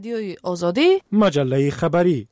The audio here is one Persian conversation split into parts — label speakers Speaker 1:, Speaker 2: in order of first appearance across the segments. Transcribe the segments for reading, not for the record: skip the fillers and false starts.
Speaker 1: رادیوی آزادی،
Speaker 2: مجله خبری.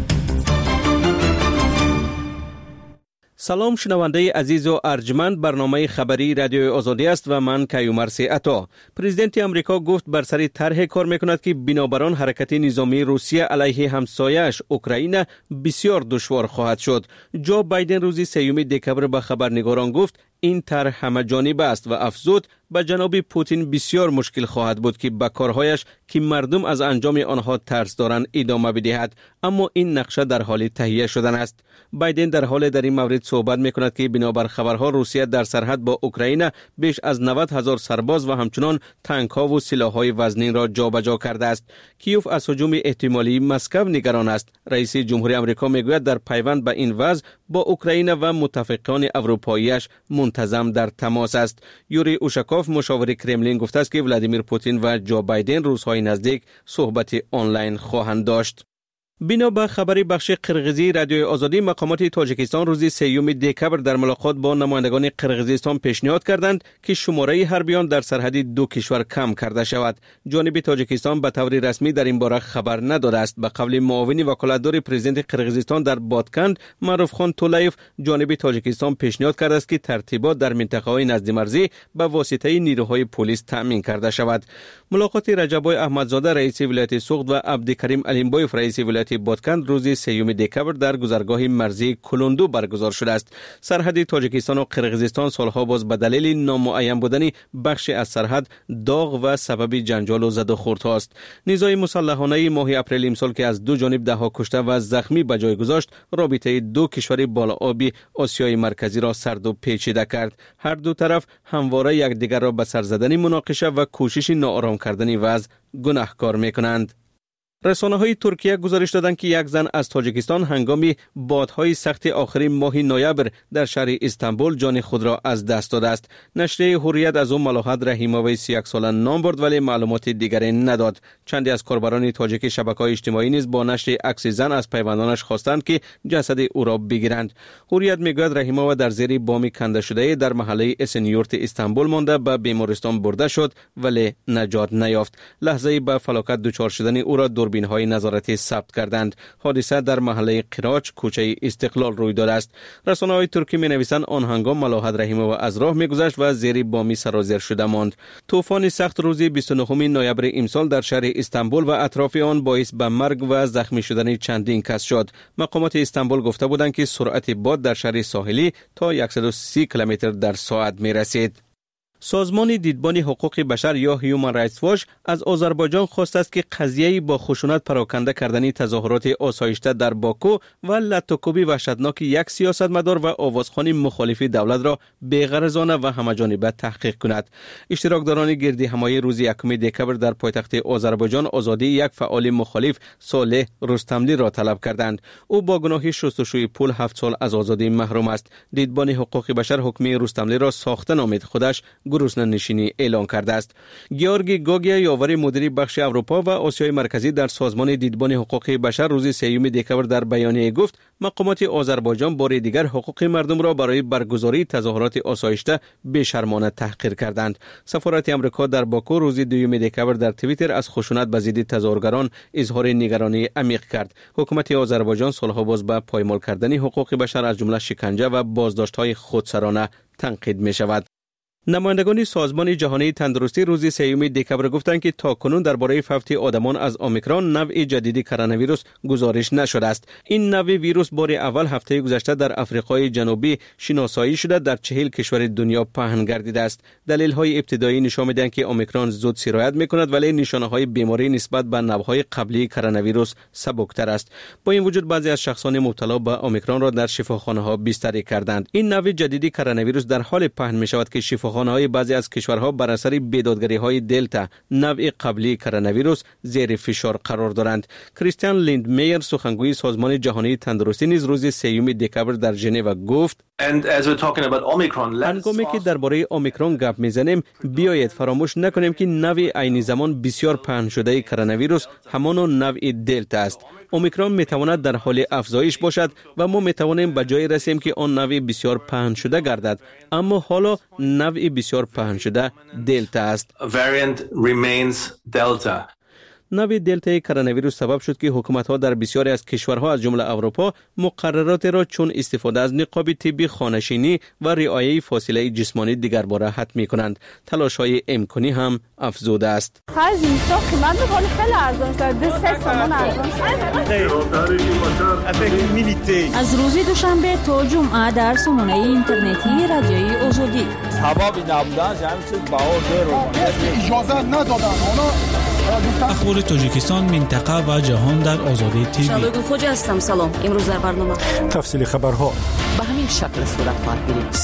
Speaker 3: سلام شنونده عزیز و ارجمند، برنامه خبری رادیوی آزادی است و من کیومرثی عطا. پرزیدنت آمریکا گفت بر سر طرح کار میکند که بنابر آن حرکت نظامی روسیه علیه همسایه‌اش اوکراین بسیار دشوار خواهد شد. جو بایدن روز 3 دکبر به خبرنگاران گفت این طرح همه جانبه است و افزود به جناب پوتین بسیار مشکل خواهد بود که به کارهایش که مردم از انجام آنها ترس دارند ادامه بدهد، اما این نقشه در حال تهیه شدن است. بایدن در حال در این مورد صحبت میکند که بنابر خبرها روسیه در سرحد با اوکراین بیش از 90,000 سرباز و همچنان تانک ها و سلاح‌های وزنین را جابجا کرده است. کیوف از هجوم احتمالی مسکو نگران است. رئیس جمهوری آمریکا میگوید در پیوند به این وضع با اوکراین و متفقان اروپایی‌اش منتظم در تماس است. یوری اوشاکوف مشاور کرملین گفته است که ولادیمیر پوتین و جو بایدن روزهای نزدیک صحبت آنلاین خواهند داشت. بنا به خبری بخش قرغیزی رادیوی آزادی، مقامات تاجیکستان روز 3 دکبر در ملاقات با نمایندگان قرغیزستان پیشنهاد کردند که شماره حربیان در سرحد دو کشور کم کرده شود. جانب تاجیکستان به طور رسمی در این باره خبر نداده است. به قول معاون وکالتدار پرزیدنت قرغیزستان در بادکند معروف خان تولایف، جانب تاجیکستان پیشنهاد کرده است که ترتیبات در منطقه‌های نزد مرزی به واسطه نیروهای پلیس تامین کرده شود. ملاقات رجبای احمدزاده رئیس ولایت سوخت و عبدالکریم علیمبایف رئیس ولایت بادکند روز 3 دکبر در گذرگاه مرزی کلوندو برگزار شده است. سرحد تاجیکستان و قرغیزستان سالها باز به دلیل نامعین بودن بخش از سرحد داغ و سبب جنجال و زد و خوردها است. نیزهای مسلحانه ماه اپریل امسال که از دو جانب دهها کشته و زخمی به جای گذاشت، رابطه دو کشور بالا آبی آسیای مرکزی را سرد و پیچیده کرد. هر دو طرف همواره یکدیگر را به سر زدن مناقشه و کوشش ناآرام کردن وضع گناهکار می‌کنند. رسانه‌های ترکیه گزارش دادند که یک زن از تاجیکستان هنگام بادهای سخت آخر ماه نوامبر در شهر استانبول جان خود را از دست داده است. نشریه حریت از اون ملاحظه رحیموی 31 ساله نام برد ولی معلومات دیگری نداد. چندی از کاربران تاجیک شبکه‌های اجتماعی نیز با نشر عکس زن از پیوندانش خواستند که جسد او را بگیرند. حریت میگوید رحیموی در زیر بام کنده شده در محله اسنیورت استانبول مانده به بیمارستان برده شد ولی نجات نیافت. لحظه به فلاکت دچار شدن او را دوربین‌های نظارتی ثبت کردند. حادثه در محله قراچ کوچه استقلال روی داده است. رسانه‌های ترکی می‌نویسند آن هنگام ملاحظ رحیموی از راه می‌گذشت و زیر بامی سرازیر شده ماند. طوفان سخت روز 29 نوامبر امسال در شهر استانبول و اطراف آن باعث به مرگ و زخمی شدن چندین کس شد. مقامات استانبول گفته بودند که سرعت باد در شهر ساحلی تا 130 کیلومتر در ساعت می‌رسید. سازمان دیدبان حقوق بشر یا هیومن رایتس واچ از آذربایجان خواست است که قضیه با خشونت پراکنده کردن تظاهرات آسایشته در باکو و لطوکوبی وحشتناک یک سیاستمدار و آوازخوان مخالف دولت را بی‌غرضانه و همه‌جانبه تحقیق کند. اشتراکداران گردی همایی روز 1 دکبر در پایتخت آذربایجان آزادی یک فعال مخالف صالح رستملی را طلب کردند. او با گناه شستشوی پول 7 سال از آزادی محروم است. دیدبان حقوق بشر حکم رستملی را ساخته نامید خودش گروسنه نشینی اعلان کرده است. گیورگی گوگیا یاور مدیر بخش اروپا و آسیای مرکزی در سازمان دیدبان حقوق بشر روز 3 دکبر در بیانیه گفت مقامات آذربایجان بار دیگر حقوق مردم را برای برگزاری تظاهرات آسایشته بی‌شرمانه تحقیر کردند. سفارت آمریکا در باکو روز 2 دکبر در توییتر از خشونت به ضد تظاهرگران اظهار نگرانی عمیق کرد. حکومت آذربایجان سالها باز به پایمال کردن حقوق بشر از جمله شکنجه و بازداشت‌های خودسرانه تنقید می‌شود. نمایندگان سازمان جهانی تندرستی روز 3 دکبر گفتند که تاکنون درباره فوت آدمان از اومیکرون نوع جدید کرونا ویروس گزارش نشده است. این نوع ویروس بار اول هفته گذشته در آفریقای جنوبی شناسایی شده در 40 کشور دنیا پهن گردیده است. دلایل ابتدایی نشان می‌دهند که اومیکرون زود سرایت می‌کند ولی نشانه‌های بیماری نسبت به نوع‌های قبلی کرونا ویروس سبکتر است. با این وجود بعضی از شخصان مبتلا به اومیکرون را در شفاخانه‌ها بستری کردند. این نوع جدید کرونا ویروس در حال پهن می‌شود که خانه‌های بعضی از کشورها بر اثر بیدادگری‌های دلتا نوع قبلی کرونا ویروس زیر فشار قرار دارند. کریستیان لیندمیر سخنگوی سازمان جهانی تندرستی نیز روز 3 دکبر در ژنو گفت هنگامی که درباره اومیکرون گپ میزنیم بیایید فراموش نکنیم که نوع عین زمان بسیار پهن شده کرونا ویروس همان نوع دلتا است. اومیکرون میتواند در حال افزایش باشد و ما میتوانیم به جای رسیم که آن نوع بسیار پهن شده گردد، اما حالا نوع بسیار پهن شده دلتا است. نوع دلتا کرونا سبب شد که حکومت‌ها در بسیاری از کشورها از جمله اروپا مقررات را چون استفاده از نقاب طبی خانه‌نشینی و رعایت فاصله جسمانی دیگر باره حتمی کنند. تلاش‌های امکانی هم افزوده است.
Speaker 1: خرج اینستا قیمت خیلی ارزان شده. 3 تومان ارزان شده.
Speaker 2: از روز دوشنبه تا جمعه در سامانه اینترنتی رادیوی آزادی.
Speaker 4: ثوابی نبودن همین چیز باور
Speaker 5: اجازه ندادن.
Speaker 6: اخبار تاجیکستان، منطقه و جهان در آزادی تیوی.
Speaker 2: شالوی خوجا هستم. سلام. امروز در برنامه
Speaker 5: تفصیل خبرها
Speaker 2: به همین شکل صورت خواهد گرفت.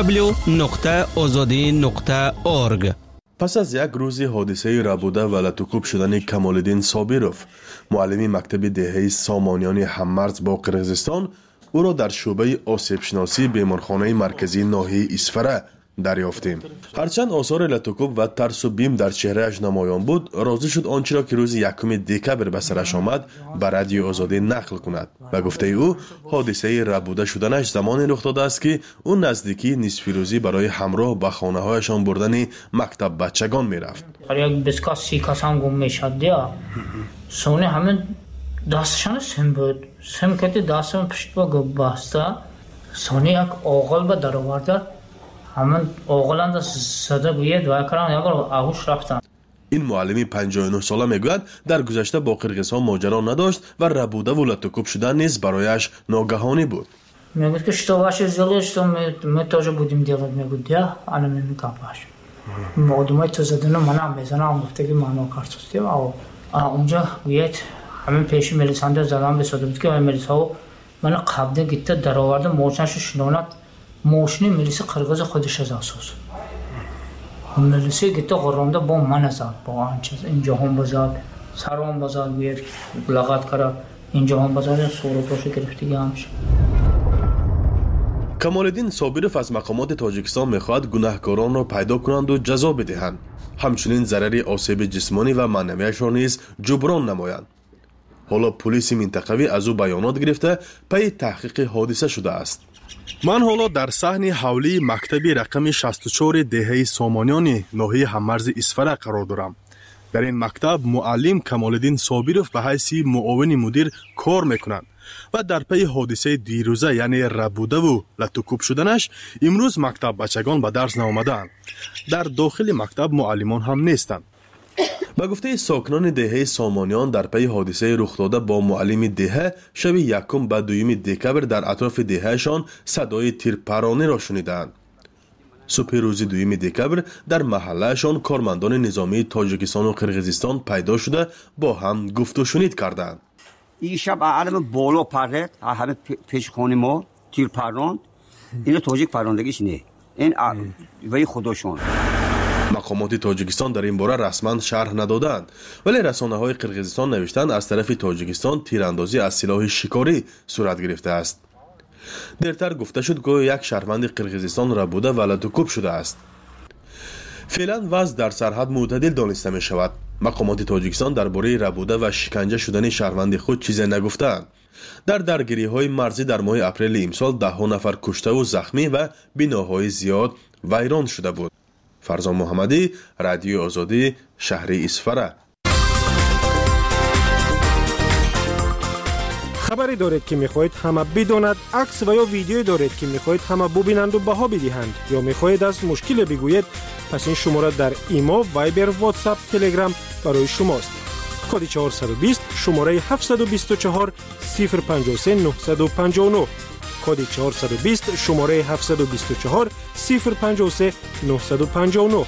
Speaker 3: www.azadi.org.
Speaker 7: پس از یک روز حادثه ربوده و لطوکوب شدن کمالالدین صابروف، معلم مکتب دهه سامانیان هممرز با قرقیزستان، او را در شعبه آسیب شناسی بیمارخانه مرکزی ناحیه اسفره دریافتیم. هرچند آثار لطوکوب و ترس و بیم در چهرهش نمایان بود، راضی شد آنچه را که روز 1 دکبر به سرش آمد به رادیو آزادی نقل کند و گفته او حادثه ربوده شدنش زمانی رخ داده است که او نزدیکی نصف روزی برای همراه به خانه هایشان بردن مکتب بچگان میرفت.
Speaker 8: یک 20 کسان گم میشد یا سونه همه دستشان سم بود. سم کتی دستم پشت با گب باسته. سونه یک آغل به در آورده. همون اوغلند صدا گوید و کران یکر آهوش رفتن.
Speaker 7: این معلمی 59 ساله میگوید در گذشته با قرقیزستان ماجرا نداشت و ربوده و لطوکوب شدن نیز برایش ناگهانی بود.
Speaker 8: میگوید که что ваше дело, что мы тоже будем делать. میگوید یا الان میگم مادومای تو زدن منم میزنم گفته که منو کارتوستی و اونجا گوید همین پیش ملیسانده زدم به صدوت که ملیسا من قبضه گیت در آورده موشنش شنونات موشنی ملیس قرقیز خودش از اساس ملیسی گیت قرامده با من زد با آنچه اینجا هم بزاد سرام بزاد گوید لغت کرد اینجا هم بزاد صورتاشو گرفتی همش.
Speaker 7: کمالالدین صابروف از مقامات تاجیکستان میخواهد گناهکاران را پیدا کنند و جزا بدهند، همچنین ضرر آسیب جسمانی و معنویش را نیز جبران نمایند. حالا پلیس منطقوی از او بیانات گرفته پی تحقیق حادثه شده است. من حالا در صحن حولی مکتب رقم 64 دهه سامانیان ناحیه هممرز اسفره قرار دارم. در این مکتب معلم کمالالدین صابروف به حیث معاون مدیر کار میکنند و در پی حادثه دیروزه یعنی ربوده و لطوکوب شدنش امروز مکتب بچگان به درس نآمدند. در داخل مکتب معلمان هم نیستند. به گفته ساکنان دهه سامانیان در پی حادثه رخ داده با معلم دهه شب 1 به 2 دکبر در اطراف دههشان صدای تیرپرانی را شنیدند. صبح روز 2 دکبر در محلهشان کارمندان نظامی تاجیکستان و قرقیزستان پیدا شده با هم گفت و شنید کردند.
Speaker 9: این شب علم بالا پرد همه پیش خانه ما تیر پرند. این تاجیک پراندگیش نه، این وی خودشون.
Speaker 7: مقامات تاجیکستان در این باره رسما شرح ندادند، ولی رسانه‌های قرقیزستان نوشتند از طرف تاجیکستان تیراندازی از سلاح شکاری صورت گرفته است. دیرتر گفته شد گویا یک شهروند قرقیزستان ربوده و لطوکوب شده است. فعلا وضع در سرحد معتدل دانسته می شود. مقامات تاجیکستان درباره ربوده و شکنجه شدن شهروند خود چیزی نگفتند. در درگیری‌های مرزی در ماه اپریل امسال 10 نفر کشته و زخمی و بناهای زیاد ویران شده بود. فرزان محمدی، رادیو آزادی، شهر اسفره.
Speaker 5: خبری دارید که میخواهید همه بداند، عکس و یا ویدیویی دارید که میخواهید همه ببینند و بها بدهند یا میخواهید از مشکل بگویید، پس این شماره در ایما، وایبر، واتساپ، تلگرام برای شماست. کد 420 شماره 724 053 959. کد 420 شماره 724 053 959.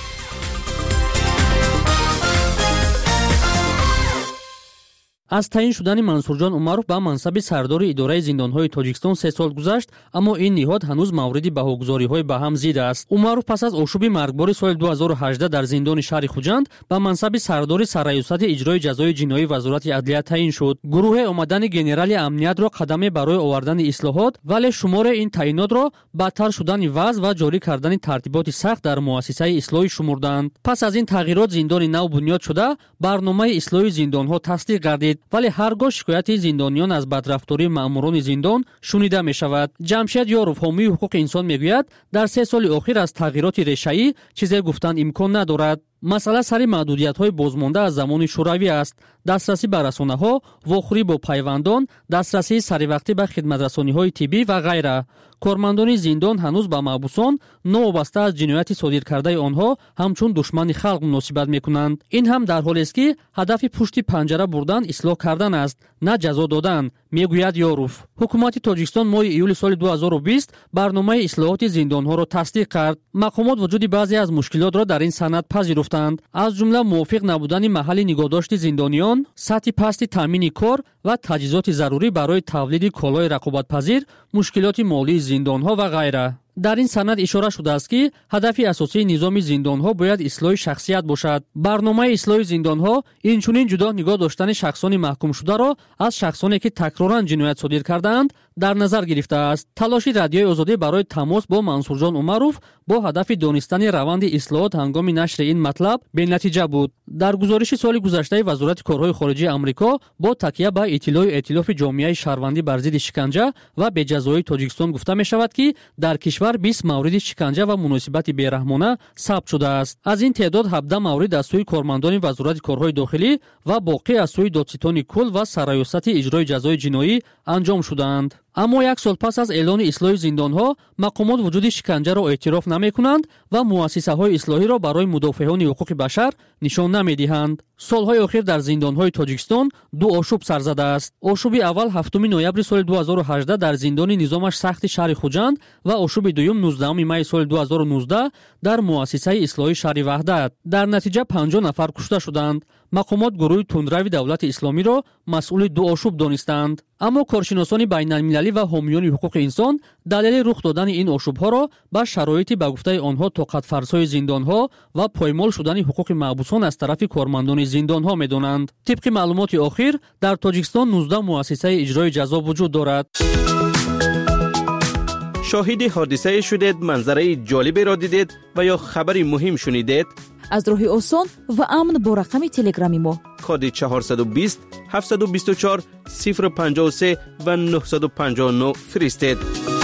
Speaker 10: از تعیین شدن منصورجان عمرов به منصب سردار اداره زندانهای تاجیکستان 3 سال گذشت، اما این نهاد هنوز مورد بهاگذاری‌های به هم زیده است. عمرов پس از آشوب مرگبار سال 2018 در زندان شهر خوجند به منصب سردار سرریاست اجرای جزای جنایی وزارت عدلیه تعیین شد. گروه آمدن گنرال امنیت را قدم برای آوردن اصلاحات، ولی شمار این تعیینات را بدتر شدن وضع و جاری کردن ترتیبات سخت در مؤسسه اصلاحی شمردند. پس از این تغییرات زندان نو بنیاد شده، برنامه اصلاح زندانها تصدیق گردید، ولی هرگاه شکایت زندانیان از بدرفتاری ماموران زندان شنیده می شود. جمشید یاروف حامی حقوق انسان می گوید در 3 سال اخیر از تغییرات ریشه‌ای چیزی گفتن امکان ندارد. масъала сари маҳдудиятҳои бозмонда аз замони шӯравӣ аст. дастрасӣ ба расонаҳо, вохӯрӣ бо пайвандон, дастрасии саривақтӣ ба хидматрасониҳои тиббӣ ва ғайра. кормандони зиндон ҳанӯз ба маҳбусон новобаста аз ҷинояти содиркардаи онҳо ҳамчун душмани халқ муносибат мекунанд. ин ҳам дар ҳолест ки ҳадафи пушти панҷара бурдан ислоҳ кардан аст, на ҷазо додан, мегӯяд Ёров. ҳукумати Тоҷикистон моҳи июли соли 2020 барномаи ислоҳоти зиндонҳоро тасдиқ кард. мақомот вуҷуди баъзе аз мушкилотро дар ин санад пазируфтанд. аз ҷумла мувофиқ набудани маҳалли нигоҳдошти зиндониён, сатҳи пасти таъмини кор ва таҷҳизоти зарурӣ барои тавлиди колои рақобатпазир, мушкилоти молии зиндонҳо ва ғайра. дар ин санад ишора шудааст ки ҳадафи асосии низоми зиндонҳо бояд ислоҳи шахсият бошад. барномаи ислоҳи зиндонҳо инчунин ҷудо нигоҳ доштани шахсони маҳкумшударо аз шахсоне ки такроран ҷиноят содир кардаанд дар назар гирифтааст. талоши радиои озодӣ барои тамос бо Мансурҷон Умаров бо ҳадафи донистани раванди ислоҳот ҳангоми натишри ин матлаб бенатиҷа буд. дар гузориши соли гузаштаи Вазорати корҳои хориҷии Амрико бо такя ба иттилои Эътилофи ҷомеаи шаҳрвандӣ бар зидди шиканҷа ва беҷазоии Тоҷикистон гуфта мешавад, ки дар кишвар 20 мавриди шиканҷа ва муносибати бераҳмона сабт шудааст. аз ин теъдод 17 маврид аз сӯи кормандони Вазорати корҳои дохилӣ ва боқӣ аз сӯи додситони кул ва сарраёсати иҷрои ҷазои ҷиноӣ анҷом шудаанд. аммо як сол пас аз эълони ислоҳи зиндонҳо мақомот вуҷуди шиканҷаро эътироф намекунанд ва муассисаҳои ислоҳиро барои мудофиъони ҳуқуқи башар нишон намедиҳанд. солҳои охир дар зиндонҳои Тоҷикистон ду ошӯб сар задааст. ошӯби аввал 7 ноябри соли 2018 дар зиндони низомаш сахти шаҳри Хуҷанд ва ошӯби дуюм 19 майи соли 2019 дар муассисаи ислоҳии шаҳри Ваҳдат. дар натиҷа 50 нафар кушта шуданд. мақомот гурӯҳи тундрави давлати исломиро масъули ду ошӯб донистанд. аммо коршиносони байналмилалӣ ва ҳомиёни ҳуқуқи инсон далели рух додани ин ошӯбҳоро ба шароити ба гуфтаи онҳо тоқатфарсои зиндонҳо ва поймол шудани ҳуқуқи маҳбусон аз тарафи кормандони зиндонҳо медонанд. тибқи маълумоти охир дар Тоҷикистон 19 муассисаи иҷрои ҷазо вуҷуд дорад.
Speaker 3: شاهد حادثه شدید، منظره جالبی را دیدید و یا خبری مهم شنیدید؟
Speaker 11: از راه آسان و امن با رقم تلگرامی ما
Speaker 3: کد 420 724 053 و 959 فرستید.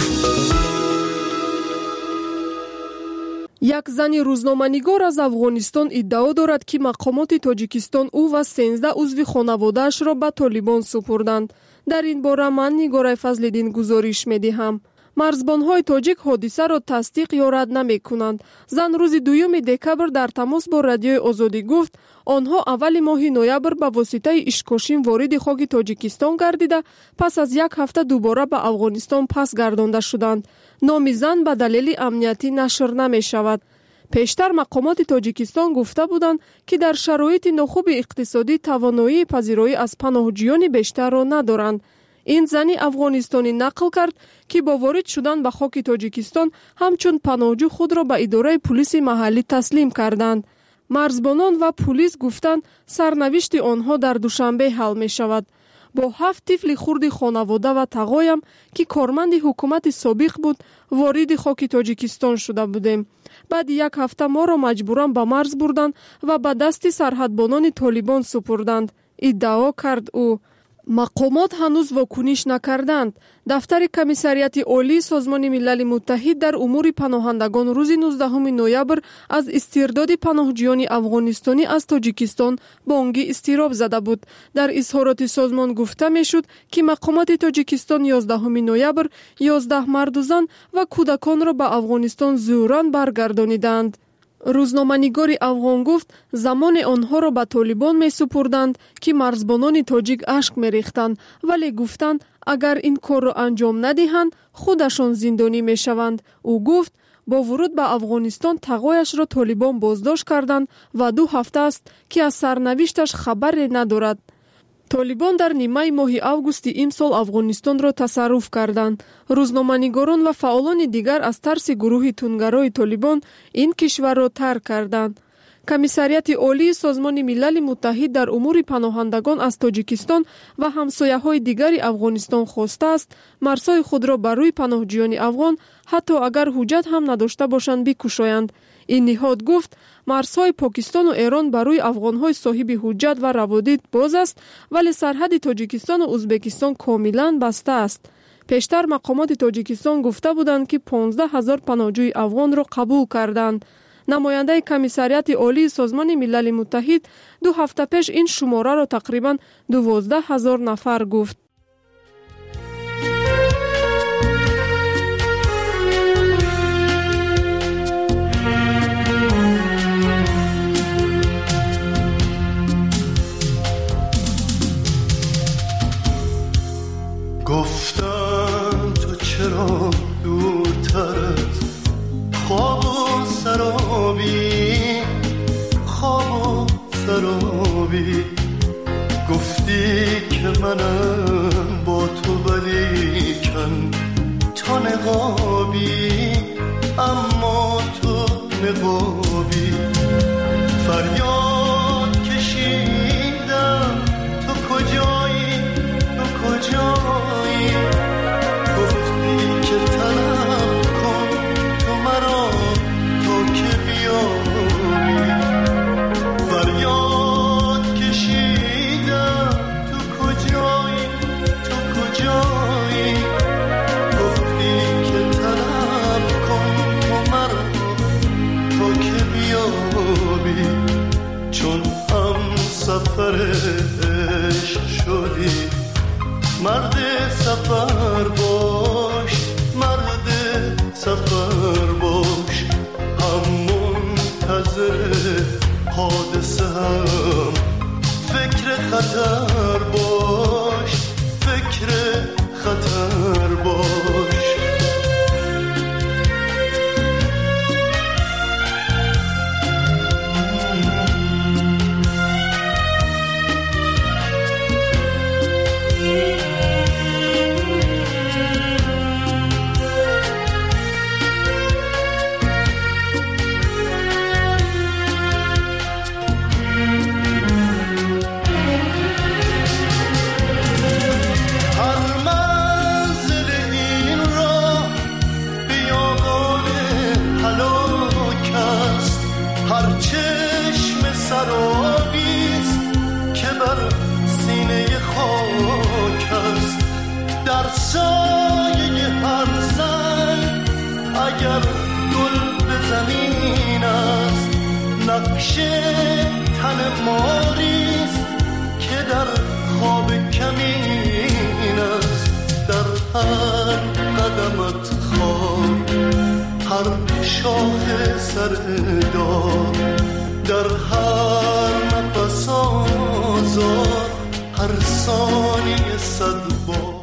Speaker 12: як зани рӯзноманигор аз Афғонистон иддао дорад, ки мақомоти Тоҷикистон ӯ ва 13 узви хонаводаашро ба Толибон супурданд. дар ин бора ман Нигораи Фазлиддин гузориш медиҳам. марзбонҳои тоҷик ҳодисаро тасдиқ ё рад намекунанд. зан рӯзи 2 декабр дар тамос бо радиои Озодӣ гуфт, онҳо аввали моҳи ноябр ба воситаи ишкошин вориди хоки Тоҷикистон гардида, пас аз як ҳафта дубора ба Афғонистон пас гардонда шуданд. номи зан ба далели амниятӣ нашр намешавад. пештар мақомоти Тоҷикистон гуфта буданд, ки дар шароити нохуби иқтисодӣ тавоноии пазироӣ аз паноҳҷӯёни бештарро надоранд. ин зани афғонистонӣ нақл кард, ки бо ворид шудан ба хоки Тоҷикистон ҳамчун паноҳҷӯ худро ба идораи пулиси маҳаллӣ таслим карданд. марзбонон ва пулис гуфтанд, сарнавишти онҳо дар душанбе ҳал мешавад. бо 7 тифли хурди хонавода ва тағоям, ки корманди ҳукумати собиқ буд, вориди хоки Тоҷикистон шуда будем. баъди як ҳафта моро маҷбуран ба марз бурданд ва ба дасти сарҳадбонони Толибон супурданд, иддао кард ӯ. мақомот ҳанӯз вокуниш накарданд. дафтари комиссарияти олии Созмони Милали Муттаҳид дар умури паноҳандагон рӯзи 19 ноябр аз истирдоди паноҳҷӯёни афғонистонӣ аз Тоҷикистон бонги изтироб зада буд. дар изҳороти созмон гуфта мешуд, ки мақомоти Тоҷикистон 11 ноябр 11 марду зан ва кӯдаконро ба Афғонистон зӯран баргардониданд. рӯзноманигори афғон гуфт, замоне онҳоро ба Толибон месупурданд, ки марзбонони тоҷик ашк мерехтанд, вале гуфтанд, агар ин корро анҷом надиҳанд, худашон зиндонӣ мешаванд. ӯ гуфт, бо вуруд ба Афғонистон тағояшро Толибон боздошт карданд ва 2 ҳафта аст, ки аз сарнавишташ хабаре надорад. Толибон дар нимаи моҳи августи имсол Афғонистонро тасарруф карданд. рӯзноманигорон ва фаъолони дигар аз тарси гурӯҳи тунгарои Толибон ин кишварро тарк карданд. комиссарияти олии Созмони Милали Муттаҳид дар умури паноҳандагон аз Тоҷикистон ва ҳамсояҳои дигари Афғонистон хостааст, марзҳои худро ба рӯи паноҳҷӯёни афғон ҳатто агар ҳуҷҷат ҳам надошта бошанд бикушоянд. ин ниҳод гуфт, марзҳои Покистону Эрон ба рӯи афғонҳои соҳиби ҳуҷҷат ва раводид боз аст, вале сарҳади Тоҷикистону Узбекистон комилан баста аст. пештар мақомоти Тоҷикистон гуфта буданд, ки 15 000 паноҳҷӯи афғонро қабул карданд. намояндаи комиссариати олии созмони милали муттаҳид 2 ҳафта пеш ин шумораро тақрибан 12,000 нафар гуфт.
Speaker 13: گفتم تو چرا دورتر از خواب و سرابی گفتی که منم با تو ولیکن تو نقابی اما تو نقابی فریاد کشیدم تو کجایی گفتی که طلب کن تو مرا تا که بیایی فریاد کشیدم تو کجایی گفتی که طلب کن تو مرا تا که بیایی چون هم سفر عشق شدی مرد سفر باش هم منتظر حادثه هم فکر خطر باش در سایه هر زن اگر گل به زمین است نقش تن ماریست که در خواب کمین است در هر قدمت خاک هر شاخ سردار در هر نفس آزار هر ثانیه صد بار.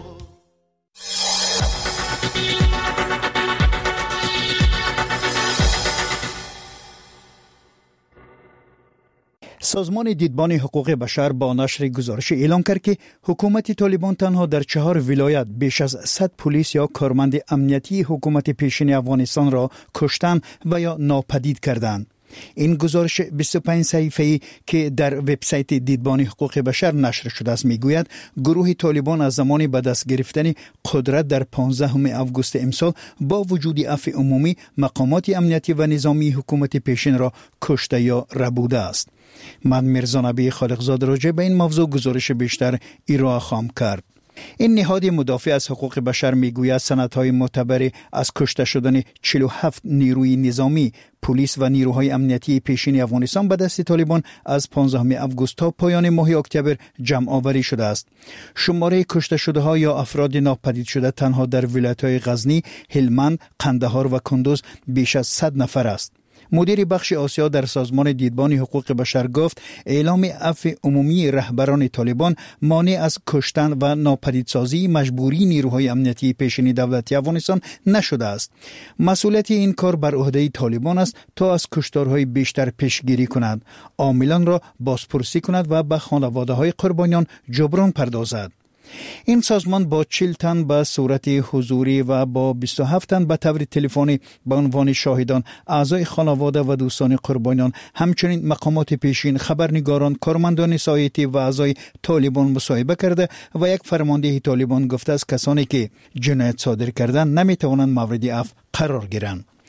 Speaker 14: سازمان دیدبان حقوق بشر با نشر گزارش اعلام کرد که حکومت طالبان تنها در 4 ولایت بیش از 100 پلیس یا کارمند امنیتی حکومت پیشین افغانستان را کشتن و یا ناپدید کردند. این گزارش 25 صفحه‌ای که در وبسایت دیدبان حقوق بشر نشر شده است میگوید گروه طالبان از زمان به دست گرفتن قدرت در 15 آگوست امسال با وجود عفو عمومی مقامات امنیتی و نظامی حکومت پیشین را کشته یا ربوده است. من میرزا نبی خالقزاد راجع به این موضوع گزارش بیشتر ارائه خواهم کرد. این نهاد مدافع از حقوق بشر میگوید سندهای معتبر از کشته شدن 47 نیروی نظامی، پلیس و نیروهای امنیتی پیشین افغانستان به دست طالبان از 15 آگوست تا پایان ماه اکتبر جمع آوری شده است. شماره کشته شده ها یا افراد ناپدید شده تنها در ولایت‌های غزنی، هلمند، قندهار و کندوز بیش از 100 نفر است. مدیر بخش آسیا در سازمان دیدبان حقوق بشر گفت اعلام عفو عمومی رهبران طالبان مانع از کشتن و ناپدیدسازی مجبوری نیروهای امنیتی پیشین دولتی افغانستان نشده است. مسئولیت این کار بر عهده طالبان است تا از کشتارهای بیشتر پیشگیری کنند، عاملان را بازپرسی کند و به خانواده‌های قربانیان جبران پردازد. این سازمان با 40 تن به صورت حضوری و با 27 تن به طور تلفنی به عنوان شاهدان، اعضای خانواده و دوستان قربانیان، همچنین مقامات پیشین، خبرنگاران، کارمندان سایتی و اعضای طالبان مصاحبه کرده و یک فرمانده طالبان گفته است کسانی که جنایت صادر کردند نمیتوانند مورد عفو قرار گیرند.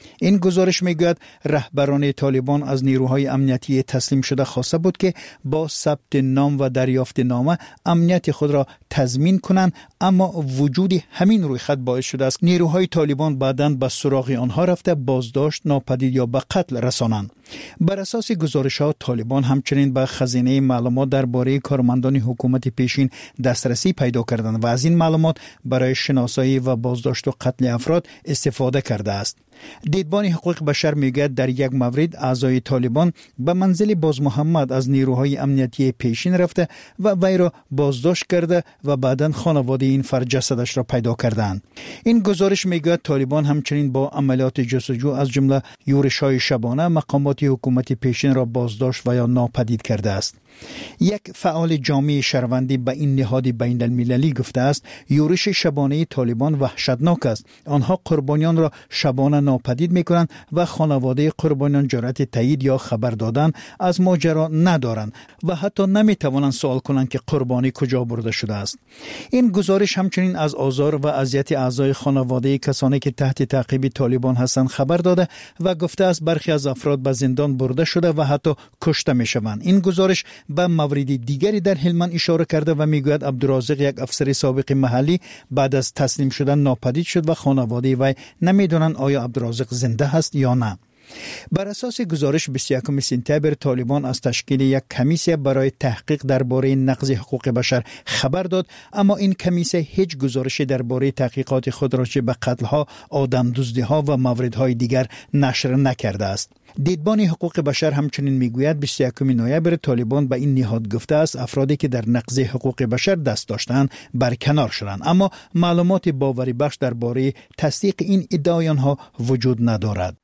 Speaker 14: این گزارش میگوید رهبران طالبان از نیروهای امنیتی تسلیم شده خواسته بود که با ثبت نام و دریافت نامه امنیت خود را تضمین کنند، اما وجود همین رویخط باعث شده است نیروهای طالبان بعداً به سراغ آنها رفته بازداشت، ناپدید یا به قتل رسانند. بر اساس گزارش‌ها طالبان همچنین به خزینه معلومات درباره کارمندان حکومت پیشین دسترسی پیدا کردند و از این معلومات برای شناسایی و بازداشت و قتل افراد استفاده کرده است. دیدبان حقوق بشر میگوید در یک مورد اعضای طالبان به منزل باز محمد از نیروهای امنیتی پیشین رفته و وی را بازداشت کرده و بعداً خانواده این فرد جسدش را پیدا کردند. این گزارش میگوید طالبان همچنین با عملیات جستجو از جمله یورش‌های شبانه مقامات حکومت پیشین را بازداشت و یا ناپدید کرده است. یک فعال جامعه شهروندی به این نهاد بین المللی گفته است یورش شبانه طالبان وحشتناک است. آنها قربانیان را شبانه ناپدید میکنند و خانواده قربانیان جرأت تایید یا خبر دادن از ماجرا ندارند و حتی نمیتوانند سوال کنند که قربانی کجا برده شده است. این گزارش همچنین از آزار و اذیت اعضای خانواده کسانی که تحت تعقیب طالبان هستند خبر داده و گفته است برخی از افراد به زندان برده شده و حتی کشته میشوند. این گزارش به مورد دیگری در هلمند اشاره کرده و میگوید عبدالرازق، یک افسر سابق محلی، بعد از تسلیم شدن ناپدید شد و خانواده وی نمیدونن آیا عبدالرازق زنده هست یا نه. بر اساس گزارش 21 سپتامبر طالبان از تشکیل یک کمیسیه برای تحقیق درباره نقض حقوق بشر خبر داد، اما این کمیسیه هیچ گزارشی درباره تحقیقات خود را چه به قتل‌ها، آدمدزدی‌ها و موردهای دیگر نشر نکرده است. دیدبان حقوق بشر همچنین میگوید 21 نوامبر طالبان به این نهاد گفته است افرادی که در نقض حقوق بشر دست داشتند برکنار شدند، اما معلومات باوری بخش درباره تصدیق این ادعای آنها وجود ندارد.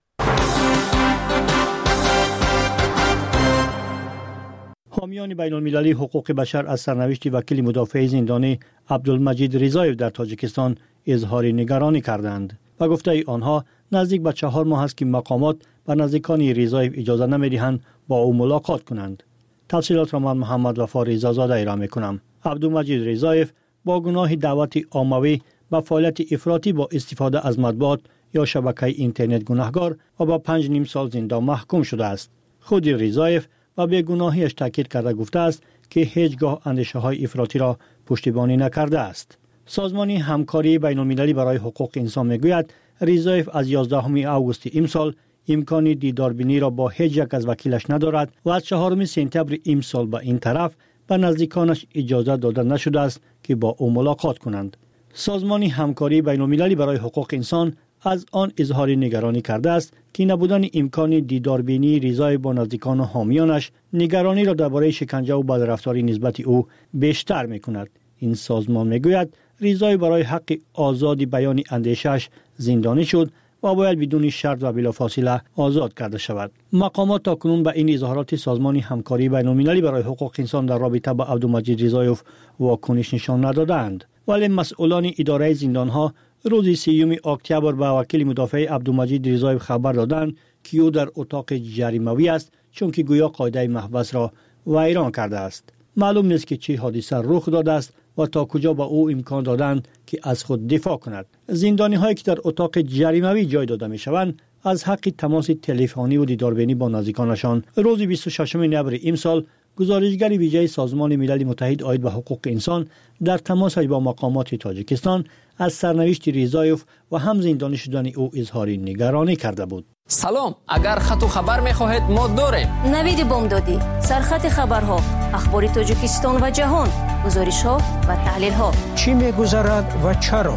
Speaker 15: حامیان بین المللی حقوق بشر از سرنوشت وکیل مدافع زندانی عبدالمجید رضایف در تاجیکستان اظهار نگرانی کردند و گفته آنها نزدیک به 4 ماه است که مقامات به نزدیکان رضایف اجازه نمی‌دهند با او ملاقات کنند. تفصیلات را من محمد وفا رضازاده ارائه می‌کنم. عبدالمجید رضایف با گناه دعوت عاموی به فعالیت افراطی با استفاده از مطبوعات یا شبکه اینترنت گناهکار و با 5.5 سال زندان محکوم شده است. خود رضایف و به گناهیش تاکید کرده گفته است که هیچگاه اندیشه‌های افراطی را پشتیبانی نکرده است. سازمان همکاری بین المللی برای حقوق انسان میگوید رضایف از 11 آگوست امسال امکان دیداربینی را با هیچ یک از وکیلش ندارد و از 4 سپتامبر امسال به این طرف به نزدیکانش اجازه داده نشده است که با او ملاقات کنند. سازمان همکاری بین المللی برای حقوق انسان از آن اظهار نگرانی کرده است که نبودن امکان دیداربینی رضایف با نزدیکان و حامیانش نگرانی را درباره شکنجه و بدرفتاری نسبت او بیشتر می‌کند. این سازمان میگوید رضایف برای حق آزادی بیان اندیشش زندانی شد و باید بدون شرط و بلافاصله آزاد کرده شود. مقامات تاکنون به این اظهارات سازمان همکاری بین المللی برای حقوق انسان در رابطه با عبدالمجید رضایف واکنش نشان ندادند، ولی مسئولان اداره زندانها روز 3 اکتبر به وکیل مدافع عبدالمجید رضایف خبر دادند که او در اتاق جریمه‌ای است، چون که گویا قاعده محبس را ویران کرده است. معلوم نیست که چه حادثه رخ داده است و تا کجا به او امکان دادند که از خود دفاع کند. زندانی هایی که در اتاق جریمه‌ای جای داده می شوند از حق تماس تلفنی و دیداربینی با نزدیکانشان روز 26 نوامبر امسال گزارشگر ویژه سازمان ملل متحد عاید به حقوق انسان در تماس با مقامات تاجیکستان از سرنوشت رضایف و هم زندانی شدن او اظهار نگرانی کرده بود.
Speaker 16: سلام، اگر خط و خبر می‌خواهید ما داریم.
Speaker 17: نوید بامدادی، سرخط خبرها، اخبار تاجیکستان و جهان، گزارش‌ها و تحلیل‌ها.
Speaker 18: چی می‌گذرد و چرا؟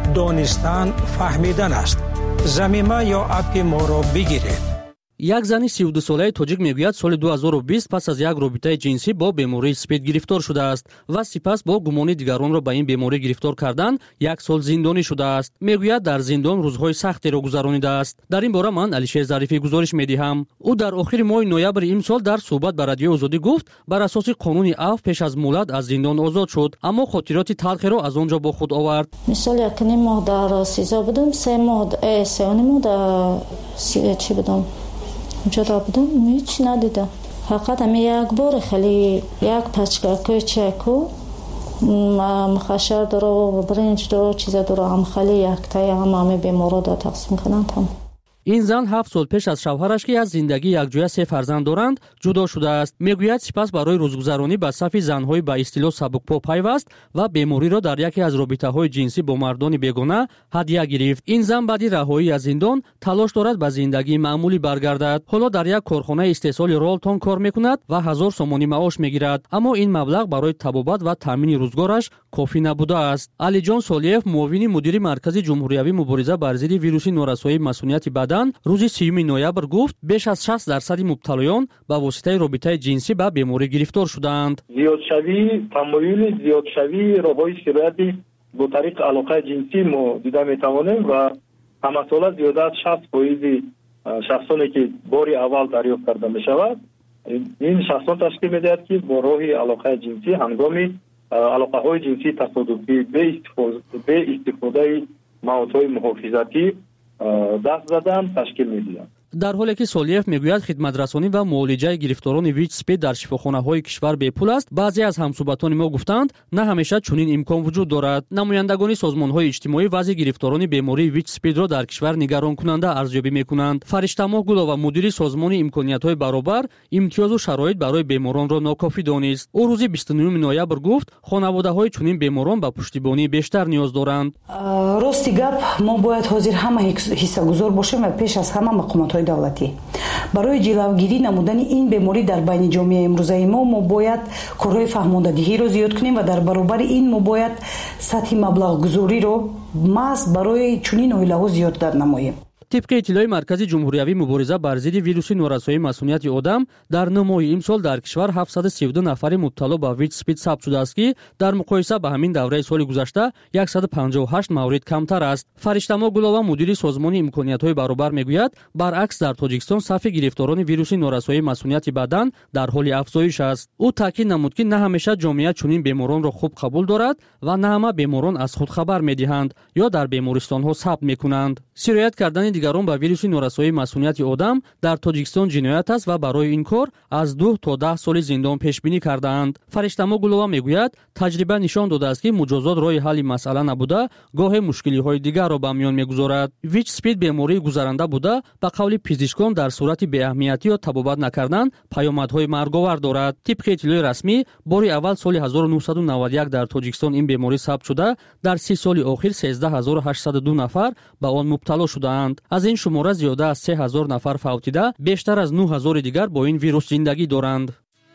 Speaker 18: دانستن فهمیدن است. زمینه یا اپ ما را بگیرید.
Speaker 10: یک زن 32 ساله تاجیک میگوید سال 2020 پس از یک رابطه جنسی با بیماری سپید گرفتار شده است و سپس با گمان دیگران را به این بیماری گرفتار کردن 1 سال زندانی شده است. میگوید در زندان روزهای سختی را گذرانیده است. در این باره من علیشیر ظریفی گزارش میدهم. او در آخر ماه نوامبر امسال در صحبت با رادیو آزادی گفت بر اساس قانون عفو پیش از مهلت از زندان آزاد شد، اما خاطرات تلخی را از آنجا با خود آورد.
Speaker 19: مثال 1.5 ماه در سیزا بودم، 3 ماه 3.5 ماه در چی بودم جدا بودم، هیچ ندیدم. فقط همه یک بار خیلی یک پچکه چکو مخشر داره و برنج داره چیزا داره هم خیلی یک تایی همه بیمارا داره تقسیم کنند هم.
Speaker 10: این زن 7 سال پیش از شوهرش که از زندگی یکجویه 3 فرزند دارند جدا شده است. میگوید سپس برای روزگذرانی به صف زن‌های با اصطلاح سبکپا پیوست و بیماری را در یکی از رابطه‌های جنسی با مردان بیگانه هدیه گرفت. این زن بعد رهایی از زندان تلاش دارد به زندگی معمولی برگردد. حالا در یک کارخانه استحصال رولتون کار میکند و 1000 سومانی معاش میگیرد، اما این مبلغ برای تبابت و تامین روزگارش کافی نبوده است. علی جان سالیف، معاون مدیر مرکز جمهوریوی مبارزه بر ضد ویروس نورسایی مسئولیت بدن، روز 30 نوامبر گفت بیش از 60% مبتلایان با واسطه رابطه جنسی به بیماری گرفتار شدند.
Speaker 20: زیادشوی تمایل زیادشوی راههای سرایت با طریق علاقه جنسی ما دیده میتوانیم و همساله زیاده از 60% شخصانی که بار اول دریافت کرده می شود این شخصان تشکیل می دهد که با راه علاقه جنسی هنگام علاقه های جنسی تصادفی به استفاده موادهای محافظتی دست زدن تشکیل می دهد.
Speaker 10: در حالی که سالیف میگوید خدمترسانی و معالجه گرفتاران ویچ اسپید در شفاخانه‌های کشور بپول است، بعضی از همسوبتان ما گفتند نه همیشه چنین امکان وجود دارد. نمایندگان سازمان‌های اجتماعی وضع گرفتاران بیماری ویچ اسپید را در کشور نگران کننده ارزیابی می‌کنند. فرشته ماه گلова مدیر سازمان امکانیت‌های برابر امتیاز و شرایط برای بیماران را ناکافی دانست. او روز 29 نوامبر گفت خانواده‌های چنین بیماران به پشتیبانی بیشتر نیاز دارند.
Speaker 21: راستی گپ ما باید حاضر همه حصه‌گذار باشیم و پیش از همه مقامات دولتی برای جلوگیری نمودن این بیماری در بین جامعه امروزه ما باید کارهای فهماندهی رو زیاد کنیم و در برابر این ما باید سطح مبلغ گذاری رو محض برای چنین عائله‌ها زیادتر نماییم.
Speaker 10: طبق اطلاع مرکز جمهوریوی مبارزه بر ضد ویروس نورسایی مسئولیت آدم در 9 ماه امسال در کشور 732 نفر مبتلا به ویچ اسپید ثبت شده است که در مقایسه با همین دوره سال گذشته 158 مورد کمتر است. فرشته ماه گلова مدیر سازمان امکانیت‌های برابر میگوید برعکس در تاجیکستان صف گرفتاران ویروس نورسایی مسئولیت بدن در حال افزایش است. او تاکید نمود که نه همیشه جامعه چنین بیماران را خوب قبول دارد و نه همه بیماران از خود خبر می‌دهند یا در بیمارستان‌ها ثبت می‌کنند. سرایت کردن دیگران با ویروس نورسایی مسئولیت آدم در تاجیکستان جنایت است و برای این کار از 2 تا 10 سال زندان پیش بینی کرده‌اند. فرشته ماه گلова میگوید تجربه نشان داده است که مجازات راه حل مسئله نبوده، گاه مشکلی‌های دیگر را به میان می‌گذارد. ویچ اسپید بیماری گذرنده بوده، به قول پزشکان در صورت بی‌اهمیتی یا تبابت نکردن پیامدهای مرگاور دارد. طبق اطلاع رسمی بار اول سال 1991 در تاجیکستان این بیماری ثبت شده، در 30 سال اخیر 13802 نفر به آن مبتلا شده‌اند. از این شماره زیاده از 3000 نفر فوتیده، بیشتر از 9000 دیگر با این ویروس زندگی دارند.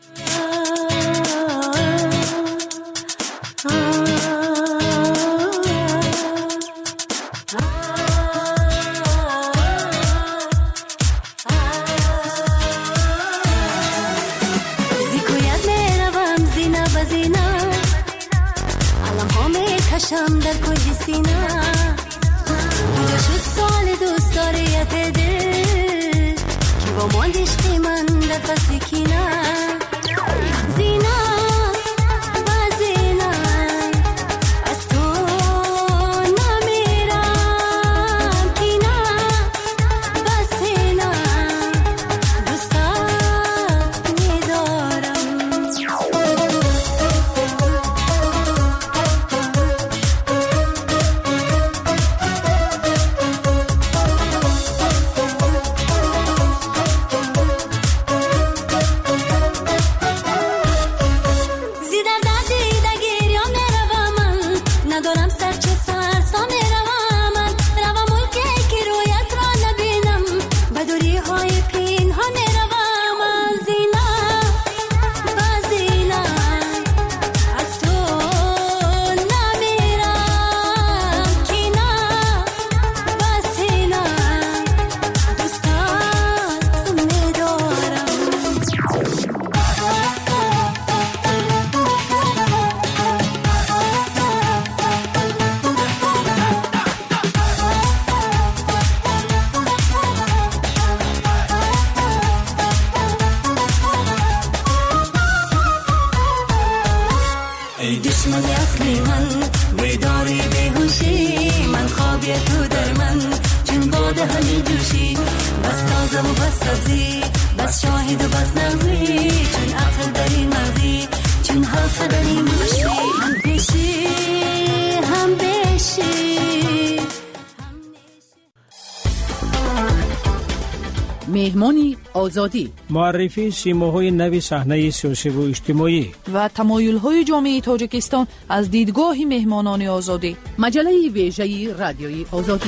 Speaker 22: کشم در کل سینه کجا شد سال دوست داریت دل که با ماندشتی من در فصل کینه زینه و زینه از تو نمیرم کینه و سینه دوستت میدارم دشمن اخلی من ویداری بهوشی من خوابی تو در من چون باد همی جوشی بس تازه و بس سبزی بس شاهد و بس نغزی چون عقل در این مغزی چون حلقه در این موشی هم پیشی هم بیشی
Speaker 1: مهمانی آزادی،
Speaker 18: معرفی سیماهای نوی صحنه سیاسی و اجتماعی
Speaker 1: و تمایل‌های جامعه تاجیکستان از دیدگاه مهمانان آزادی. مجله ویژه رادیوی آزادی.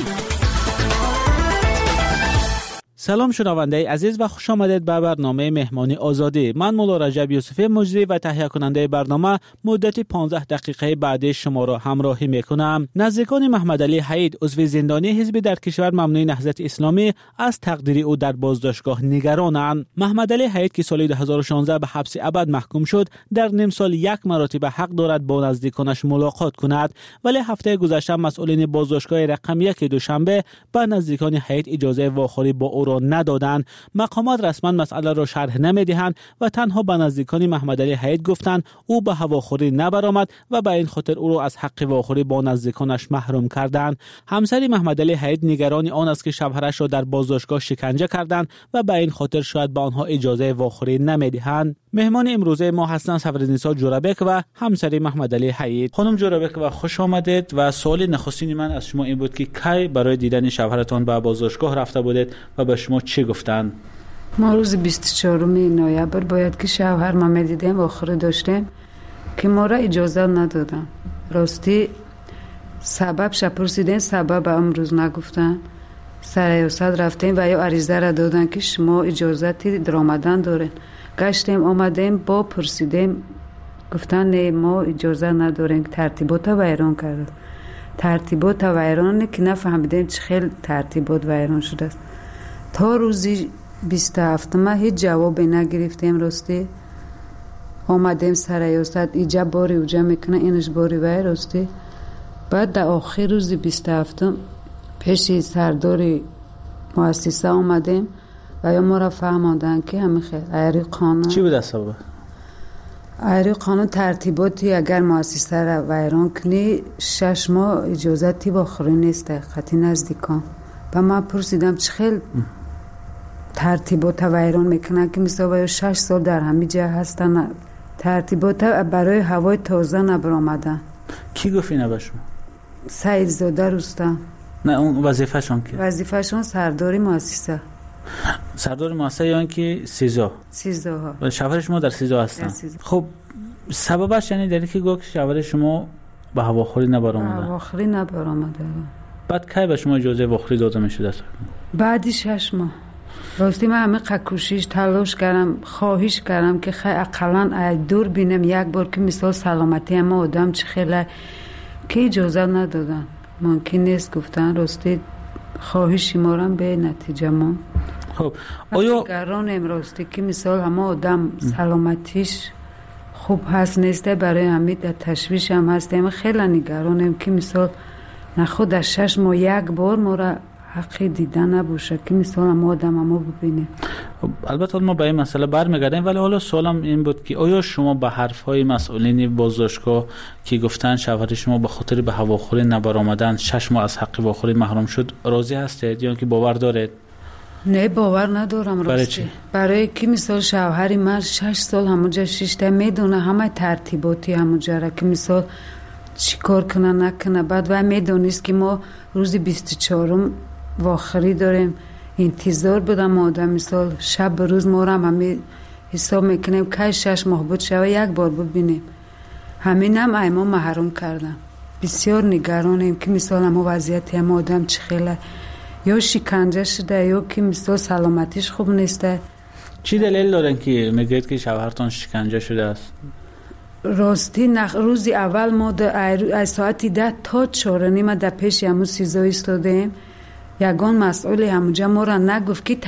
Speaker 4: سلام شنونده عزیز و خوش آمدید به برنامه مهمانی آزادی. من مولا رجب یوسفی مجری و تهیه کننده برنامه مدت 15 دقیقه بعد شما را همراهی میکنم. نزدیکان محمد علی حید عضو زندانی حزب در کشور ممنوع نهضت اسلامی از تقدیر او در بازداشتگاه نگرانند. محمد علی حید که سال 2016 به حبس ابد محکوم شد، در نیم سال یک مرتبه حق دارد با نزدیکانش ملاقات کند، ولی هفته گذشته مسئولین بازداشتگاه رقم 1 دوشنبه به نزدیکان حید اجازه واخوری با او را ندادند. مقامات رسما مسئله را شرح نمیدهند و تنها به نزدیکان محمد علی حید گفتند او به هواخوری نبرآمد و به این خاطر او را از حق واخوری با نزدیکانش محروم کردند. همسر محمد علی حید نگران آن است که شوهرش را در بازداشتگاه شکنجه کردند و به این خاطر شاید به آنها اجازه واخوری نمیدهند. مهمان امروزه ما هستند صفرالنسا جورابک و همسر محمد علی حید. خانم جورابک و خوش آمدید. و سوال نخستین من از شما این بود که کی برای دیدن شوهرتان به بازداشتگاه رفته بودید و به شما چی گفتند؟
Speaker 23: ما روز 24 نوامبر باید که شوهر ما میدیدیم و آخر داشتیم که ما را اجازه ندادن. راستی سبب پرسیدیم، سبب امروز نگفتن. سریاست رفتیم و یا عریضه را دادن که شما اجازتی درآمدن دارین. گشتیم آمدیم با پرسیدیم، گفتن نه ما اجازه نداریم. ترتیبات ویران کرد. ترتیبات ویران که نفهمیدیم چه خیلی ترتیبات ویران شده است. تا روزی 27 ما هیچ جوابی نگرفتیم. راستی آمدیم سریاست ایجا باری اوجا میکنه اینش باری وی. راستی بعد در آخر روزی 27 پیش سردار مؤسسه آمدیم و یا ما را فهماندن که همین خیلی ایری قانون.
Speaker 4: چی بود سبب؟
Speaker 23: ایری قانون ترتیباتی اگر مؤسسه را ویران کنی 6 ماه اجازتی واخوری نیست. خطی نزدیکان و من پرسیدم چه خیلی ترتیبات ویران میکنن که مثلا 6 سال در همه جا هستن. ترتیبات برای هوای تازه نبرآمدن.
Speaker 4: کی گفت اینه به شما؟
Speaker 23: سعید زاده رستم.
Speaker 4: نه اون وظیفه‌شون که؟
Speaker 23: وظیفه‌شون سرداری مؤسسه.
Speaker 4: سردار مؤسسه یعنی که سیزا
Speaker 23: ها
Speaker 4: و شوهر شما در سیزا هستن. خب سببش یعنی دلیلی که گفت شوهر شما به هواخوری نبرآمده.
Speaker 23: هواخوری نبرآمده.
Speaker 4: بعد کی به شما اجازه واخوری داده میشد؟
Speaker 23: بعدی 6 ماه. راستی من همه کوشش تلاش کردم، خواهش کردم که خیلی اقلا دور بینم یک بار که مثال سلامتی اما آدم چه خیلی که اجازه ندادن. ممکن نیست گفتن. راستی خواهشی ما رو به نتیجه ما.
Speaker 4: خب آیا
Speaker 23: نگران امراستی که مثال همه آدم سلامتیش خوب هست نیسته، برای همین در تشویش هم هستیم. خیلی نگرانم که مثال نخود در 6 ماه یک بار ما را حقی دیدن نباشه که مثلا ما آدم ما ببینیم.
Speaker 4: البته ما به این مسئله برمیگردیم، ولی حالا سوالم این بود که آیا شما به حرفهای مسئولین بازداشتگاه که گفتن شوهر شما به خاطر به هواخوری نبرآمدن 6 ماه از حق واخوری محروم شد راضی هستید یا که باور دارید؟
Speaker 23: نه باور ندارم. راستی برای که مثال شوهر من 6 سال همونجا شیشته میدونه همه ترتیباتی همونجا را که مثال چی کار کنه نکنه. بعد و میدونیست که ما روز 24 واخری داریم انتظار بدم آدم مثال شب به روز ما هم همه حساب میکنیم که 6 ماه بود شوه یک بار ببینیم. همین هم ایما محروم کردم. بسیار نگرانیم که مثال هم وضعیت هم آدم چه خیلی یا شکنجه شده یا که مثال سلامتیش خوب نیسته.
Speaker 4: چی دلیل دارن که میگید که شوهرتان شکنجه شده است؟
Speaker 23: راستی روزی اول ما از ساعتی 10 تا 4:30 در پیش همون سیزا ایستادیم. یگان مسئول همونجا ما را نگفت که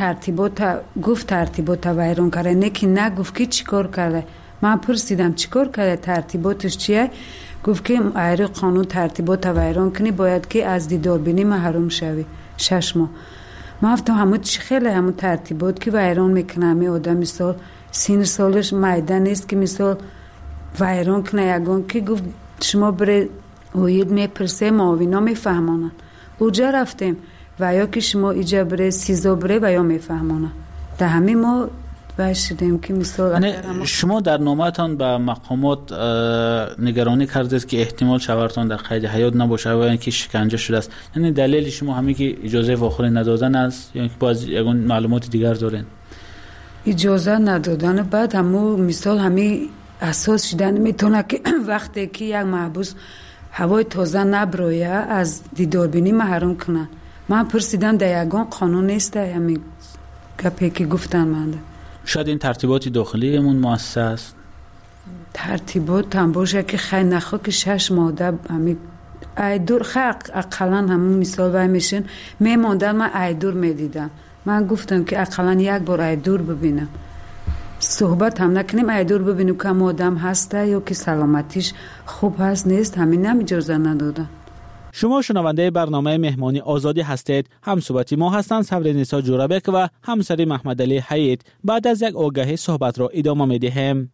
Speaker 23: ترتیبات ویران کرده، نه که نگفت که چی کار کرده. من پرسیدم چی کار کرده، ترتیباتش چیه؟ گفت که ایری قانون ترتیبات ویران کنی باید که از دیداربینی محروم شوی 6 ماه. من گفتم همون چی خیلی همون ترتیبات که ویران میکنه همه آدم مثال سین سالش میده نیست که مثال ویران کنه. یگان که گفت شما بره اوید میپرسه معاوینا میفهمانن. اوجا رفتیم و یا که شما ایجا بره سیزا بره و یا میفهمانن. در همین ما باشیدیم که مثال
Speaker 4: شما در نامه‌تان به مقامات نگرانی کردید که احتمال شوهرتان در قید حیات نباشه و اینکه شکنجه شده است. یعنی دلیل شما همین که اجازه واخری ندادن است یا اینکه باز یگان معلومات دیگر دارین؟
Speaker 23: اجازه ندادن بعد همو مثال همین اساس شدن میتونه که وقتی که یک محبوس هوای تازه نبرویه از دیداربینی محروم کنن. من پرسیدم در یگان قانون نیست همین گپی که گفتن من
Speaker 4: شاید این ترتیبات داخلی امون مؤسسه است.
Speaker 23: ترتیبات هم باشه که خیلی نخوا که 6 ماده همین ایدور خیلی اقلا همون مثال باید میشن میماندن. من ایدور میدیدم، من گفتم که اقلا یک بار ایدور ببینم، صحبت هم نکنیم ایدور ببینیم که هم آدم هسته یا که سلامتیش خوب هست نیست. همین هم اجازه ندادن.
Speaker 4: شما شنونده برنامه مهمانی آزادی هستید. همصحبتی ما هستند صبرنیسا جورابک و همسر محمد علی حیید. بعد از یک آگهی صحبت را ادامه می‌دهیم.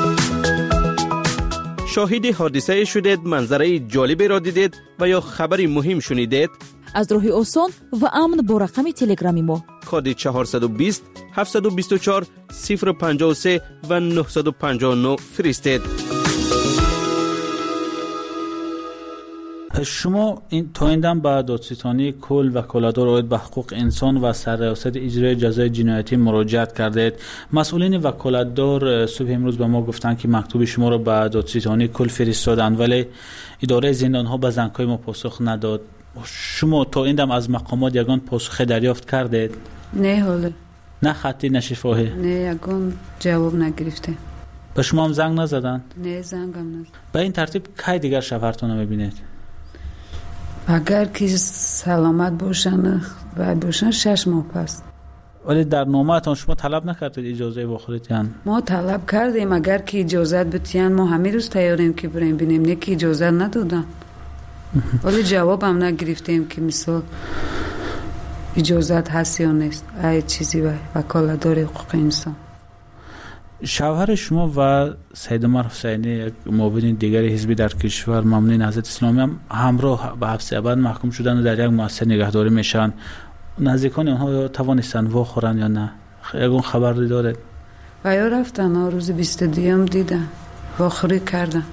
Speaker 3: شاهد حادثه شدید، منظره جالبی را دیدید و یا خبری مهم شنیدید؟
Speaker 11: از راه آسان و امن با رقم تلگرامی ما
Speaker 3: کد 420 724 053 و 959 فرستید.
Speaker 4: شما تا این دم به دادستانی کل و کلادار اوید به حقوق انسان و سرریاست اجرای جزای جنایتی مراجعت کردید. مسئولین وکالتدار صبح امروز به ما گفتن که مکتوب شما رو به دادستانی کل فرستادند ولی اداره زندان ها به زنگ‌های ما پاسخ نداد. شما تا این دم از مقامات یگان پاسخ دریافت کردید؟
Speaker 23: نه حالا
Speaker 4: نه خطی نه شفاهی؟
Speaker 23: نه یگان جواب نگرفته.
Speaker 4: به شما هم زنگ نزدن؟
Speaker 23: نه زنگ هم نزدن.
Speaker 4: به این ترتیب کی دیگر شوهرتون رو میبینید؟
Speaker 23: اگر که سلامت باشن و باشن 6 ماه پس.
Speaker 4: ولی در نامه‌تان شما طلب نکردید اجازه واخریتان؟
Speaker 23: ما طلب کردیم اگر که اجازه بتیان ما همه روز تیاریم که بریم بینیم، نه که اجازه ندادن. ولی جواب هم نگرفتیم که مثال اجازت هست یا نیست. ای چیزی وکالتدار حقوق انسان.
Speaker 4: شوهر شما و سید عمر حسینی یک معاون دیگر حزبی در کشور ممنوع نهضت اسلامی هم همراه به حبس ابد محکوم شدن و در یک مؤسسه نگهداری میشن. نزدیکان اونها توانستن واخورن یا نه؟ یگون خبری دارید؟
Speaker 23: و یا رفتن روز 22 هم دیدن واخوری کردن.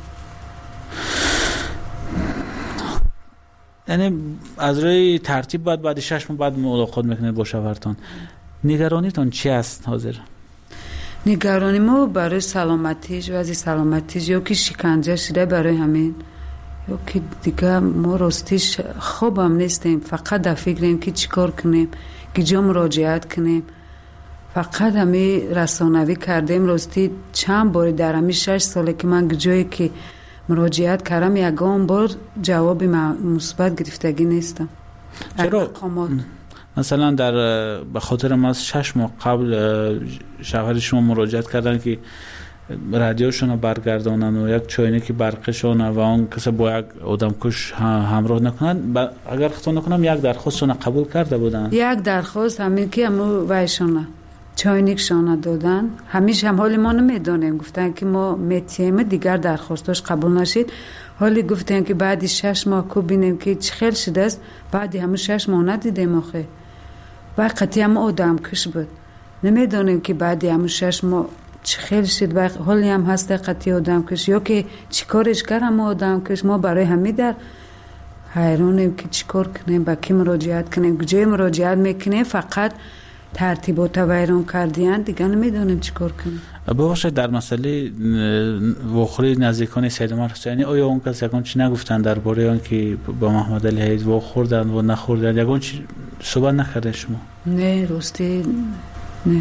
Speaker 4: یعنی از روی ترتیب بعد 6 ماه بعد ملاقات میکنید با شوهرتان. نگرانیتان چی است حاضر؟
Speaker 23: نگرانی ما برای سلامتیش، وضع سلامتیش یا که شکنجه شده برای همین یا که دیگه ما راستیش خوب هم نیستیم. فقط در فکریم که چیکار کنیم، کجا مراجعت کنیم. فقط همین رسانوی کردیم. راستی چند بار در همین 6 ساله که من جایی که مراجعت کردم یگان بار جواب مثبت گرفتگی نیستم.
Speaker 4: چرا؟ مثلا به خاطر ما از 6 ماه قبل شوهر شما مراجعت کردن که رادیوشون رو برگردانن و یک چاینکی برقشون و اون کسی با یک آدمکش همراه نکنن. اگر خطا نکنم یک درخواستشون قبول کرده بودن.
Speaker 23: یک درخواست همین که همو وایشون چاینکشون دادن. همیشه هم حال ما نمیدونیم. گفتن که ما میتیم دیگر درخواستش قبول نشید. حالی گفتن که بعد 6 ماه کو بینیم که چه خیلی شده است. بعد همون 6 ماه ندیدیم آخه. و قطعی هم آدم کش بود. نمیدونیم که بعد همون 6 ماه چه خیلی شد و حالی هم هست قطعی آدم کش یا که چی کارش کردم آدم کش. ما برای همین در حیرانیم که چی کار کنیم، با کی مراجعت کنیم، کجای مراجعت میکنیم. فقط ترتیبات ویران کردیان دیگه نمیدونیم چی کار کنیم.
Speaker 4: ببخشید در مسئله واخوری نزدیکان سید عمر حسینی آیا اون کس یکان چی نگفتن درباره آن که با محمد علی حیید واخوردن و نخوردن؟ یکان چی صحبت نکردن شما؟
Speaker 23: نه راستی نه.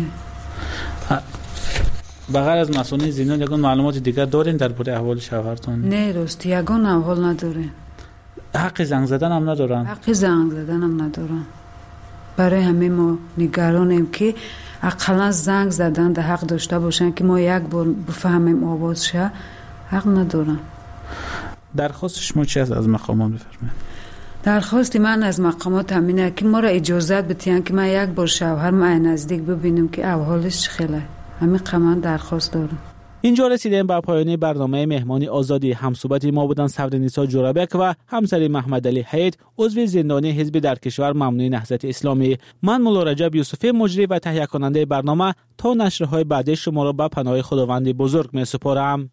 Speaker 4: بغیر از مسئولین زندان یکان معلومات دیگر دارین درباره احوال شوهرتون؟
Speaker 23: نه راستی یکان احوال ندارین.
Speaker 4: حق زنگ زدن هم ندارن؟
Speaker 23: حق زنگ زدن هم ندارن. برای همه ما نگرانیم که اقلا زنگ زدن ده حق داشته باشن که ما یک بار بفهمیم آواز شه. حق ندارن.
Speaker 4: درخواست شما چی است از مقامات بفرمایید؟
Speaker 23: درخواست من از مقامات همینه که ما را اجازت بدین که من یک بار شوهر من نزدیک ببینیم که احوالش خیلی. همین قمان درخواست دارم.
Speaker 4: اینجا رسیدیم به پایان برنامه مهمانی آزادی. همصحبت ما بودن صبرنیسا جورابک و همسر محمد علی حید، عضو زندانی حزب در کشور ممنوع نهضت اسلامی. من مولا رجب یوسفی مجری و تهیه کننده برنامه تا نشرهای بعدی شما را به پناه خداوند بزرگ می‌سپارم.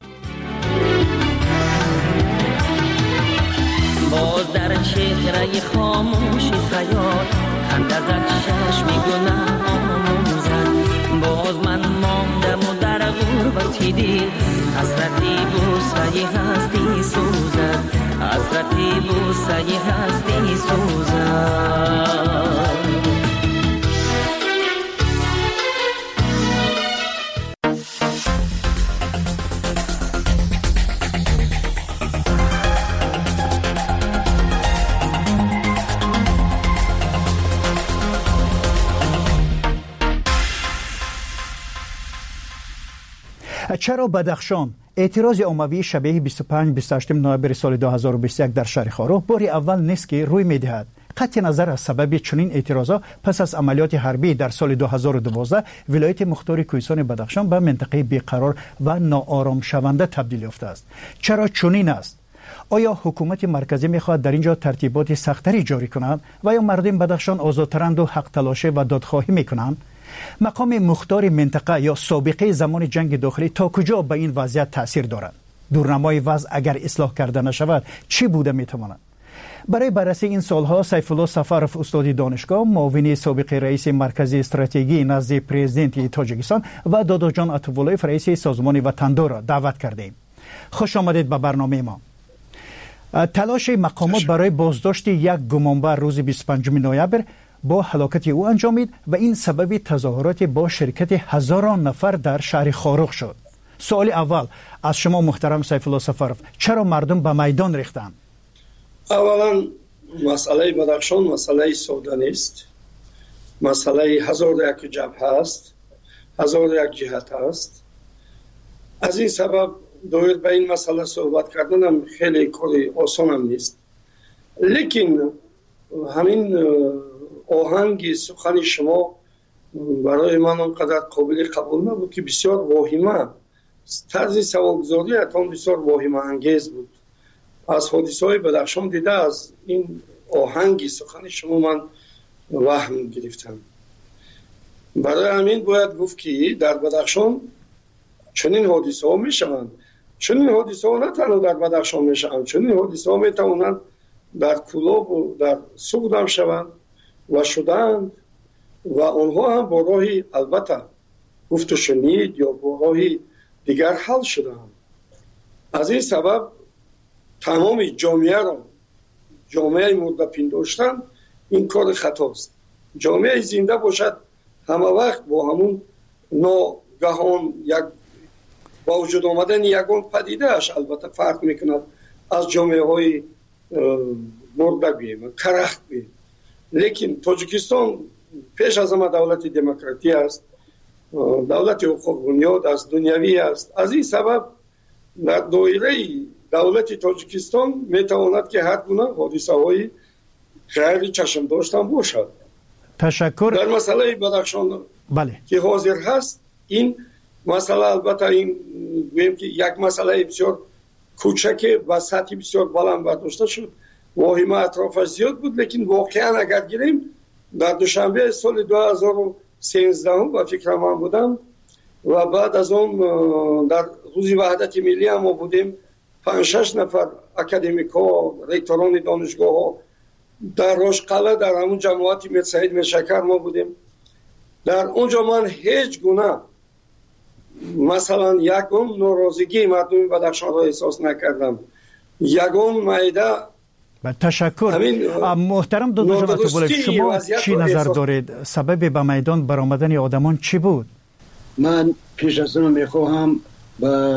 Speaker 2: باز در چهره خاموش خیال خنده زد چشم گناه آموزد. باز من ماندم و در غربتی دل حسرتی بوسه هستی سوزد، حسرتی بوسه هستی سوزد.
Speaker 14: چرا بدخشان اعتراض عمومی شبیه 25-28 نوامبر سال 2021 در شهر خارخ بار اول نیست که روی می‌دهد. قطع نظر از سبب چنین اعتراضات پس از عملیات حربی در سال 2012 ولایت مختار کوهستان بدخشان به منطقه بیقرار و ناآرام شونده تبدیل یافته است. چرا چنین است؟ آیا حکومت مرکزی می‌خواهد در اینجا ترتیبات سختری جاری کند و یا مردم بدخشان آزادترند و حق تلاش و دادخواهی می‌کنند؟ مقام مختار منطقه یا سابقه زمان جنگ داخلی تا کجا به این وضعیت تأثیر دارد؟ دورنمای وضع اگر اصلاح کرده نشود چی بوده میتواند؟ برای بررسی این سالها سیف الله سفرف استاد دانشگاه، معاون سابق رئیس مرکز استراتژی نزد پرزیدنت تاجیکستان و دادا جان عطواللهیف رئیس سازمان وطندار را دعوت کردیم. خوش آمدید به برنامه ما. تلاش مقامات برای بازداشت یک گمانبر روز 25 نوامبر با هلاکت او انجامید و این سبب تظاهرات با شرکت هزاران نفر در شهر خارخ شد. سوال اول از شما محترم سیف الله سفرف، چرا مردم به میدان ریختند؟
Speaker 6: اولا مسئله بدخشان مسئله ساده نیست. مسئله هزار یک جبهه است، هزار یک جهت است. از این سبب دایر به این مسئله صحبت کردن خیلی کاری آسان هم نیست. لیکن همین آهنگ سخن شما برای من اونقدر قابل قبول نبود که بسیار واهمه، طرز سوالگزاری اتان بسیار واهمه انگیز بود. از حادثه های بدخشان دیده از این آهنگ سخن شما من وهم گرفتم. برای همین باید گفت که در بدخشان چنین حادثه ها می شوند. چنین حادثه ها نه تنها در بدخشان می شوند، چنین حادثه ها می توانند در کلاب و در سوگد هم شوند و شدند و آنها هم با راهی البته گفت و شنید یا با راهی دیگر حل شدند. از این سبب تمام جامعه را، جامعه مرده پنداشتن، این کار خطاست. جامعه زنده باشد همه وقت با همون ناگهان یک با وجود آمدن یگان پدیده اش البته فرق میکند از جامعه های مرده بیم، کرخت بیم. لیکن تاجیکستان پیش از همه دولت دموکراتی است، دولت حقوق بنیاد است، دنیوی است. از این سبب در دایره دولت تاجیکستان میتواند که هر گونه حادثه های غیر چشم داشتن باشد.
Speaker 14: تشکر.
Speaker 6: در مسئله بدخشان که حاضر هست، این مسئله البته این گویم که یک مسئله بسیار کوچک و سطحی بسیار بلند برداشته شد، واهمه اطرافش زیاد بود. لیکن واقعا اگر گیریم در دوشنبه سال 2013 و فکر من بودم و بعد از اون در روز وحدت ملی هم ما بودیم، 5-6 نفر اکادمیکا، ریکتوران دانشگاه ها در روشقله در همون جماعت میر سعید میرشکر ما بودیم. در اونجا من هیچ گونه مثلا یگان ناراضگی مردم بدخشان را احساس نکردم. یگان معده.
Speaker 14: تشکر. محترم دادا جان عطواللهیف، شما چی نظر دارید؟ سبب به میدان برآمدن آدمان چی بود؟
Speaker 8: من پیش از اون میخواهم به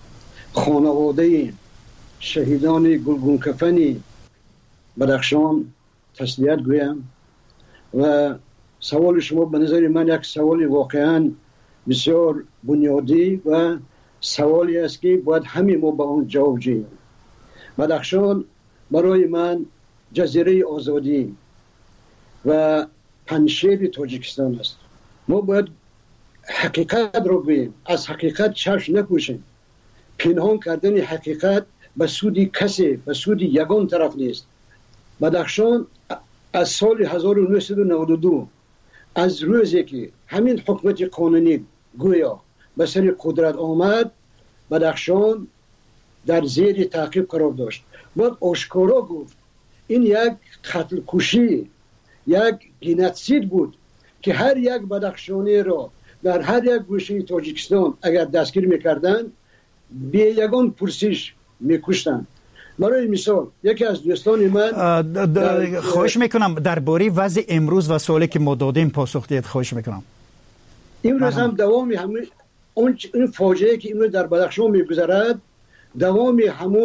Speaker 8: خانواده شهیدان گلگون کفنی بدخشان تسلیت گویم و سوال شما به نظر من یک سوال واقعا بسیار بنیادی و سوالی است که باید همه ما به اون جواب دهیم. بدخشان برای من جزیره آزادی و پنشیر تاجیکستان است. ما باید حقیقت رو بگوییم، از حقیقت چشم نپوشیم. پنهان کردن حقیقت به سود کسی، به سود یگان طرف نیست. بدخشان از سال 1992 از روزی که همین حکومت قانونی گویا به سر قدرت آمد، بدخشان در زیر تعقیب قرار داشت. بعد آشکارا گفت این یک قتل کشی، یک جنوسید بود که هر یک بدخشانی را در هر یک گوشه تاجیکستان اگر دستگیر میکردن به یگان پرسش میکشتن. برای مثال یکی از دوستان من
Speaker 14: خواهش میکنم درباره وضع امروز و سوالی که ما دادیم پاسخ دهید. خواهش میکنم.
Speaker 8: امروز هم دوام همین این فاجعه که امروز در بدخشان میگذرد دوام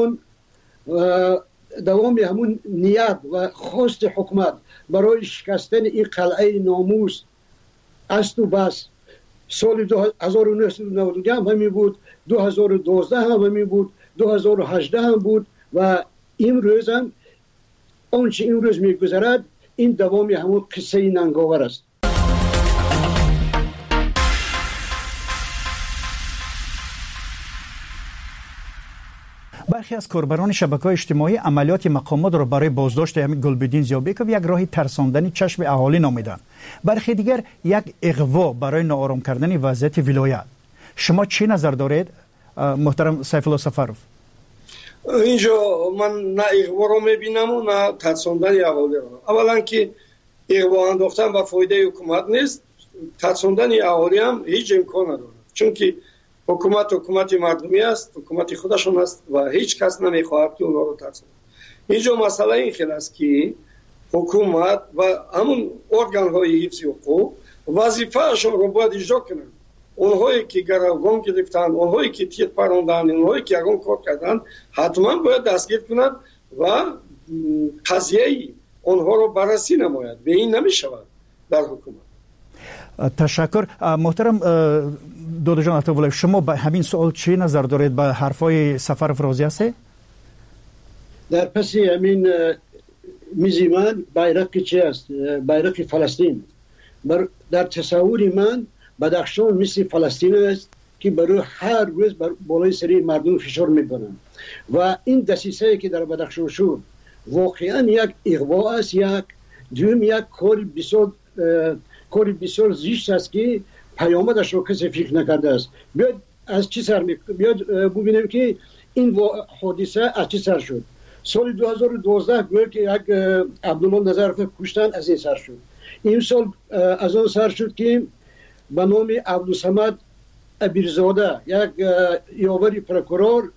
Speaker 8: همون نیت و خواست حکومت برای شکستن این قلعه ناموس است و بس. سال 1992 هم همین بود، 2012 هم همین بود، 2018 هم بود و امروز هم آنچه امروز میگذرد این دوام همون قصه ننگاور است.
Speaker 14: برخی از کاربران شبکه‌های اجتماعی عملیات مقامات را برای بازداشت گلبدین زیابکوف یک راه ترساندن چشم اهالی نامیدند. برخی دیگر یک اغوا برای ناآرام کردن وضعیت ولایت. شما چی نظر دارید محترم سیف الله سفرов؟
Speaker 6: اینجا من نه اغوا را میبینم و نه ترساندن اهالی را. اولا که اغوا انداختن و فایده حکومت نیست، ترساندن اهالی هم هیچ امکان نداره، چون که حکومت مردمی است، حکومت خودشون است و هیچ کس نمیخواهد که اونها رو ترساند. اینجا مسئله این خیلی است که حکومت و همون ارگان های حفظ حقوق وظیفه اشون رو باید اجرا کنند. اونهایی که گروگان گرفتن، اونهایی که تیر پراندن، اونهایی که یگان کار کردن حتما باید دستگیر کنند و قضیه اونها رو بررسی نماید. به این نمیشود در حکومت.
Speaker 14: تشکر. محترم دودو جان عطاولایف، شما به همین سوال چی نظر دارید؟ به حرفای سفرов راضی هستید؟
Speaker 8: در پس همین میزی من بیرق چی است؟ بیرق فلسطین. در تصور من بدخشان مثل فلسطین است که برای هر روز بالای سری مردم فشار میبرن و این دسیسه که در بدخشان شد واقعا یک اغوا است، یک دوم یک کاری بسیار زشت است که پیامدش رو کسی فکر نکرده است. بیاد از چی سر بیاد ببینیم که این حادثه از چی سر شد. سال 2012 گویا که یک عبدالله نظرف کشتن از این سر شد. این سال از آن سر شد که به نام عبدالصمد ابیرزاده یک یاوری پروکورور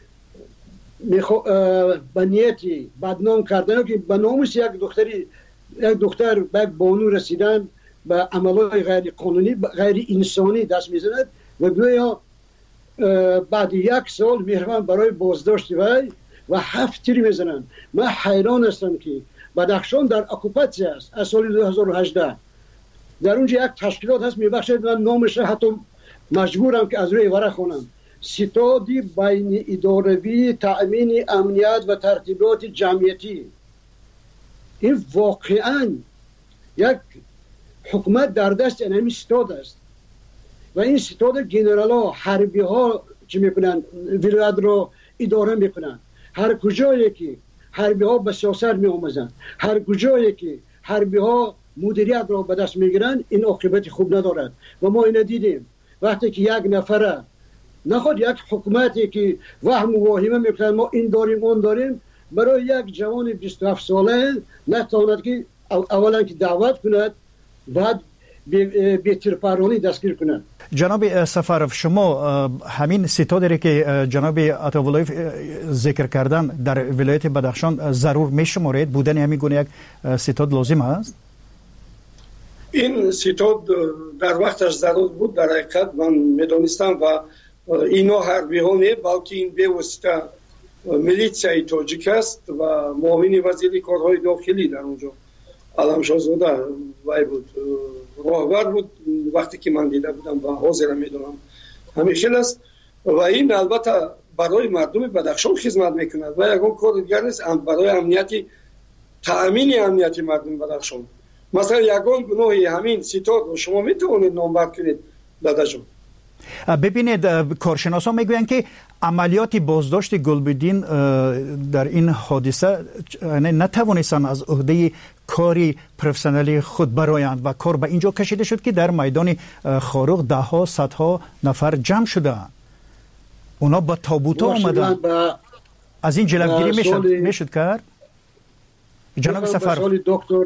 Speaker 8: به نیتی بدنام کردن که به نامش یک دختر به بانو رسیدن به عملهای غیر قانونی غیر انسانی دست میزند و گویا بعد یک سال میروند برای بازداشت وی و 7 تیر میزنند. من حیران هستم که بدخشان در اکوپاسیون است از سال 2018. در اونجا یک تشکیلات هست میبخشید من نامش حتی مجبورم که از روی ورق خوانم: ستادی بین اداروی تأمین امنیت و ترتیبات جمعیتی. این واقعا یک حکومت در دست اینمی ستاد است و این ستاد جنرال ها حربی ها چی میکنن؟ ولایت رو اداره میکنن. هر کجایی که حربی ها به سیاست می آموزن، هر کجایی که حربی ها مدیریت را به دست میگیرن، این عاقبت خوب ندارد و ما اینو دیدیم. وقتی که یک نفره نخواد یک حکومتی که وهم و واهمه میکنن ما این داریم اون داریم، برای یک جوان 27 ساله نتواند که اولا که دعوت کند بعد به تیرپرانی دستگیر کند.
Speaker 14: جناب سفرов، شما همین ستادی که جناب عطاولایف ذکر کردن در ولایت بدخشان ضرور میشمارید؟ بودن همین گونه یک ستاد لازم است؟
Speaker 6: این ستاد در وقتش ضرور بود. در حقیقت من میدونستم و اینا حربی ها نه، بلکه این به واسطه میلیسیای تاجیک است و معاون وزیر کارهای داخلی در اونجا علمشاهزاده وی بود، راهبر بود وقتی که من دیده بودم و حاضر میدونم همیشه است و این البته برای مردم بدخشان خدمت میکند و یکان کار دیگر نیست برای امنیتی تأمین امنیتی مردم بدخشان. مثلا یکان گناه همین ستاد شما میتونید نامبر کنید داداجون.
Speaker 14: ببینید کارشناسان میگویند که عملیات بازداشت گلبدین در این حادثه نتوانستند از عهده کاری پروفسیونالی خود برآیند و کار به اینجا کشیده شد که در میدان خاروق ده ها صدها نفر جمع شدند. اونا با تابوت آمدن. از این جلوگیری میشد کرد؟ جناب سفر
Speaker 8: دکتر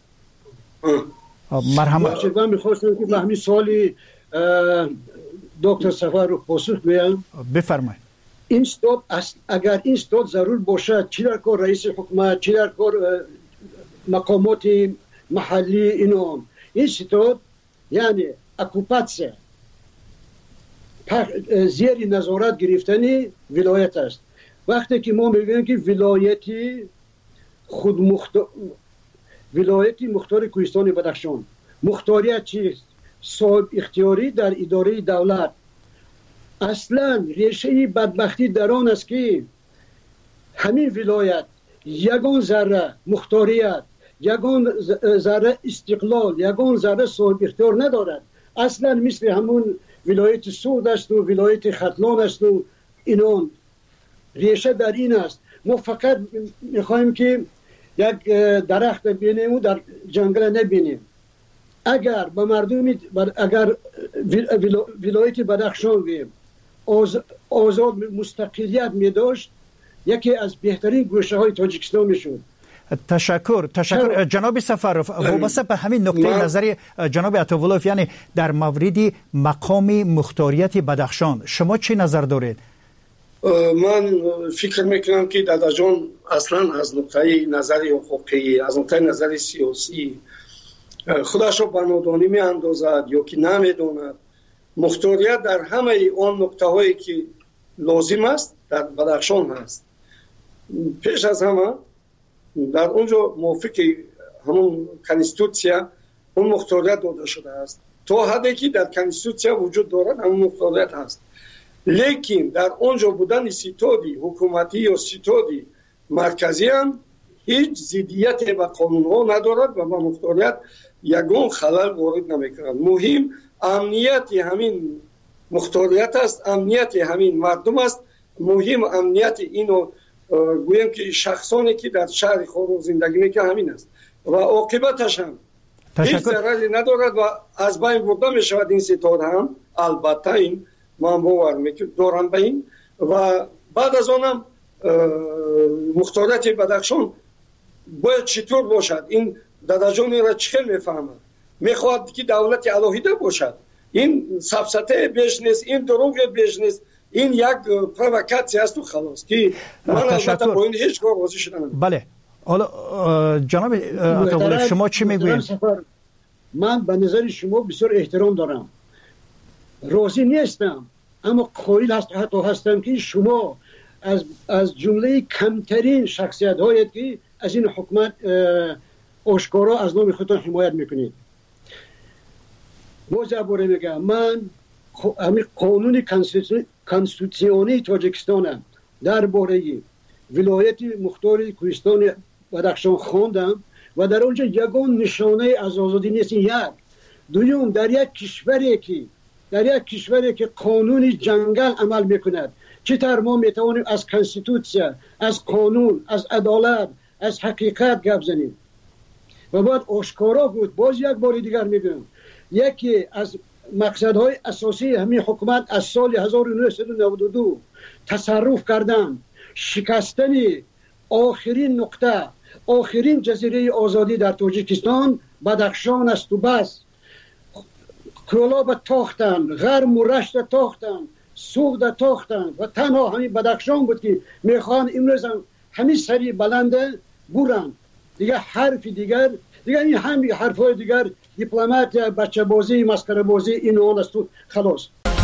Speaker 14: مرحمت.
Speaker 8: من میخواستم که به همین سوالی دکتر سفر رو پاسخ بدم.
Speaker 14: بفرمایید.
Speaker 8: این استاد اگر این استاد ضرور باشد، چی در کار رئیس حکومت، چی در کار مقامات محلی این استاد یعنی اکوپاسیون زیر نظارت گرفتنی ولایت است. وقتی که ما میگیم که ولایتی مختار کوهستان بدخشان، مختاریت چیست؟ صاحب اختیاری در اداره دولت. اصلا ریشه بدبختی در آن است که همین ولایت یگان ذره مختاریت، یگان ذره استقلال، یگان ذره صاحب اختیار ندارد. اصلا مثل همون ولایت سود است و ولایت ختلان است و اینان. ریشه در این است. ما فقط میخوایم که یک درخت ببینیم و در جنگل نبینیم. اگر به مردم اگر ولایت بدخشان آزاد مستقلیت می داشت، یکی از بهترین گوشه های تاجیکستان می شد.
Speaker 14: تشکر جناب سفرов. وابسته به همین نقطه نظر جناب عطاولوف، یعنی در مورد مقام مختاریت بدخشان شما چه نظر دارید؟
Speaker 6: من فکر میکنم که دادا جان اصلا از نقطه نظر حقوقی، از نقطه نظر سیاسی خودش رو به نادانی می اندازد یا که نمیداند. مختاریت در همه آن نقطه هایی که لازم است در بدخشان هست. پیش از همه در اونجا موافق همون کنستیتوسیا اون مختاریت داده شده است. تا حدی که در کنستیتوسیا وجود دارد همون مختاریت هست. لیکن در اونجا بودن ستادی حکومتی یا ستادی مرکزی هم هیچ ضدیت به قانون ها ندارد و به مختاریت یگان خلل وارد نمیکند. مهم امنیت همین مختاریت است، امنیت همین مردم است. مهم امنیت اینو گویم که شخصانی که در شهر خاروق زندگی میکنند همین است و عاقبتش هم هیچ ضرری ندارد و از بین برده میشود. این ستاد هم البته این من باور میکنم دارم به این و بعد از آنم مختاریت بدخشان باید چطور باشد. این داداجانی را چه میفهمد؟ میخواد که دولت الهیده باشد. این سفسطه بیش نیست، این دروغ بیش نیست، این یک پرووکاسیون است و خلاص که من البته با این هیچ کار راضی شدم.
Speaker 14: بله. حالا جناب عطاولوف شما چی میگویید؟
Speaker 8: من به نظر شما بسیار احترام دارم، راضی نیستم، اما قائل هستم که شما از جمله کمترین شخصیت هایید که از این حکومت آشکارا از نام خودتان حمایت میکنید. باز دوباره میگم من همین قانون کنستیتوسیونی تاجیکستان درباره ولایت مختار کوهستان بدخشان خواندم و در اونجا یگان نشانه از آزادی نیست. یک دوم در یک کشوری که قانون جنگل عمل میکند چطور ما میتوانیم از کنستیتوسیا، از قانون، از عدالت، از حقیقت گپ زنیم؟ و باید آشکارا بود. باز یک بار دیگر میگم یکی از مقصدهای اساسی همین حکومت از سال 1992 تصرف کردن شکستن آخرین نقطه، آخرین جزیره آزادی در تاجیکستان بدخشان است و بس. کلاب تاختن، غرم و رشت تاختن، سوغد تاختن و تنها همین بدخشان بود که میخوان امروز همین سری بلنده برن. دیگه حرف دیگر این همین حرفای دیگر دیپلمات، بچه بازی، مسخره بازی این اون است و خلاص.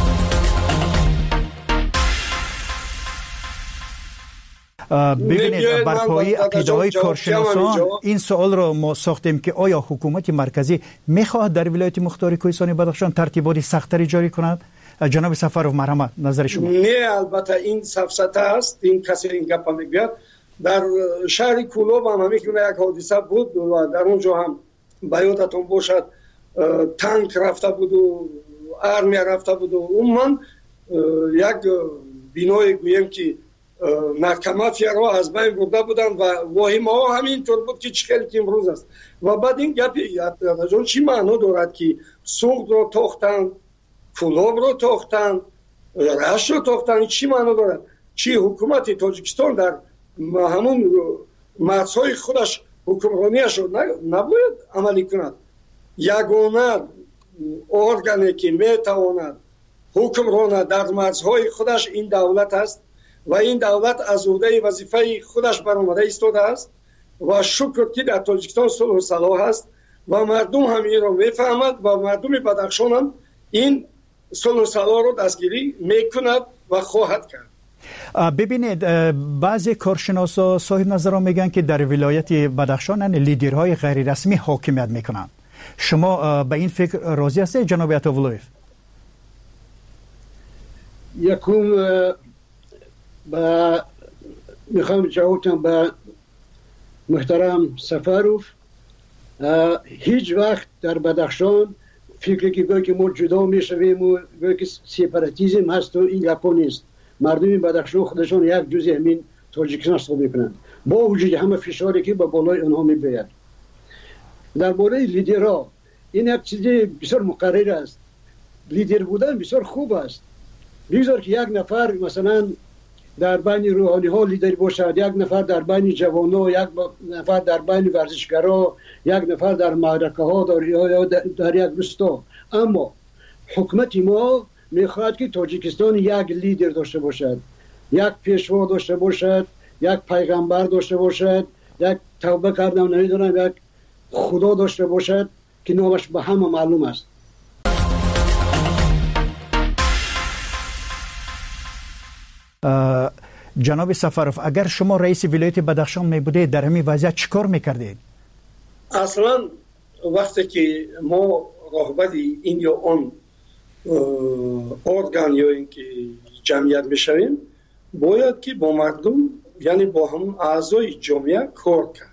Speaker 14: ببینید برپایی عقیده‌های کارشناسان این سوال را ما ساختیم که آیا حکومت مرکزی میخواهد در ولایت مختار کوهستان بدخشان ترتیبات سخت‌تری جاری کند؟ جناب سفرov مرحمت نظر شما.
Speaker 6: نه البته این سفسطه است. این کسی این گپ میگه در شهر کولوب هم میگه یک حادثه بود و در اونجا هم بیاتتون باشد تانک رفته بود و армия рафта буду умуман як бинои гӯем ки наркомафияро аз байн бурда буданд ва воҳимаҳо ҳамин тур буд ки чӣ хеле ки имрӯз аст ва баъд ин гапи чӣ маъно дорад ки суғдро тохтанд фулобро тохтанд рашро тохтанд чӣ маъно дорад чӣ ҳукумати тоҷикистон дар ҳамун марзҳои худаш ҳукмронияшро набояд амалӣ кунад ягона органе ки метавонад ҳукм ронад дар марзҳои худаш ин давлат аст ва ин давлат аз ӯҳдаи вазифаи худаш баромада истодааст ва шукр ки дар тоҷикистон сулҳу салоҳ аст ва мардум ҳам инро мефаҳмад ва мардуми Бадахшон ҳам ин сулҳу салоҳро дастгирӣ мекунад ва хоҳад кард.
Speaker 14: ببینید بعضی کارشناسا صاحب نظران میگن که در ولایت بدخشان لیدرهای غیر رسمی حاکمیت میکنند. شما به این فکر راضی هستید جناب عطاولویف؟
Speaker 8: یکم میخوام جوابتم به محترم سفروف هیچ وقت در بدخشان فکری که گوی که ما جدا میشویم و گوی که سپاراتیسم هست و این گپا نیست. مردم بدخشان خودشان یک جزء همین تاجیکستان حساب میکنند با وجود همه فشاری که با بالای آنها میباید. درباره لیدرها این یک چیز بسیار مقرر است. لیدر بودن بسیار خوب است. بگذار که یک نفر مثلا در بین روحانی ها لیدر باشد، یک نفر در بین جوانان، یک نفر در بین ورزشکارا، یک نفر در معرکه ها در یک روستا. اما حکومت ما میخواهد که تاجیکستان یک لیدر داشته باشد، یک پیشوا داشته باشد، یک پیغمبر داشته باشد، یک توبه کردم نمیدونم یک خدا داشته باشد که نامش به همه معلوم است.
Speaker 14: جناب سفروف اگر شما رئیس ولایت بدخشان می بودید در همین وضعیت چیکار میکردید؟
Speaker 6: اصلا وقتی که ما راهبر این یا آن ارگان یا اینکه جمعیت بشویم باید که با مردم یعنی با همون اعضای جامعه کار کرد.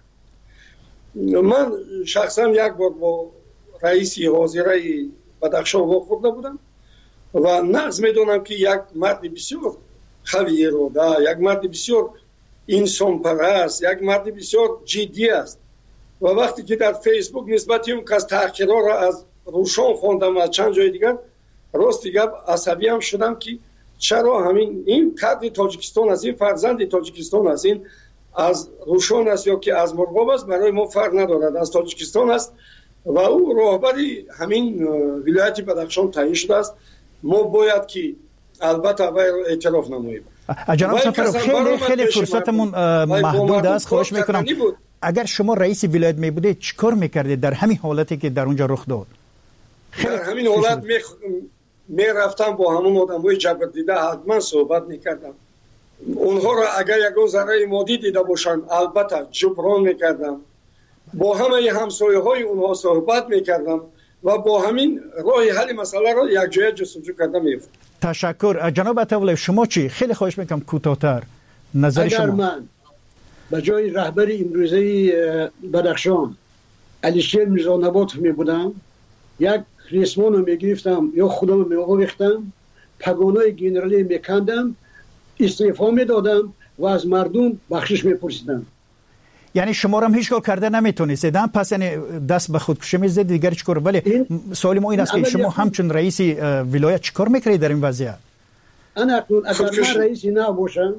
Speaker 6: من شخصا یک بار با رئیس حاضره بدخشان واخورده بودم و نقض میدونم که یک مرد بسیار خوی اراده، یک مرد بسیار انسان پرست، یک مرد بسیار جدی است و وقتی که در فیسبوک نسبت اون کس تحقیرها را از روشان خواندم و از چند جای دیگر راست دیگه عصبی هم شدم که چرا همین این کادر تاجیکستان از این فرزند تاجیکستان از این از روشان است یا که از مرغاب است برای ما فرق ندارد، از تاجیکستان است و او راهبری همین ولایت بدخشان تعیین شده است. ما باید که البته وی رو اعتراف نماییم.
Speaker 14: جناب سفروف خیلی فرصتمون محدود است، خواهش میکنم اگر شما رئیس ولایت می بودید چیکار میکردید در همین حالتی که در اونجا رخ داد؟
Speaker 6: در همین حالت می رفتم با همون آدمای جبر دیده حتما صحبت میکردم. اونها را اگر یکون ذره مادی دیده باشن البته جبران میکردم، با همه همسایه های اونها صحبت میکردم و با همین راه حل مسئله را یک جای جستجو کردم.
Speaker 14: تشکر. جناب عطاولویف شما چی؟ خیلی خواهش میکنم کوتاه‌تر نظر شما.
Speaker 8: اگر من به جای رهبر امروزی بدخشان علیشیر میرزانبات می بودم یک ریسمان رو میگرفتم یا خودم رو میآویختم پگانای گنرالی میکندم استعفا میدادم و از مردم بخشش میپرسیدم.
Speaker 14: یعنی شما رو هم هیچ کار کرده نمیتونید پس یعنی دست به خودکشی میزدید دیگر چیکار؟ ولی سوال ما این است که شما همچون رئیس ولایت چیکار میکردید در این وضعیت؟
Speaker 8: انا اگر من رئیس نباشم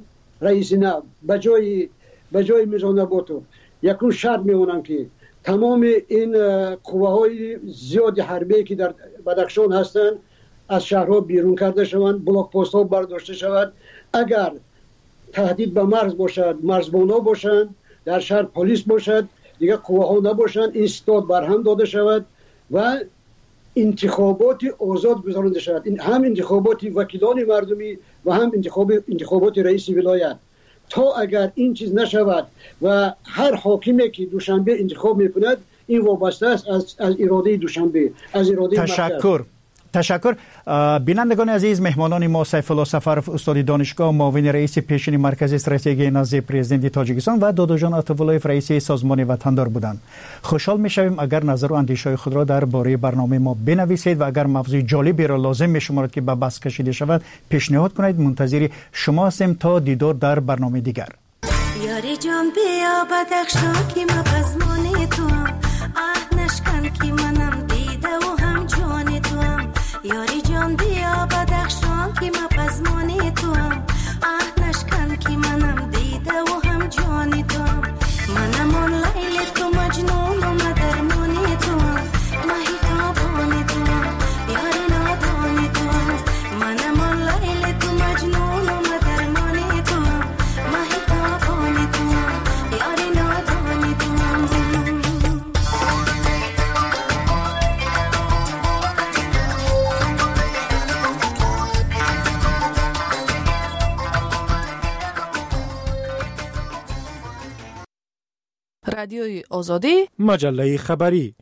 Speaker 8: به جای میرزانباتو یکون شرط میمونم که تمام این قوه‌های زیاد حربی که در بدخشان هستند از شهرها بیرون کرده شوند، بلاک پست ها برداشته شود. اگر تهدید به مرز باشد مرزبانا باشند، در شهر پلیس باشد، دیگه قوه ها نباشند، این استاد برهم داده شود و انتخابات آزاد گذرانده شود. این هم انتخابات وکیلان مردمی و هم انتخابات رئیس ولایت. تا اگر این چیز نشود و هر حاکمی که دوشنبه انتخاب میکند این وابسته است از اراده دوشنبه، از اراده
Speaker 14: تشکر. تشکر. بینندگان عزیز، مهمانان ما سیف الله سفرف استاد دانشگاه، معاون رئیس پیشین مرکز استراتژی نزد پرزیدنت تاجیکستان و داداجان عطیف‌الله رئیس سازمان وطندار بودند. خوشحال می‌شویم اگر نظر و اندیشه‌های خود را درباره برنامه ما بنویسید و اگر موضوع جالبی را لازم می‌شمارید که به بحث کشیده شود پیشنهاد کنید. منتظر شما هستیم تا دیدار در برنامه دیگر.
Speaker 22: یاری جان بیا بدخشان که ما پزمان تو عهد نشکن که منم دیده و هم جان تو یاری جان بیا بدخشان که ما پزمان تو عهد نشکن که منم دیده و هم جان تو منم آن لیل تو مجنون و مدرمان تو ماهی تابان تو یاری نادان تو منم آن لیل تو مجنون و مدرمان تو ماهی تابان تو یاری نادان تو
Speaker 1: رادیوی آزادی،
Speaker 15: مجله خبری.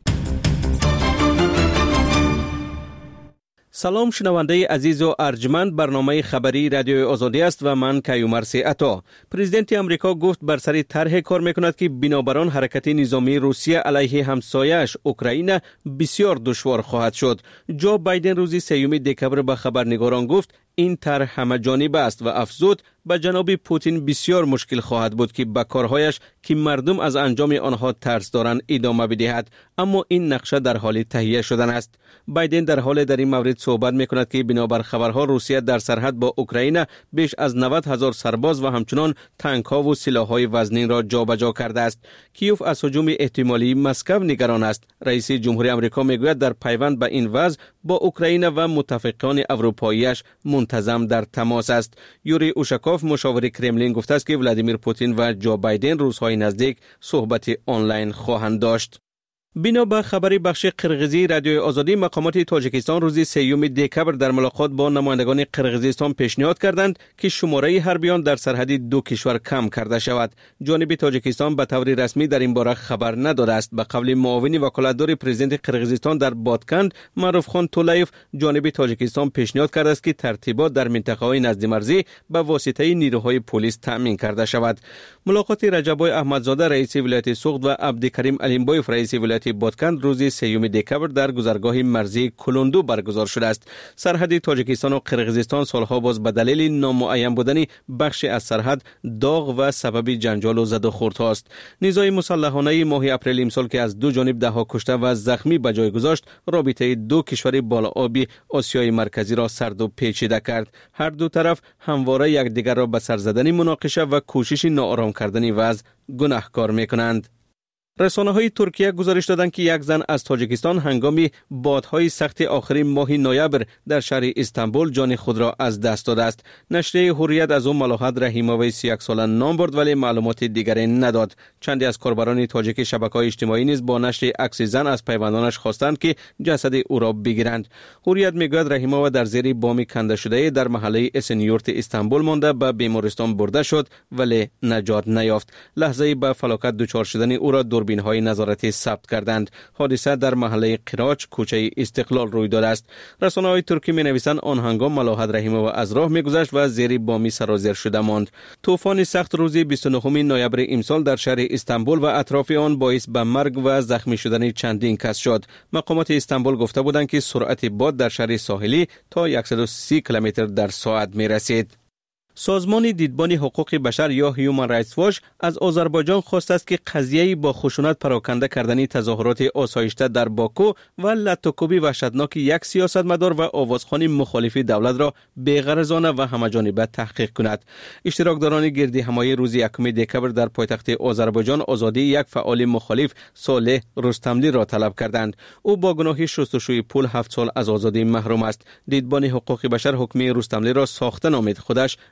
Speaker 3: سلام شنونده عزیز و ارجمند، برنامه خبری رادیوی آزادی است و من کیومرث عطا. پرزیدنت امریکا گفت بر سر طرح کار میکند که بنابر حرکت نظامی روسیه علیه همسایه‌اش اوکراین بسیار دشوار خواهد شد. جو بایدن روز 3 دکبر به خبرنگاران گفت این طرح همه جانبه است و افزود به جناب پوتین بسیار مشکل خواهد بود که به کارهایش که مردم از انجام آنها ترس دارند ادامه بدهد، اما این نقشه در حال تهیه شدن است. بایدن در این مورد صحبت میکند که بنابر خبرها روسیه در سرحد با اوکراین بیش از 90,000 سرباز و همچنان تانک‌ها و سلاح‌های وزنین را جابجا کرده است. کیوف از هجوم احتمالی مسکو نگران است. رئیس جمهوری آمریکا میگوید در پیوند به این وضع با اوکراین و متفقان اروپایی‌اش منتظم در تماس است. یوری اوشاکوف مشاور کرملین گفته است که ولادیمیر پوتین و جو بایدن روزهای نزدیک صحبت آنلاین خواهند داشت. بنا به خبری بخش قرغیزی رادیوی آزادی، مقامات تاجیکستان روز 3 دکبر در ملاقات با نمایندگان قرغیزستان پیشنهاد کردند که شماره حربیان در سرحد دو کشور کم کرده شود. جانب تاجیکستان به طور رسمی در این باره خبر نداده است. به قول معاون وکالتدار پرزیدنت قرغیزستان در بادکند معروف خان تولایف، جانب تاجیکستان پیشنهاد کرده است که ترتیبات در منطقه‌های نزد مرزی به واسطه نیروهای پلیس تامین کرده شود. ملاقات رجبای احمدزاده رئیس ولایت سوخت و عبدالکریم علیمبایف رئیس ولایت بادکند روز 3 دکبر در گذرگاه مرزی کلوندو برگزار شده است. سرحد تاجیکستان و قرغیزستان سالها باز به دلیل نامعین بودن بخش از سرحد داغ و سبب جنجال و زد و خوردها است. نیزهای مسلحانه ماه اپریل امسال که از دو جانب دهها کشته و زخمی به جای گذاشت، رابطه دو کشور بالآبی آسیای مرکزی را سرد و پیچیده کرد. هر دو طرف همواره یکدیگر را به سر زدن مناقشه و کوشش ناآرام کردن وضع گناهکار می‌کنند. رسانه‌های ترکیه گزارش دادند که یک زن از تاجیکستان هنگام بادهای سخت آخرین ماه نوامبر در شهر استانبول جان خود را از دست داده است. نشریه حریت از او ملاحت رحیموی 31 ساله نام برد ولی معلومات دیگری نداد. چندی از کاربران تاجیک شبکه‌های اجتماعی نیز با نشر عکس زن از پیوندانش خواستند که جسد او را بگیرند. حریت میگوید رحیموی در زیر بام کنده شده در محله اسنیورت استانبول مانده به بیمارستان برده شد ولی نجات نیافت. لحظه به فلاکت دچار شدن او را دوربین‌های نظارتی ثبت کردند. حادثه در محله قراچ کوچه استقلال روی داده است. رسانه‌های ترکی می‌نویسند آن هنگام ملاحت رحیموی از راه می‌گذشت و زیر بامی سرازیر شده ماند. طوفان سخت روز 29 نوامبر امسال در شهر استانبول و اطراف آن باعث به مرگ و زخمی شدن چندین کس شد. مقامات استانبول گفته بودند که سرعت باد در شهر ساحلی تا 130 کیلومتر در ساعت می‌رسید. سازمان دیدبان حقوق بشر یا هیومن رایتس واچ از آذربایجان خواسته است که قضیه با خشونت پراکنده کردن تظاهرات آسایشته در باکو و لطوکوبی وحشتناک یک سیاستمدار و آوازخوان مخالف دولت را بی‌غرضانه و همه‌جانبه تحقیق کند. اشتراکداران گردی همایی روز 1 دکبر در پایتخت آذربایجان آزادی یک فعال مخالف صالح رستملی را طلب کردند. او با گناه شستشوی پول 7 سال از آزادی محروم است. دیدبان حقوق بشر حکم رستملی را ساخته نامید. خودش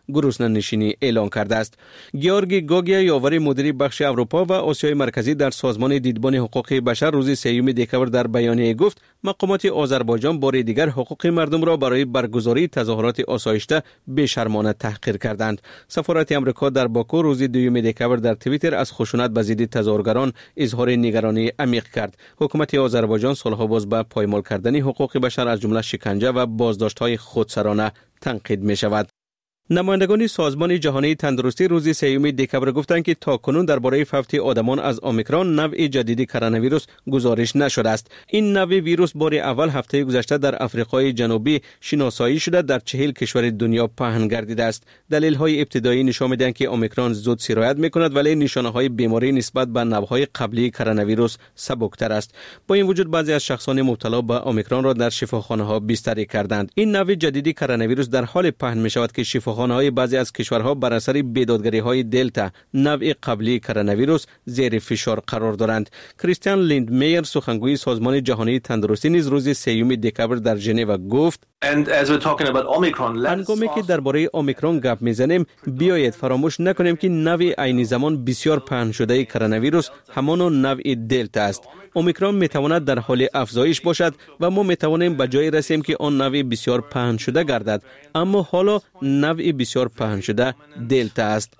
Speaker 3: گرسنه‌نشینی اعلام کرده است. گیورگی گوگیا یاور مدیر بخش اروپا و آسیای مرکزی در سازمان دیدبان حقوق بشر روز 3 دکبر در بیانیه گفت مقامات آذربایجان بار دیگر حقوق مردم را برای برگزاری تظاهرات آسایشته بی‌شرمانه تحقیر کردند. سفارت آمریکا در باکو روز 2 دکبر در توییتر از خشونت به ضد تظاهرگران اظهار نگرانی عمیق کرد. حکومت آذربایجان سالها باز به پایمال کردن حقوق بشر از جمله شکنجه و بازداشت‌های خودسرانه تنقید می‌شود. نمایندگان سازمان جهانی تندرستی روز 3 دکبر گفتند که تاکنون درباره فوت آدمان از اومیکرون نوع جدید کرونا ویروس گزارش نشده است. این نوع ویروس بار اول هفته گذشته در آفریقای جنوبی شناسایی شده در 40 کشور دنیا پهن گردیده است. دلایل ابتدایی نشان می‌دهند که اومیکرون زود سرایت می‌کند ولی نشانه‌های بیماری نسبت به نوع‌های قبلی کرونا ویروس سبکتر است. با این وجود بعضی از شخصان مبتلا به اومیکرون را در شفاخانه‌ها بستری کردند. این نوع جدید کرونا ویروس در حال پهن می‌شود که شفاخانه‌های بعضی از کشورها بر اثر بیدادگری‌های دلتا نوع قبلی کرونا ویروس زیر فشار قرار دارند. کریستیان لیندمیر سخنگوی سازمان جهانی تندرستی نیز روز 3 دکبر در ژنو گفت هنگامی که درباره اومیکرون گپ میزنیم بیایید فراموش نکنیم که نوع عین زمان بسیار پهن شده کرونا ویروس همان نوع دلتا است. اومیکرون میتواند در حال افزایش باشد و ما میتوانیم به جای رسیم که آن نوع بسیار پهن شده گردد، اما حالا نوع بسیار پهن شده دلتا است.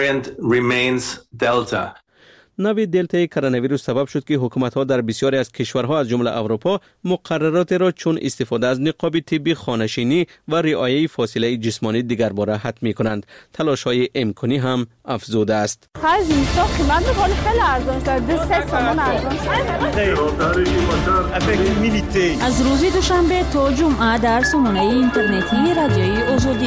Speaker 3: نوع دلتا کرونا ویروس سبب شد که حکومت‌ها در بسیاری از کشورها از جمله اروپا مقررات را چون استفاده از نقاب طبی خانه‌نشینی و رعایت فاصله جسمانی دیگرباره حتمی کنند. تلاش‌های امکانی هم افزوده است.
Speaker 11: از روز دوشنبه تا جمعه در سامانه اینترنتی رادیوی آزادی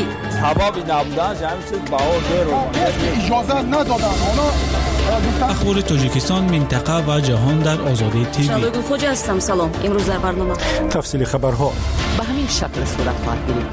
Speaker 5: اجازه ندادن.
Speaker 4: اخبار تاجیکستان، منطقه و جهان در آزادی تیوی.
Speaker 17: شادو خوجا هستم. سلام. امروز در برنامه
Speaker 5: تفصیل خبرها
Speaker 1: به همین شکل صورت خواهد گرفت.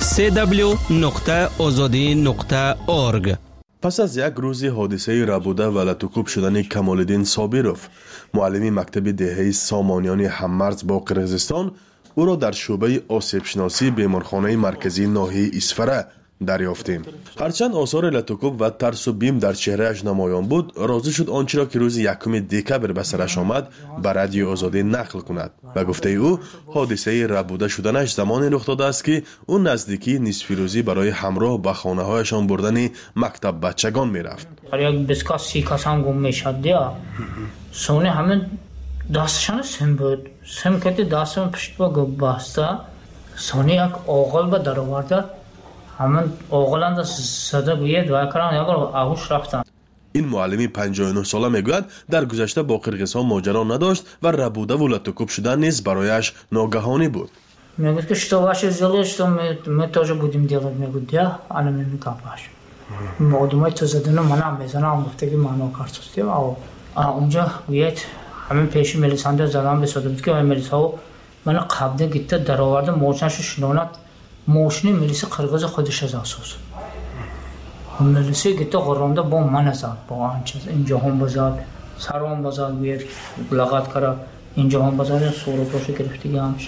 Speaker 7: www.azadi.org. پس از یک روز حادثه ربوده و لطوکوب شدن کمالالدین صابروف، معلم مکتب دهه سامانیان هممرز با قرقیزستان، او را در شعبه آسیب شناسی بیمارخانه مرکزی ناحیه اسفره دریافتیم. هرچند آثار لطوکوب و ترس و بیم در چهرهش نمایان بود، راضی شد آنچه را که روز 1 دکبر به سرش آمد به رادیو آزادی نقل کند و گفته او حادثه ربوده شدنش زمانی رخ داده است که او نزدیکی نصف روزی برای همراه به خانه هایشان بردن مکتب بچگان میرفت.
Speaker 9: یک بسکا 30 کس هم گم میشد دیا سونه همه دستشان سم بود، سم کتی دستم پشت با گب باسته سونه یک آغل به در آورده همون اوغلند صدا گوید و اکران اگر آهوش رفتن.
Speaker 7: این معلمی 59 ساله میگوید در گذشته با قرقیزستان ماجرا نداشت و ربوده و لطوکوب شدن نیز برایش ناگهانی بود.
Speaker 9: میگوید که что ваше сделали, что мы тоже будем делать. میگوید یا انا میگم مقدمه تو زدن منم میزنم گفته که منو کارتوستیم او اونجا گوید همین پیش ملیسانده زدم به صدمت که ملیساو من قبضه گیت در آورده موشنشو شنونت موشنی ملیس قرقیز خودش از اساس ملیسی گیت قرانده با من زد با آنچه اینجا هم بزاد سرام بزاد گوید لغت کرا اینجا هم بزاد صورتاشو گرفتگی همش.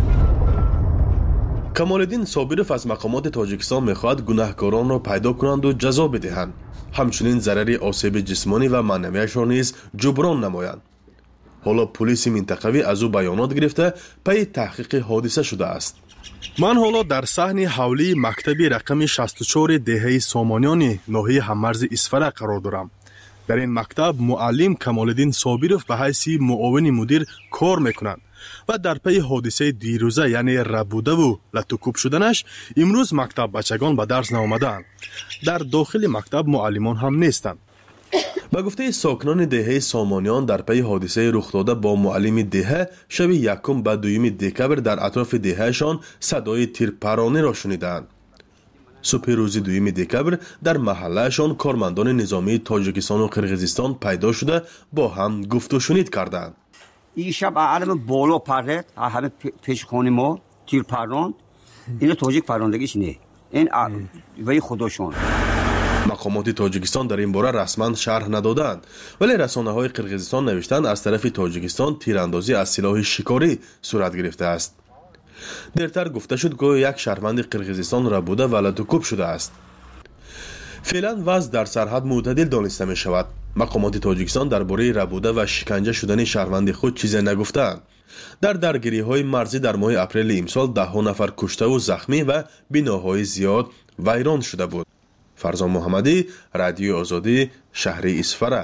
Speaker 7: کمالالدین صابروف از مقامات تاجیکستان میخواهد گناهکاران را پیدا کنند و جزا بدهند، همچنین ضرر آسیب جسمانی و معنویش را نیز جبران نمایند. حالا پلیس منطقوی از او بیانات گرفته پی تحقیق حادثه شده است. من حالا در صحن حولی مکتب رقم 64 دهه سامانیان ناحیه هممرز اسفره قرار دارم. در این مکتب معلم کمالالدین صابروف به حیث معاون مدیر کار میکنند و در پی حادثه دیروزه یعنی ربوده و لطوکوب شدنش امروز مکتب بچگان به درس نآمدند. در داخل مکتب معلمان هم نیستند. با گفته ساکنان دهه سامانیان در پی حادثه رخ داده با معلم دهه شب 1 و 2 دکبر در اطراف دههشان صدای تیرپرانی را شنیدند. صبح روز 2 دکبر در محلهشان کارمندان نظامی تاجیکستان و قرقیزستان پیدا شده با هم گفت و شنید کردند.
Speaker 24: این شب علم بالا پرد همه پیش خانه ما تیر پراند. این تاجیک پراندگیش نه، این وی خودشون.
Speaker 7: مقامات تاجیکستان در این باره رسما شرح ندادند، ولی رسانه‌های قرقیزستان نوشتند از طرف تاجیکستان تیراندازی از سلاح شکاری صورت گرفته است. دیرتر گفته شد گویا یک شهروند قرقیزستان ربوده و لطوکوب شده است. феълан вазъ дар сарҳад мӯътадил дониста мешавад. мақомоти тоҷикистон дар бораи рабуда ва шиканҷа шудани шаҳрванди худ чизе нагуфтаанд. дар даргириҳои марзӣ дар моҳи апрели имсол даҳҳо нафар куштаву захмӣ ва биноҳои зиёд вайрон шуда буд. фарзон муҳаммадӣ, радиои озодӣ, шаҳри Исфара.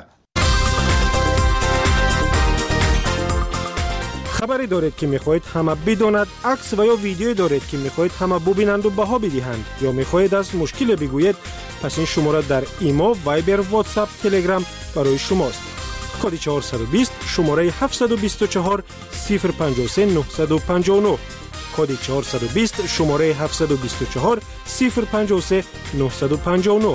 Speaker 18: хабаре доред ки мехоҳед ҳама бидонад, акс ва ё видеое доред ки мехоҳед ҳама бубинанду баҳо бидиҳанд ё мехоҳед аз мушкиле бигӯед, пас ин шумора дар имо, вайбер, вотсап, телеграм барои шумост. коди 420 шумораи 724 053 959, коди 420 шумораи 724 053 959.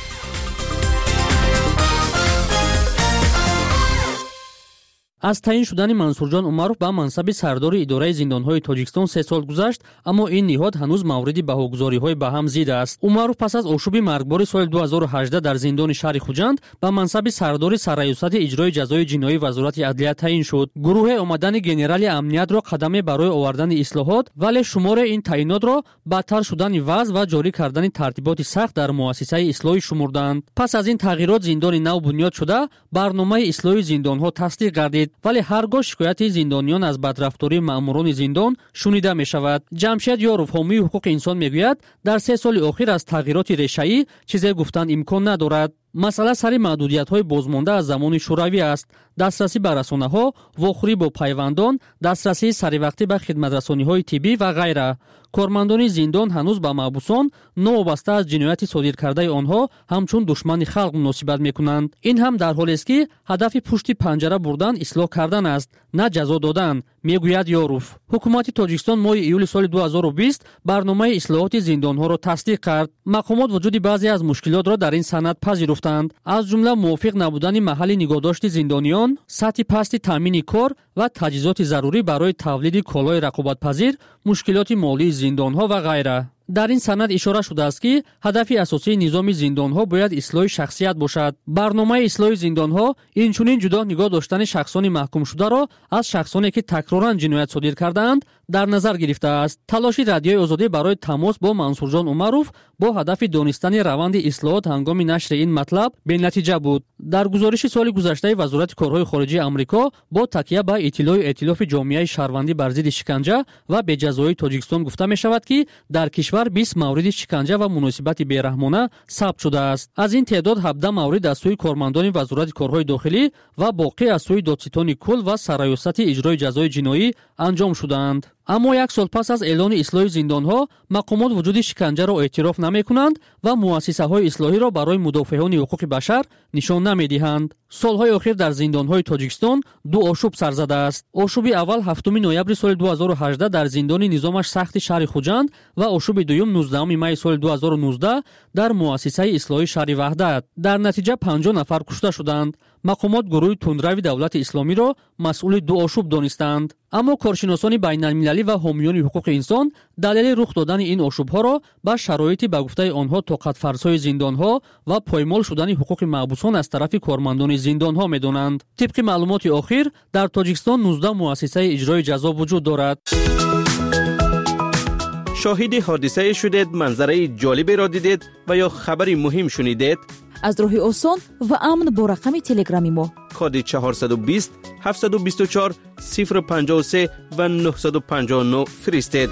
Speaker 10: аз таъин шудани мансурҷон умаров ба мансаби сардори идораи зиндонҳои тоҷикистон 3 сол гузашт, аммо ин ниҳод ҳанӯз мавриди баҳогузориҳои ба ҳам зид аст. умаров пас аз ошуби маргбори соли 2018 дар зиндони шаҳри хуҷанд ба мансаби сардори сарраёсати иҷрои ҷазои ҷиноӣ вазорати адлия таъин шуд. гурӯҳе омадани генерали амниятро қадаме барои овардани ислоҳот, вале шумори ин таъинотро бадтар шудани вазъ ва ҷорӣ кардани тартиботи сахт дар муассисаи ислоҳӣ шумурданд. пас аз ин тағйирот зиндони нав бунёд шуда, барномаи ислоҳи зиндонҳо тасдиқ гардид, вале ҳар гоҳ шикояти зиндониён аз бадрафтории маъмурони зиндон шунида мешавад. ҷамшед ёров, ҳомии ҳуқуқи инсон, мегӯяд, дар 3 соли охир аз тағйироти решаӣ чизе гуфтан имкон надорад. масъала сари маҳдудиятҳои бозмонда аз замони шӯравӣ аст. дастрасӣ ба расонаҳо, вохӯрӣ бо пайвандон, дастрасии саривақтӣ ба хидматрасониҳои тиббӣ ва ғайра. кормандони зиндон ҳанӯз ба маҳбусон новобаста аз ҷинояти содир кардаи онҳо ҳамчун душмани халқ муносибат мекунанд. ин ҳам дар ҳолест ки ҳадафи пушти панҷара бурдан ислоҳ кардан аст, на ҷазо додан, мегӯяд ёров. ҳукумати тоҷикистон моҳи июли соли 2020 барномаи ислоҳоти зиндонҳоро тасдиқ кард. мақомот вуҷуди баъзе аз мушкилотро дар ин санад пазируфтанд, аз ҷумла мувофиқ набудани маҳалли нигоҳдошти зиндониён, сатҳи пасти таъмини кор ва таҷҳизоти зарурӣ барои тавлиди колои рақобатпазир, мушкилоти молии зиндонҳо ва ғайра. дар ин санад ишора шудааст ки ҳадафи асосии низоми зиндонҳо бояд ислоҳи шахсият бошад. барномаи ислоҳи зиндонҳо инчунин ҷудо нигоҳ доштани шахсони маҳкумшударо аз шахсоне ки такроран ҷиноят содир кардаанд дар назар гирифтааст. талоши радиои озодӣ барои тамос бо Мансурҷон Умаров бо ҳадафи донистани раванди ислоҳот ҳангоми натишри ин матлаб бенатиҷа буд. дар гузориши соли гузаштаи вазорати корҳои хориҷии амрико бо такя ба иттилои эътилофи ҷомеаи шаҳрвандӣ бар зидди шиканҷа ва беҷазоии Тоҷикистон гуфта мешавад ки дар кишвар 20 мавриди шиканҷа ва муносибати бераҳмона сабт шудааст. аз ин теъдод 17 маврид аз сӯи кормандони вазорати корҳои дохилӣ ва боқӣ аз сӯи додситони кул ва сарраёсати иҷрои ҷазои ҷиноӣ анҷом шудаанд. аммо як сол пас аз эълони ислоҳи зиндонҳо мақомот вуҷуди шиканҷаро эътироф намекунанд ва муассисаҳои ислоҳиро барои мудофиъони ҳуқуқи башар нишон намедиҳанд. солҳои охир дар зиндонҳои Тоҷикистон ду ошуб сар задааст. ошуби аввал 7 ноябри соли 2018 дар зиндони низомаш сахти шаҳри Хуҷанд ва ошуби дуюм 19 майи соли 2019 дар муассисаи ислоҳии шаҳри Ваҳдат. дар натиҷа 50 нафар кушта шуданд. мақомот гурӯҳи тундрави давлати исломиро масъули ду ошуб донистанд. аммо коршиносони байналмилалӣ ва ҳомиёни ҳуқуқи инсон далели рух додани ин ошубҳоро ба шароити ба гуфтаи онҳо тоқатфарсои зиндонҳо ва поймол шудани ҳуқуқи маҳбусон аз тарафи кормандони зиндонҳо медонанд. тибқи маълумоти охир дар Тоҷикистон 19 муассисаи иҷрои ҷазо вуҷуд дорад.
Speaker 3: шоҳиди ҳодисае шудед, манзараи ҷолиберо дидед ва ё хабари муҳим шунидед?
Speaker 1: аз роҳи осон ва амн бо рақами телеграми мо
Speaker 3: коди 420 724 053 ва 959 фиристед.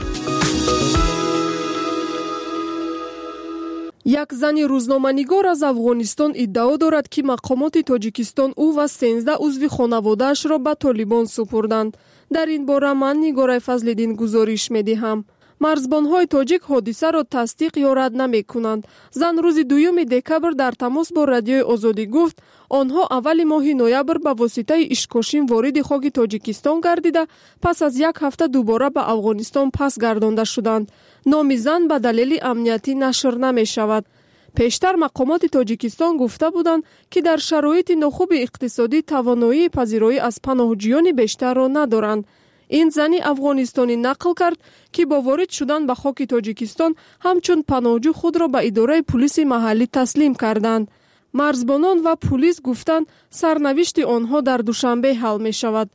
Speaker 12: як зани рӯзноманигор аз Афғонистон иддао дорад ки мақомоти Тоҷикистон ӯ ва 13 узви хонаводаашро ба Толибон супурданд. дар ин бора ман Нигораи Фазлиддин гузориш медиҳам. марзбонҳои тоҷик ҳодисаро тасдиқ ё рад намекунанд. зан рӯзи 2 декабр дар тамос бо радиои озодӣ гуфт, онҳо аввали моҳи ноябр ба воситаи ишкошин вориди хоки Тоҷикистон гардида, пас аз як ҳафта дубора ба Афғонистон пас гардонда шуданд. номи зан ба далели амниятӣ нашр намешавад. пештар мақомоти Тоҷикистон гуфта буданд, ки дар шароити нохуби иқтисодӣ тавоноии пазироӣ аз паноҳҷӯёни бештарро надоранд. ин зани афғонистонӣ нақл кард, ки бо ворид шудан ба хоки Тоҷикистон ҳамчун паноҳҷӯ худро ба идораи пулиси маҳаллӣ таслим карданд. марзбонон ва пулис гуфтанд, сарнавишти онҳо дар душанбе ҳал мешавад.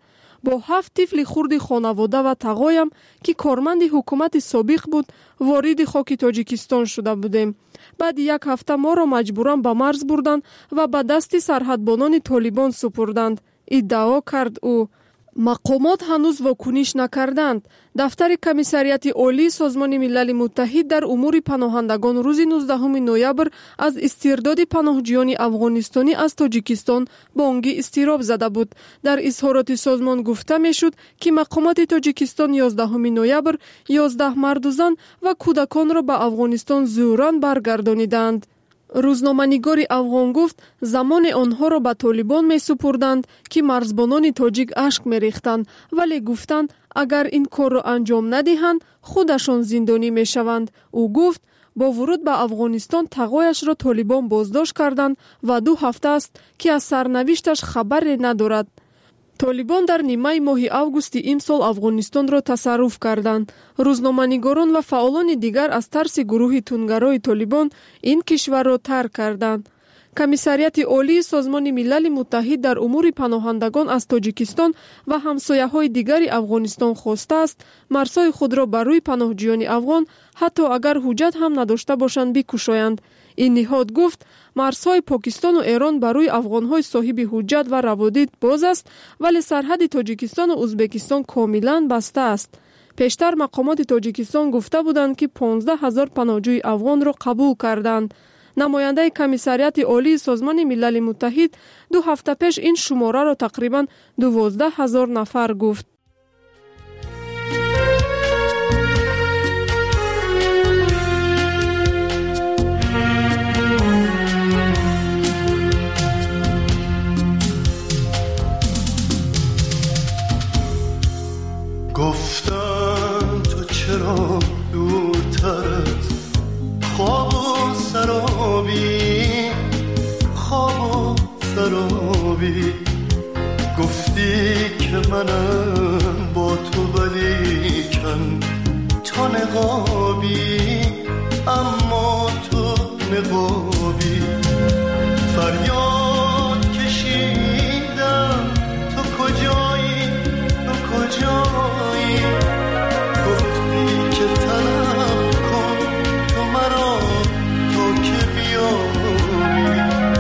Speaker 12: با 7 طفل خرد خانواده و تقایم که کارمند حکومت سابق بود وارد خاک تاجیکستان شده بودیم. بعد 1 هفته ما را مجبوراً به مرز بردند و به دست سرحدبانان طالبان سپردند. ادعا کرد او. مقامات هنوز واکنش نکردند. دفتر کمیسریات عالی سازمان ملل متحد در امور پناهندگان روز 19 نوامبر از استرداد پناهجویان افغانستانی از تاجیکستان بانگی اضطراب زده بود. در اظهارات سازمان گفته میشد که مقامات تاجیکستان 11 نوامبر 11 مرد و زن و کودکان را به افغانستان زوراً برگردانیدند. روزنامه‌نگار افغان گفت زمان آنها را به طالبان می سپردند که مرزبانان تاجیک اشک می ریختند، ولی گفتند اگر این کار را انجام ندهند خودشان زندانی می شوند. او گفت با ورود به افغانستان تقایش را طالبان بازداشت کردند و 2 هفته است که از سرنوشتش خبری ندارد. طالبان در نیمه ماه اوگوست این سال افغانستان را تصرف کردند. روزنامه‌نگاران و فعالان دیگر از ترس گروه تندگرای طالبان این کشور را ترک کردند. کمیسریات عالی سازمان ملل متحد در امور پناهندگان از تاجیکستان و همسایه‌های دیگر افغانستان خواسته است مرزهای خود را بر روی پناهجویان افغان حتی اگر حجت هم نداشته باشند بکشایند. این نهاد گفت مرزهای پاکستان و ایران برای افغانهای صاحب حجت و روادید باز است، ولی سرحد تاجیکستان و ازبکستان کاملا بسته است. پیشتر مقامات تاجیکستان گفته بودند که 15,000 پناهجوی افغان را قبول کردند. نماینده کمیسریات عالی سازمان ملل متحد 2 هفته پیش این شماره را تقریبا 12,000 نفر گفت.
Speaker 13: گفتم تو چرا دورتر از خواب و سرابی، خواب و سرابی، گفتی که منم با تو ولیکن تو نقابی، اما تو نقابی. فریاد کشیدم تو کجایی، تو کجایی، گفتی که طلب کن تو مرا تا که بیایی.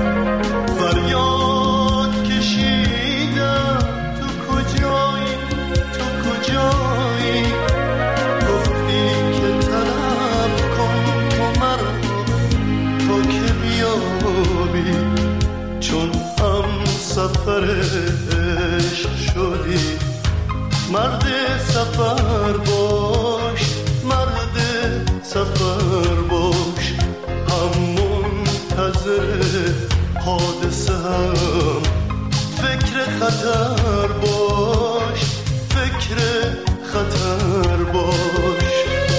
Speaker 13: فریاد کشیدم تو کجایی، تو کجایی، گفتی که طلب کن تو مرا تا که بیایی. چون هم سفر عشق شدی مرد سفر باش، مرد سفر باش، هم منتظر حادثه هم فکر خطر باش، فکر خطر باش.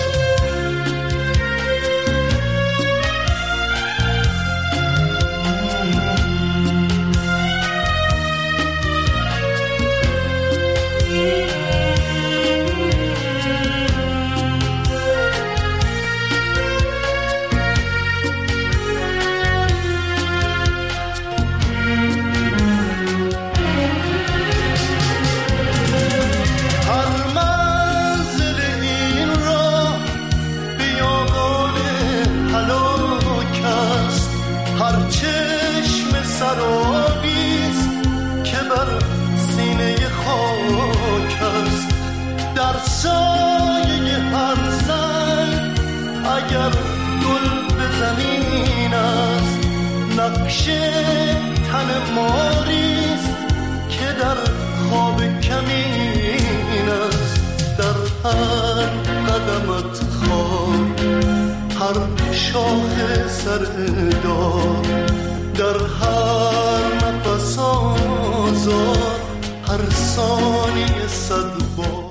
Speaker 13: در سایه هر سنگ اگر گل به زمین است، نقش تن ماریست که در خواب کمین است. در هر قدمت خار، هر شاخ سردار، در هر نفس آزار، هر ثانیه صد بار.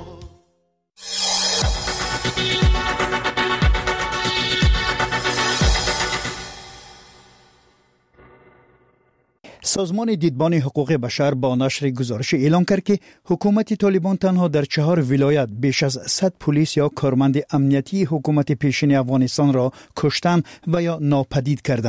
Speaker 14: سازمان دیدبان حقوق بشر با نشر گزارش اعلام کرد که حکومت طالبان تنها در 4 ولایت بیش از 100 پلیس یا کارمند امنیتی حکومت پیشین افغانستان را کشتن و یا ناپدید کردند.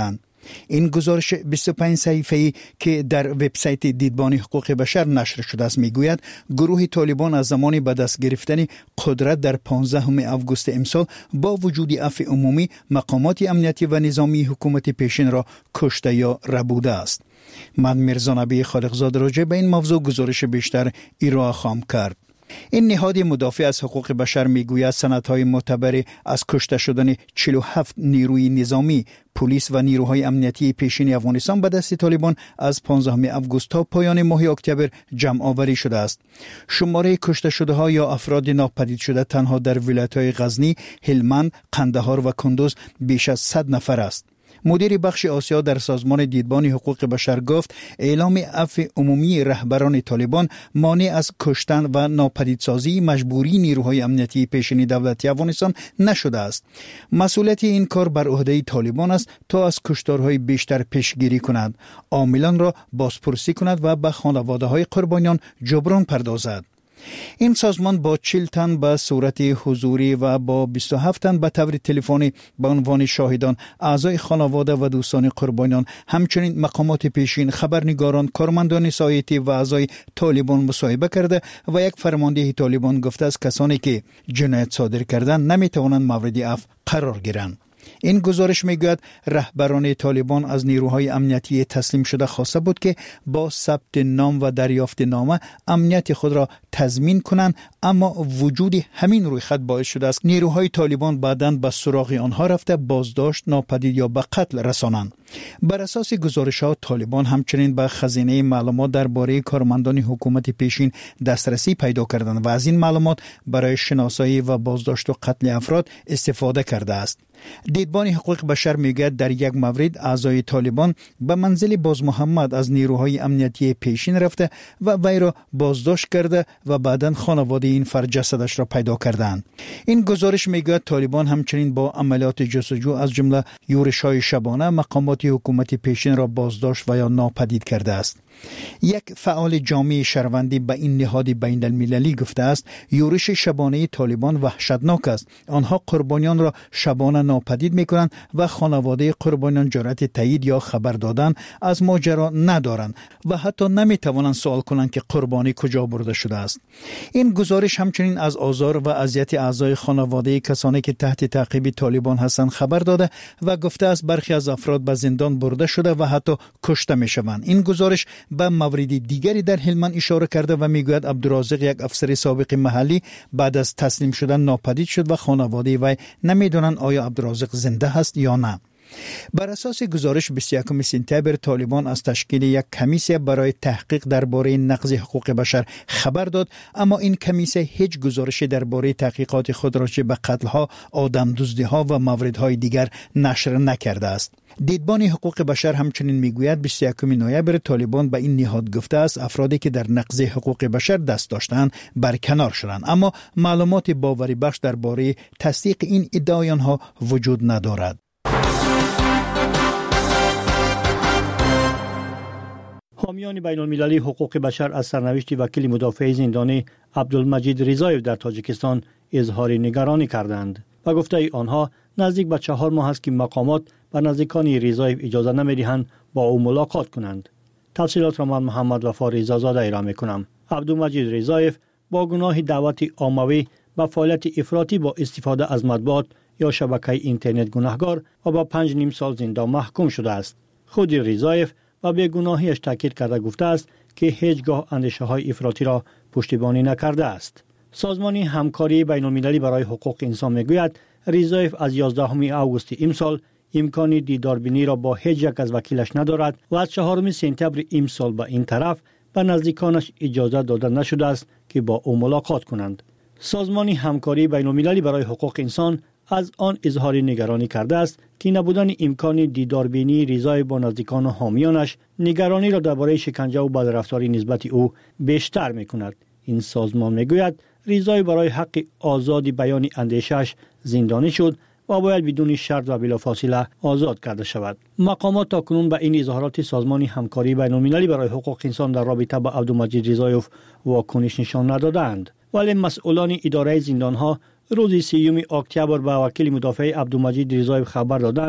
Speaker 14: این گزارش 25 صفحه‌ای که در وبسایت دیدبان حقوق بشر نشر شده است میگوید گروه طالبان از زمان به دست گرفتن قدرت در 15 آگوست امسال با وجود عفو عمومی مقامات امنیتی و نظامی حکومت پیشین را کشته یا ربوده است. من میرزا نبی خالقزاده راجع به این موضوع گزارش بیشتر ارائه خواهم کرد. این نهاد مدافع از حقوق بشر میگوید سندهای معتبر از کشته شدن 47 نیروی نظامی، پلیس و نیروهای امنیتی پیشین افغانستان به دست طالبان از 15 آگوست تا پایان ماه اکتبر جمع آوری شده است. شماره کشته شده ها یا افراد ناپدید شده تنها در ولایت‌های غزنی، هلمند، قندهار و کندوز بیش از 100 نفر است. مدیر بخش آسیا در سازمان دیدبان حقوق بشر گفت اعلام عفو عمومی رهبران طالبان مانع از کشتن و ناپدیدسازی مجبوری نیروهای امنیتی پیشین دولتی افغانستان نشده است. مسئولیت این کار بر عهده طالبان است تا از کشتارهای بیشتر پیشگیری کند، عاملان را بازپرسی کند و به خانواده‌های قربانیان جبران پردازد. این سازمان با 40 تن به صورت حضوری و با 27 تن به طور تلفنی به عنوان شاهدان، اعضای خانواده و دوستان قربانیان، همچنین مقامات پیشین، خبرنگاران، کارمندان سایتی و اعضای طالبان مصاحبه کرده و یک فرمانده طالبان گفته است کسانی که جنایت صادر کردند نمیتوانند مورد عفو قرار گیرند. این گزارش میگوید رهبران طالبان از نیروهای امنیتی تسلیم شده خواسته بود که با ثبت نام و دریافت نامه امنیت خود را تضمین کنند، اما وجود همین رویخط باعث شده است نیروهای طالبان بعداً به سراغ آنها رفته بازداشت، ناپدید یا به قتل رسانند. بر اساس گزارش‌ها طالبان همچنین به خزینه معلومات درباره کارمندان حکومت پیشین دسترسی پیدا کردند و از این معلومات برای شناسایی و بازداشت و قتل افراد استفاده کرده است. دیدبان حقوق بشر میگوید در یک مورد اعضای طالبان به منزل باز محمد از نیروهای امنیتی پیشین رفته و وی را بازداشت کرده و بعداً خانواده این فرد جسدش را پیدا کردند. این گزارش میگوید طالبان همچنین با عملیات جستجو از جمله یورش‌های شبانه مقامات حکومت پیشین را بازداشت و یا ناپدید کرده است. یک فعال جامعه شهروندی به این نهاد بین المللی گفته است یورش شبانه طالبان وحشتناک است. آنها قربانیان را شبانه ناپدید میکنند و خانواده قربانیان جرأت تایید یا خبر دادن از ماجرا ندارند و حتی نمیتوانند سوال کنند که قربانی کجا برده شده است. این گزارش همچنین از آزار و اذیت اعضای خانواده کسانی که تحت تعقیب طالبان هستند خبر داده و گفته است برخی از افراد به زندان برده شده و حتی کشته میشوند. این گزارش به مورد دیگری در هلمند اشاره کرده و میگوید عبدالرازق، یک افسر سابق محلی، بعد از تسلیم شدن ناپدید شد و خانواده وی نمیدونن آیا عبدالرازق زنده هست یا نه. بر اساس گزارش 21 سپتامبر طالبان از تشکیل یک کمیسیه برای تحقیق درباره نقض حقوق بشر خبر داد، اما این کمیسیه هیچ گزارشی درباره تحقیقات خود راجع به قتل‌ها، آدم‌دزدی‌ها و موردهای دیگر نشر نکرده است. دیدبان حقوق بشر همچنین میگوید 21 نوامبر طالبان به این نهاد گفته است افرادی که در نقض حقوق بشر دست داشتند برکنار شدند، اما معلومات باوری بخش درباره تصدیق این ادعای آنها وجود ندارد.
Speaker 15: حامیان بین المللی حقوق بشر از سرنوشت وکیل مدافع زندانی عبدالمجید رضایف در تاجیکستان اظهار نگرانی کردند و گفته آنها نزدیک به 4 ماه است که مقامات به نزدیکان رضایف اجازه نمی‌دهند با او ملاقات کنند. تفصیلات را من محمد وفا رضازاده ارائه می‌کنم. عبدالمجید رضایف با گناه دعوت عاموی به فعالیت افراطی با استفاده از مطبوعات یا شبکه اینترنت گناهکار و با 5.5 سال زندان محکوم شده است. خود رضایف و به گناهیش تاکید کرده گفته است که هیچگاه اندیشه‌های افراطی را پشتیبانی نکرده است. سازمان همکاری بین المللی برای حقوق انسان میگوید رضایف از 11 آگوست امسال امکان دیداربینی را با هیچ یک از وکیلش ندارد و از 4 سپتامبر امسال به این طرف به نزدیکانش اجازه داده نشده است که با او ملاقات کنند. سازمان همکاری بین المللی برای حقوق انسان از آن اظهار نگرانی کرده است که نبودن امکان دیداربینی رضایف با نزدیکان و حامیانش نگرانی را درباره شکنجه و بدرفتاری نسبت او بیشتر می‌کند. این سازمان میگوید رضایف برای حق آزادی بیان اندیشش زندانی شد و باید بدون شرط و بلافاصله آزاد کرده شود. مقامات تاکنون به این اظهارات سازمان همکاری بین المللی برای حقوق انسان در رابطه با عبدالمجید رضایف واکنش نشان ندادند، ولی مسئولان اداره زندانها روز 3 اکتبر به وکیل مدافع عبدالمجید رضایف خبر دادند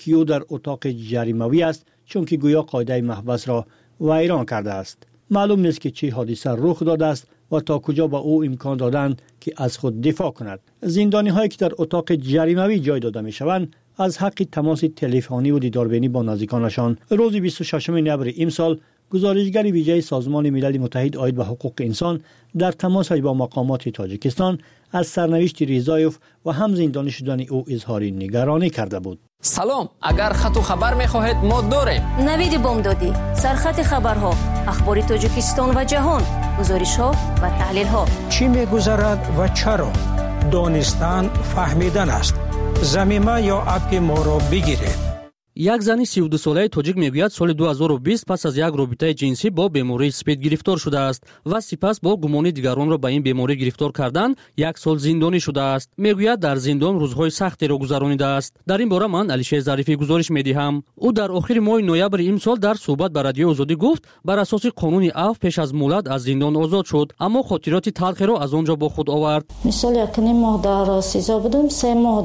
Speaker 15: که او در اتاق جریموی است چون که گویا قاعده محبس را ویران کرده است. معلوم نیست که چه حادثه رخ داده است و تا کجا به او امکان دادند که از خود دفاع کند. زندانی هایی که در اتاق جریموی جای داده می شوند از حق تماس تلفنی و دیداربینی با نزدیکانشان روز 26 نوامبر امسال گزارشگر ویژه سازمان ملل متحد عاید به حقوق انسان در تماس با مقامات تاجیکستان از سرنوشت ریزایوف و هم زندانی شدن او اظهار نگرانی کرده بود.
Speaker 16: سلام، اگر خط و خبر می‌خواهید ما داریم.
Speaker 17: نوید بامدادی، سرخط خبرها، اخبار تاجیکستان و جهان، گزارش‌ها و تحلیل‌ها.
Speaker 19: چی می‌گذرد و چرا؟ دانستن فهمیدن است. زمینه یا اپ ما را بگیرید.
Speaker 10: یک زن 32 ساله توجیک میگوید سال 2020 پس از یک رابطه جنسی با بیماری اسپید گرفتار شده است و سپس با گمان دیگران را به این بیماری گرفتار کردن یک سال زندانی شده است. میگوید در زندان روزهای سختی را گذرانیده است. در این باره من علیشه ظریفی گزارش میدهم. او در آخر ماه نوامبر امسال در صحبت با رادیو آزادی گفت بر اساس قانون عفو پیش از مهلت از زندان آزاد شد، اما خاطرات تلخی را از آنجا با خود آورد.
Speaker 20: مثال یک نیم ماه در سیزا بودم، 3 ماه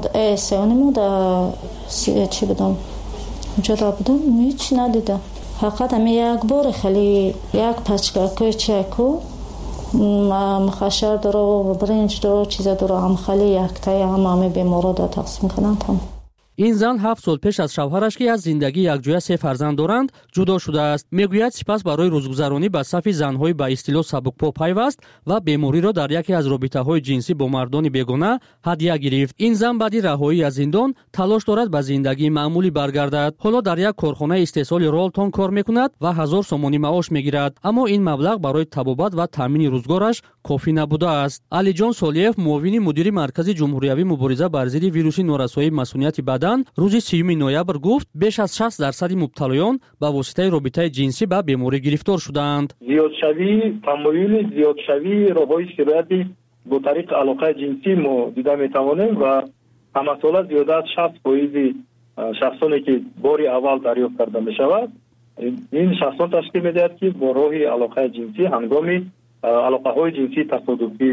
Speaker 20: در چی بودم؟ جدا بودم، هیچ ندیدم. فقط یک بار خیلی یک پچکا کوچکو مخشر داره و برنج داره چیزا داره هم خیلی یک تای همه بیمارا داره تقسیم کنند.
Speaker 10: این زن 7 سال پیش از شوهرش که از زندگی یکجویه 3 فرزند دارند جدا شده است. میگوید سپس برای روزگذرانی به صف زن‌های با اصطلاح سبکپا پیوست و بیماری را در یکی از رابطه‌های جنسی با مردان بیگانه هدیه گرفت. این زن بعد رهایی از زندان تلاش دارد به زندگی معمولی برگردد. حالا در یک کارخانه استحصال رولتون کار میکند و 1000 سومانی معاش میگیرد، اما این مبلغ برای تبابت و تامین روزگارش کافی نبوده است. علی جان سالیف، معاون مدیر مرکز جمهوریوی مبارزه بر ضد ویروس نورسایی مسئولیت بدن، روز 30 نوامبر گفت بیش از 60% مبتلایان با واسطه رابطه جنسی به بیماری گرفتار شدند.
Speaker 21: زیادشوی تمایل زیادشوی روابط شرایطی با طریق علاقه جنسی ما دیده میتوانیم و همساله زیاده از 60% شخصانی که بار اول دریافت کرده می شود این شخصان تشکیل میدهد که با راه علاقه جنسی هنگام علاقه های جنسی تصادفی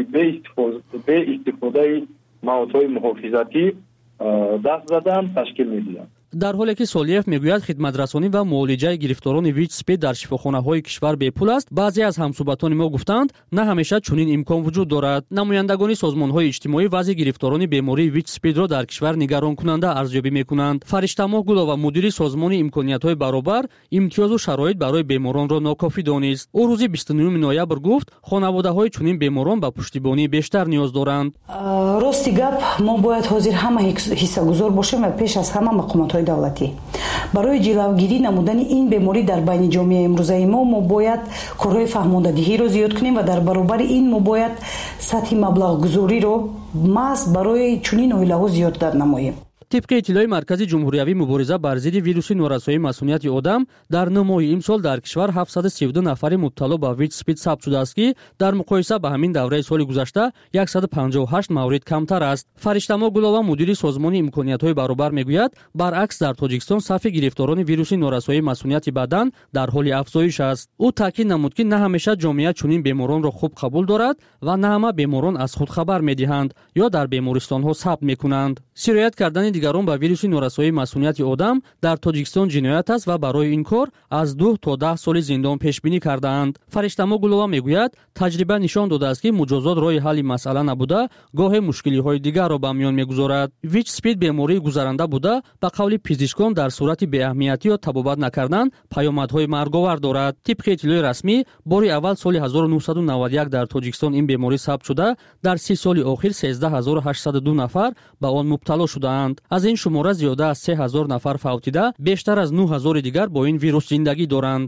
Speaker 21: به استفاده موادهای محافظتی دست زدن تشکیل میدهند.
Speaker 10: در حالی که سالیف میگوید خدمترسانی و معالجه گرفتاران ویچ اسپید در شفاخانه‌های کشور بپول است، بعضی از همصحبتان ما گفتند نه همیشه چنین امکان وجود دارد. نمایندگان سازمان‌های اجتماعی وضع گرفتاران بیماری ویچ اسپید را در کشور نگران کننده ارزیابی می‌کنند. فرشته گلو و مدیر سازمان امکانیت‌های برابر امتیاز و شرایط برای بیماران را ناکافی دانست. او روز 29 نوامبر گفت خانواده‌های چنین بیماران به پشتیبانی بیشتر نیاز دارند.
Speaker 25: راستی گپ ما باید حاضر همه حصه‌گذار باشیم و پیش از همه مقامات دولتی برای جلوگیری نمودن این بیماری در بین جامعه امروزه ما باید کارهای فهماندهی را زیاد کنیم و در برابر این ما باید سطح مبلغ گذاری را محض برای چنین اویله‌ها زیاد نماییم.
Speaker 10: طبق اطلاع مرکز جمهوریوی مبارزه بر ضد ویروس نورسایی مسئولیت آدم در 9 ماه امسال در کشور 732 نفر مبتلا به ویچ اسپید ثبت شده است که در مقایسه با همین دوره سال گذشته 158 مورد کمتر است. فرشته گلو مدیر سازمان امکانیت‌های برابر میگوید برعکس در تاجیکستان صف گرفتاران ویروس نورسایی مسئولیت بدن در حال افزایش است. او تاکید نمود که نه همیشه جامعه چنین بیماران را خوب قبول دارد و نه همه بیماران از خود خبر می‌دهند یا در بیمارستان‌ها ثبت می‌کنند. سرایت کردن دیگران با ویروس نورسایی مسئولیت آدم در تاجیکستان جنایت است و برای این کار از 2 تا 10 سال زندان پیش بینی کردند. فرشته گلو میگوید تجربه نشان داده است که مجازات راه حل مسئله نبوده گاه مشکلی‌های دیگر را به میان میگذارد. ویچ اسپید بیماری گذرنده بوده به قول پزشکان در صورت بی‌اهمیتی یا تبابت نکردن پیامدهای مرگاور دارد. طبق اطلاع رسمی بار اول سال 1991 در تاجیکستان این بیماری ثبت شده در 30 سال اخیر 13802 نفر به آن مبتلا شدند. از این شماره زیاده از 3000 نفر فوتیده، بیشتر از 9000 دیگر با این ویروس زندگی دارند.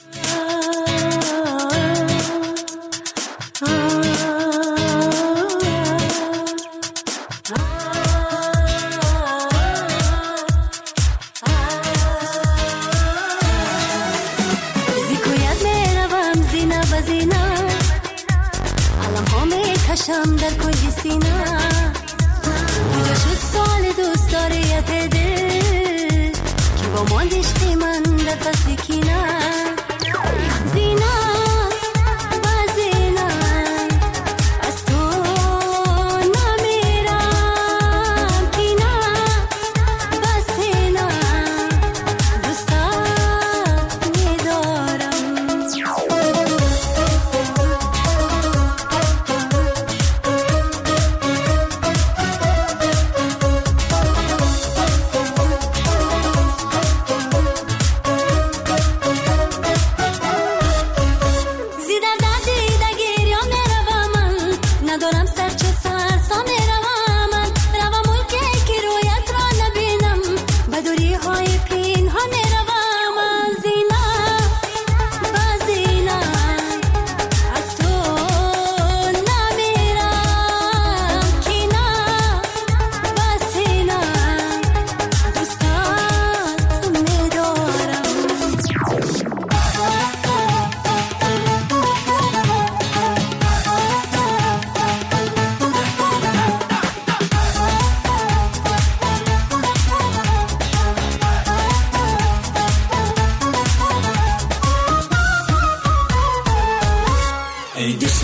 Speaker 22: در کل سینا کجا شد سال دوست داریت دل که با ماندشتی من در فصل کینا زینا و زینا از تو نمیرم کینا و سینا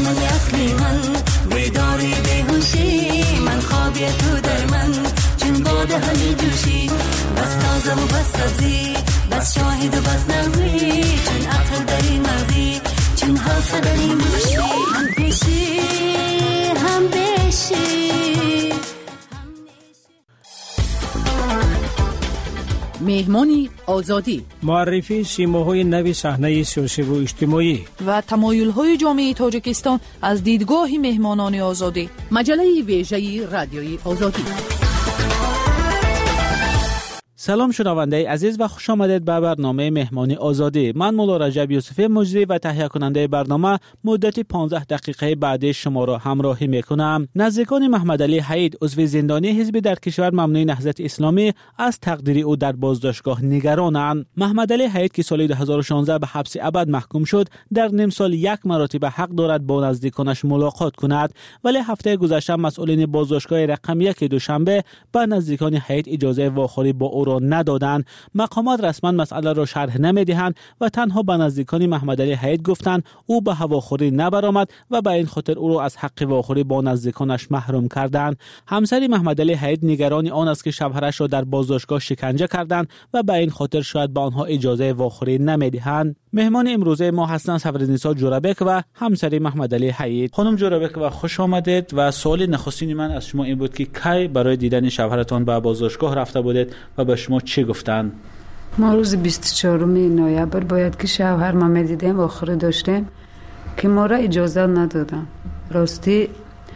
Speaker 22: من عقلی من بیداری بیهوشی من خوابی تو در من چون باده همی جوشی بس تازه و بس سبزی بس شاهد و بس نغزی چون عقل در این مغزی چون حلقه در این گوشی هم پیشی هم بیشی.
Speaker 1: مهمانی آزادی،
Speaker 19: معرفی سیماهای نوی صحنه سیاسی و اجتماعی
Speaker 1: و تمایل‌های جامعه تاجیکستان از دیدگاه مهمانان آزادی. مجله ویژه رادیوی آزادی.
Speaker 4: سلام شنونده عزیز و خوش آمدید به برنامه مهمانی آزادی. من مولا رجب یوسفی مجری و تهیه کننده برنامه مدت 15 دقیقه بعد شما را همراهی میکنم. نزدیکان محمد علی حید عضو زندانی حزب در کشور ممنوع نهضت اسلامی از تقدیر او در بازداشتگاه نگرانند. محمد علی حید که سال 2016 به حبس ابد محکوم شد در نیم سال یک مرتبه حق دارد با نزدیکانش ملاقات کند، ولی هفته گذشته مسئولین بازداشتگاه رقم 1 دوشنبه به نزدیکان حید اجازه واخوری با او ندادند. مقامات رسما مسئله را شرح نمیدهند و تنها به نزدیکان محمد علی حید گفتند او به هواخوری نبرآمد و به این خاطر او را از حق واخوری با نزدیکانش محروم کردند. همسر محمد علی حید نگران آن است که شوهرش را در بازداشتگاه شکنجه کردند و به این خاطر شاید به آنها اجازه واخوری نمیدهند. مهمان امروزه ما هستند صبرنیسا جورابک و همسر محمد علی حید. خانم جورابک و خوش آمدید. و سوال نخستین من از شما این بود که کی برای دیدن شوهرتان به بازداشتگاه رفته بودید و به شما چی گفتند؟
Speaker 2: ما روز 24 نوامبر باید که شوهر ما میدیدیم واخوری داشتیم که ما را اجازه ندادن. راستی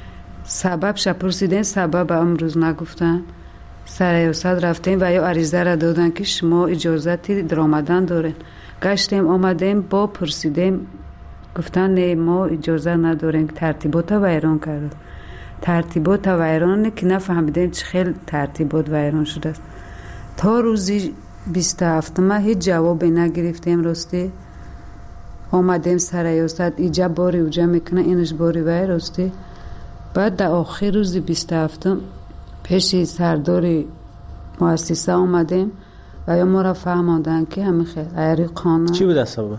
Speaker 2: سبب پرسیدیم، سبب امروز نگفتن. سریاست رفتیم و یا عریضه را دادن که شما اجازتی درآمدن دارین. گشتیم آمدیم با پرسیدیم، گفتن نه ما اجازه نداریم. ترتیبات ویران کرد. ترتیبات ویران که نفهمیدیم چه خیلی ترتیبات ویران شده است. تا روزی 27 ما هیچ جوابی نگرفتیم. راستی آمدیم سریاست ایجا باری اوجا میکنه اینش باری وی. راستی بعد در آخر روزی 27 پیش سردار مؤسسه آمدیم و یا ما را فهماندن که همین خیلی ایری قانون.
Speaker 4: چی بود سبب؟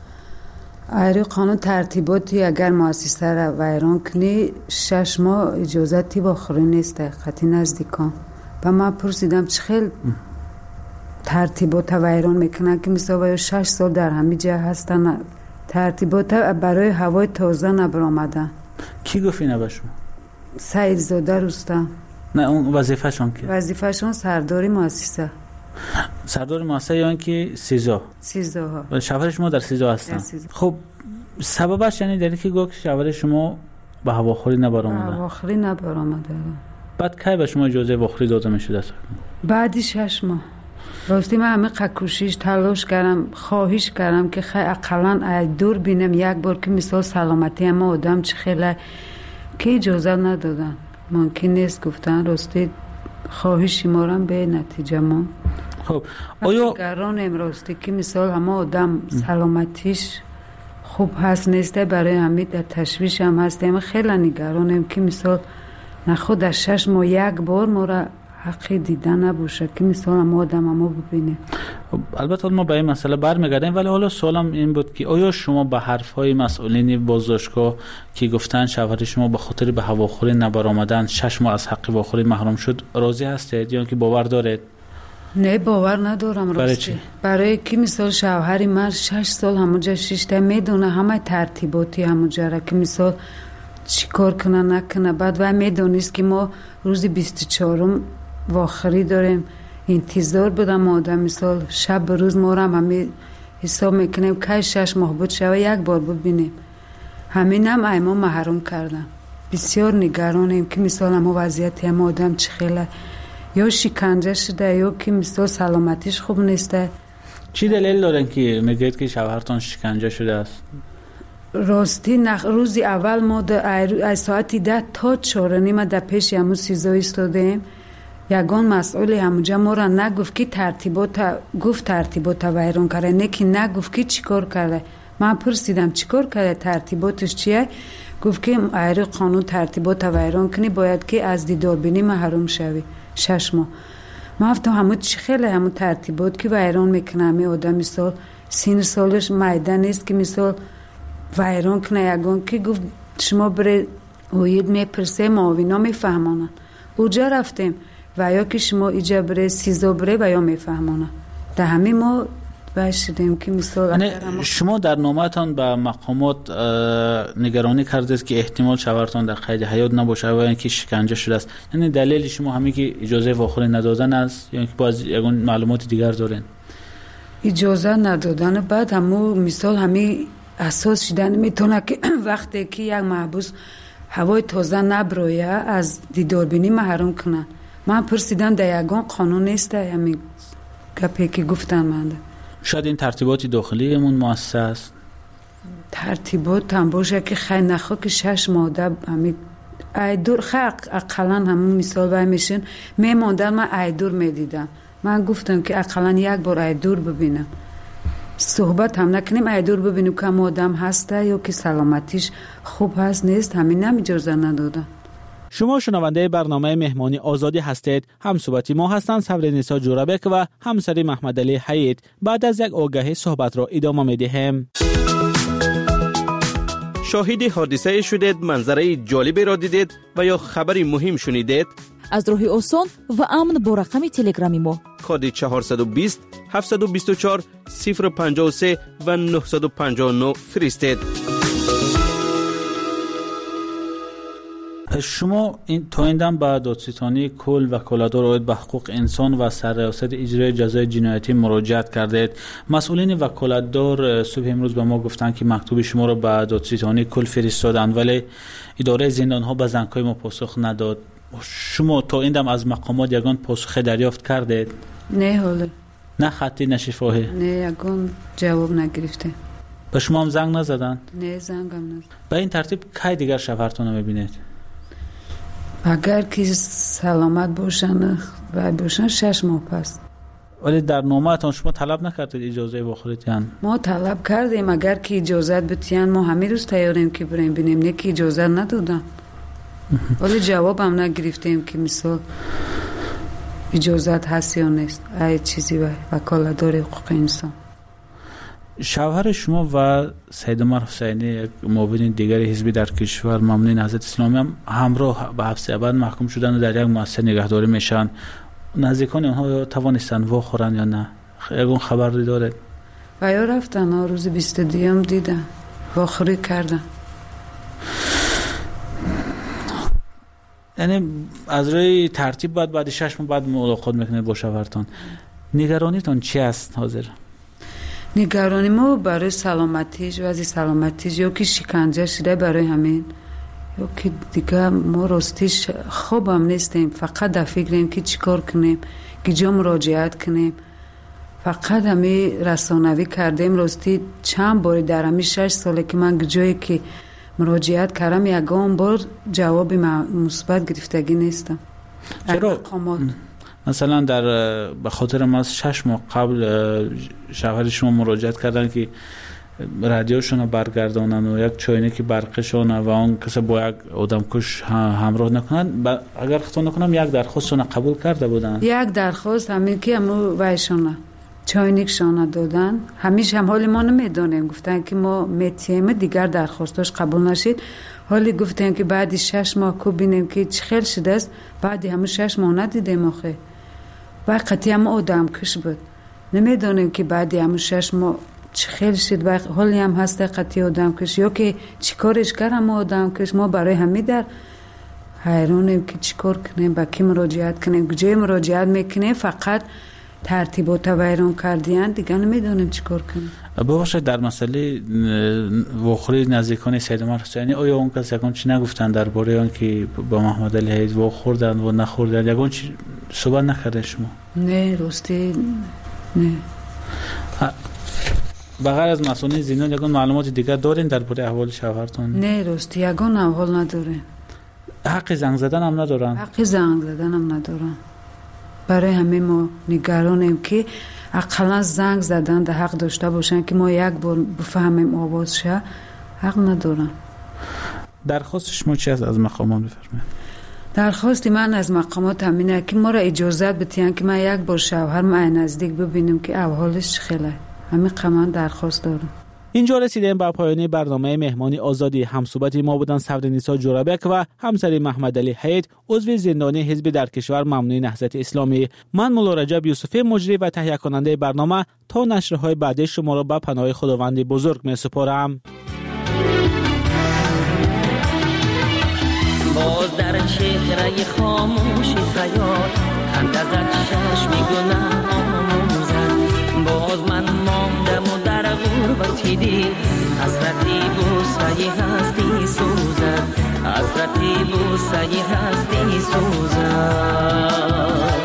Speaker 2: ایری قانون ترتیباتی اگر مؤسسه را ویران کنی 6 ماه اجازتی واخوری نیست خطی نزدیکان. و من پرسیدم چه خیلی ترتیبات ویران میکنن که مثلا 6 سال در همین جا هستن. ترتیبات برای هوای تازه نبرآمدن.
Speaker 4: کی گفت اینو به شما؟
Speaker 2: سعید زاده رستم.
Speaker 4: نه اون وظیفه‌شون که؟
Speaker 2: وظیفه‌شون سرداری مؤسسه.
Speaker 4: سردار مؤسسه یا اینکه سیزا
Speaker 2: ها
Speaker 4: و شوهر شما در سیزا هستن. خب سببش یعنی در که گفت شوهر شما به هواخوری نبرآمده.
Speaker 2: هواخوری نبرآمده.
Speaker 4: بعد کی به شما اجازه واخوری داده میشد است؟
Speaker 2: بعد 6 ماه. راستی من همه کوشش تلاش کردم، خواهش کردم که خیلی اقلا دور بینم یک بار که مثال سلامتی ما آدم چه خیلی که اجازه ندادن. ممکن نیست گفتن. راستی خواهش ما را به نتیجه ما.
Speaker 4: خب آیا
Speaker 2: نگران امراستی که مثال همه آدم سلامتیش خوب هست نیسته، برای همین در تشویش هم هستیم. خیلی نگرانم که مثال نخود در 6 ماه یک بار ما را حقی دیدن نباشه که مثال ما آدم ما ببینیم.
Speaker 4: البته ما به این مسئله برمیگردیم، ولی حالا سوالم این بود که آیا شما به حرفهای مسئولین بازداشتگاه که گفتن شوهر شما به خاطر به هواخوری نبرآمدن 6 ماه از حق واخوری محروم شد راضی هستید یا که باور دارید؟
Speaker 2: نه باور ندارم. راستی برای که مثال شوهر من 6 سال همونجا شیشته میدونه همه ترتیباتی همونجا را که مثال چی کار کنه نکنه. بعد و میدونست که ما روز 24 واخری داریم انتظار بدم آدم مثال شب روز ما را همه حساب میکنیم که 6 ماه بود شوه یک بار ببینیم. همین هم ایما محروم کردم. بسیار نگرانیم که مثال ما وضعیت هم آدم چه خیلی یا شکنجه شده یا که مثال سلامتیش خوب نیسته.
Speaker 4: چی دلیل دارن که میگید که شوهرتان شکنجه شده است؟
Speaker 2: راستی روزی اول ما از ساعتی 10 تا 4:30 در پیش همون سیزا ایستادیم. یگان مسئول همونجا ما را نگفت که ترتیبات ویران کرده، نه که نگفت که چی کار کرده. من پرسیدم چی کار کرده، ترتیباتش چیه؟ گفت که ایری قانون ترتیبات ویران کنی باید که از دیدار بینی محروم شوی 6 ماه. من گفتم همون چی خیلی همون ترتیبات که ویران میکنه همه آدم مثال سین سالش میدان نیست که مثال ویران کنه. یگان که گفت شما بره اوید میپرسه معاوینا میفهمانن اوجا رفتیم و یا که شما ایجا بره سیزا بره و یا میفهمانن در همین ما باشیدیم که مثال
Speaker 4: شما در نامتان به مقامات نگرانی کردید که احتمال شوهرتان در قید حیات نباشه و اینکه شکنجه شده است، یعنی دلیل شما همین که اجازه واخوری ندادن است یا اینکه باز یگون معلومات دیگر دارین؟
Speaker 2: اجازه ندادن بعد همو مثال همین اساس شدن میتونه که وقتی که یک محبوس هوای تازه نبرویه از دیداربینی محروم کنن. من پرسیدم در یگان قانون نیست همین گپی که گفتن من
Speaker 4: شاید این ترتیبات داخلی امون مؤسس
Speaker 2: ترتیبات هم باشه که خیلی نخوا که 6 ماده همین ایدور خیلی اقلا همون مثال باید میشن میماندن. من ایدور میدیدم من گفتم که اقلا یک بار ایدور ببینم صحبت هم نکنیم ایدور ببینیم که آدم هسته یا که سلامتیش خوب هست نیست همین هم اجازه ندادن.
Speaker 4: شما شنونده برنامه مهمانی آزادی هستید. همصحبتی ما هستند صبرنیسا جوربک و همسری محمد علی حیید. بعد از یک آگهی صحبت را ادامه می‌دهیم.
Speaker 3: شاهد حادثه شدید، منظره جالبی را دیدید و یا خبری مهم شنیدید؟
Speaker 1: از راه آسان و امن با رقم تلگرامی ما
Speaker 3: کد 420 724 053 و 959 فرستید.
Speaker 4: شما این تا این دم به دادستانی کل و کلادار اوید به حقوق انسان و سرریاست اجرای جزای جنایتی مراجعت کردید. مسئولین وکالتدار صبح امروز به ما گفتن که مکتوب شما را به دادستانی کل فرستادن ولی اداره زندان ها به زنگ‌های ما پاسخ نداد. شما تا این دم از مقامات یگان پاسخ دریافت کردید؟
Speaker 2: نه حالا
Speaker 4: نه خطی نه شفاهی؟
Speaker 2: نه یگان جواب نگرفته.
Speaker 4: به شما هم زنگ نزدن؟
Speaker 2: نه زنگم نزد.
Speaker 4: به این ترتیب کی دیگر شوهرتون رو میبینید؟
Speaker 2: اگر که سلامت باشن و باشن 6 ماه پس.
Speaker 4: ولی در نامه‌تان شما طلب نکردید اجازه واخوریتان؟
Speaker 2: ما طلب کردیم اگر که اجازه بتیان ما همین روز تیاریم که بریم بینیم، نه که اجازه ندادن. ولی جواب هم نگرفتیم که مثال اجازت هست یا نیست ای چیزی وکالتدار حقوق انسان.
Speaker 4: شوهر شما و سید عمر حسینی یک معاون دیگر حزبی در کشور مامون نهضت اسلامی هم همراه به حبس ابد محکوم شدن و در یک مؤسسه نگهداری میشن. نزدیکان اونها توانستن واخورن یا نه؟ یگون خبری دارید؟
Speaker 2: و یا رفتن روز 22 هم دیدن واخوری کردن.
Speaker 4: یعنی از روی ترتیب بعد 6 ماه بعد ملاقات میکنید با شوهرتان. نگرانیتان چی است حاضر؟
Speaker 2: نگرانی ما برای سلامتیش و از سلامتیش یا که شکنجه شده برای همین یا که دیگه ما راستیش خوب هم نیستیم. فقط در فکریم که چیکار کنیم که جا مراجعت کنیم. فقط همی رسانوی کردیم راستی چند باری در همی 6 ساله که من جایی که مراجعت کردم یگان بار جواب مثبت گرفتگی نیستم.
Speaker 4: چرا؟ مثلا در به خاطر ما 6 ماه قبل شوهر شما مراجعت کردن که رادیوشون رو برگردانن و یک چاینکی برقشون و اون کسی با یک آدمکش همراه نکنن. اگر خطا نکنم یک درخواستشون قبول کرده بودن. یک
Speaker 2: درخواست همین که امو وایشون چاینکشون دادن. همیشه هم حال ما نمیدونیم گفتن که ما میتیم دیگر درخواستاش قبول نشید. حالی گفتن که بعد 6 ماه کو بینیم که چه خیلی شده است. بعد همون 6 ماه ندیدیم آخه. وقتی هم آدم کش بود نمیدونیم که بعد همون 6 ماه چه خیلی شد و حالی هم هست قطعی آدم کش یا که چی کارش کردم آدم کش. ما برای همین در حیرانیم که چی کار کنیم با کی مراجعت کنیم. کجای مراجعت میکنیم فقط ترتیبات ویران کردین دیگه نمیدونیم چی کار کنیم.
Speaker 4: ببخشید در مسئله واخوری نزدیکان سید عمر حسینی آیا اون کس یکون چی نگفتن درباره اون که با محمد علی حیید واخوردن و نخوردن یکون چی صحبت نکردن شما؟
Speaker 2: نه راستی نه.
Speaker 4: بغیر از مسئولین زندان یکون معلومات دیگر دارین درباره احوال شوهرتون؟
Speaker 2: نه راستی یکون احوال ندارین.
Speaker 4: حق زنگ زدن هم ندارن؟
Speaker 2: حق زنگ زدن هم ندارن. برای همه ما نگرانیم که اقلا زنگ زدن ده حق داشته باشن که ما یک بار بفهمیم آواز شه. حق ندارن.
Speaker 4: درخواست شما چی است از مقامات بفرمایید؟
Speaker 2: درخواست من از مقامات همینه که ما را اجازه بدین که من یک بار شوهر من نزدیک ببینیم که احوالش خیلی. همین قمان درخواست دارم.
Speaker 4: اینجا رسیدیم به پایان برنامه مهمانی آزادی. همصحبت ما بودن صبرنیسا جورابک و همسر محمد علی حید، عضو زندانی حزب در کشور ممنوع نهضت اسلامی. من مولا رجب یوسفی مجری و تهیه کننده برنامه تا نشرهای بعدی شما را به پناه خداوند بزرگ می‌سپارم.
Speaker 5: باز در چهره خاموشی خیال خنده زد چشم گناه آموزد. باز من ماندم و در غربتی دل حسرتی بوسه هستی سوزد. حسرتی بوسه هستی سوزد.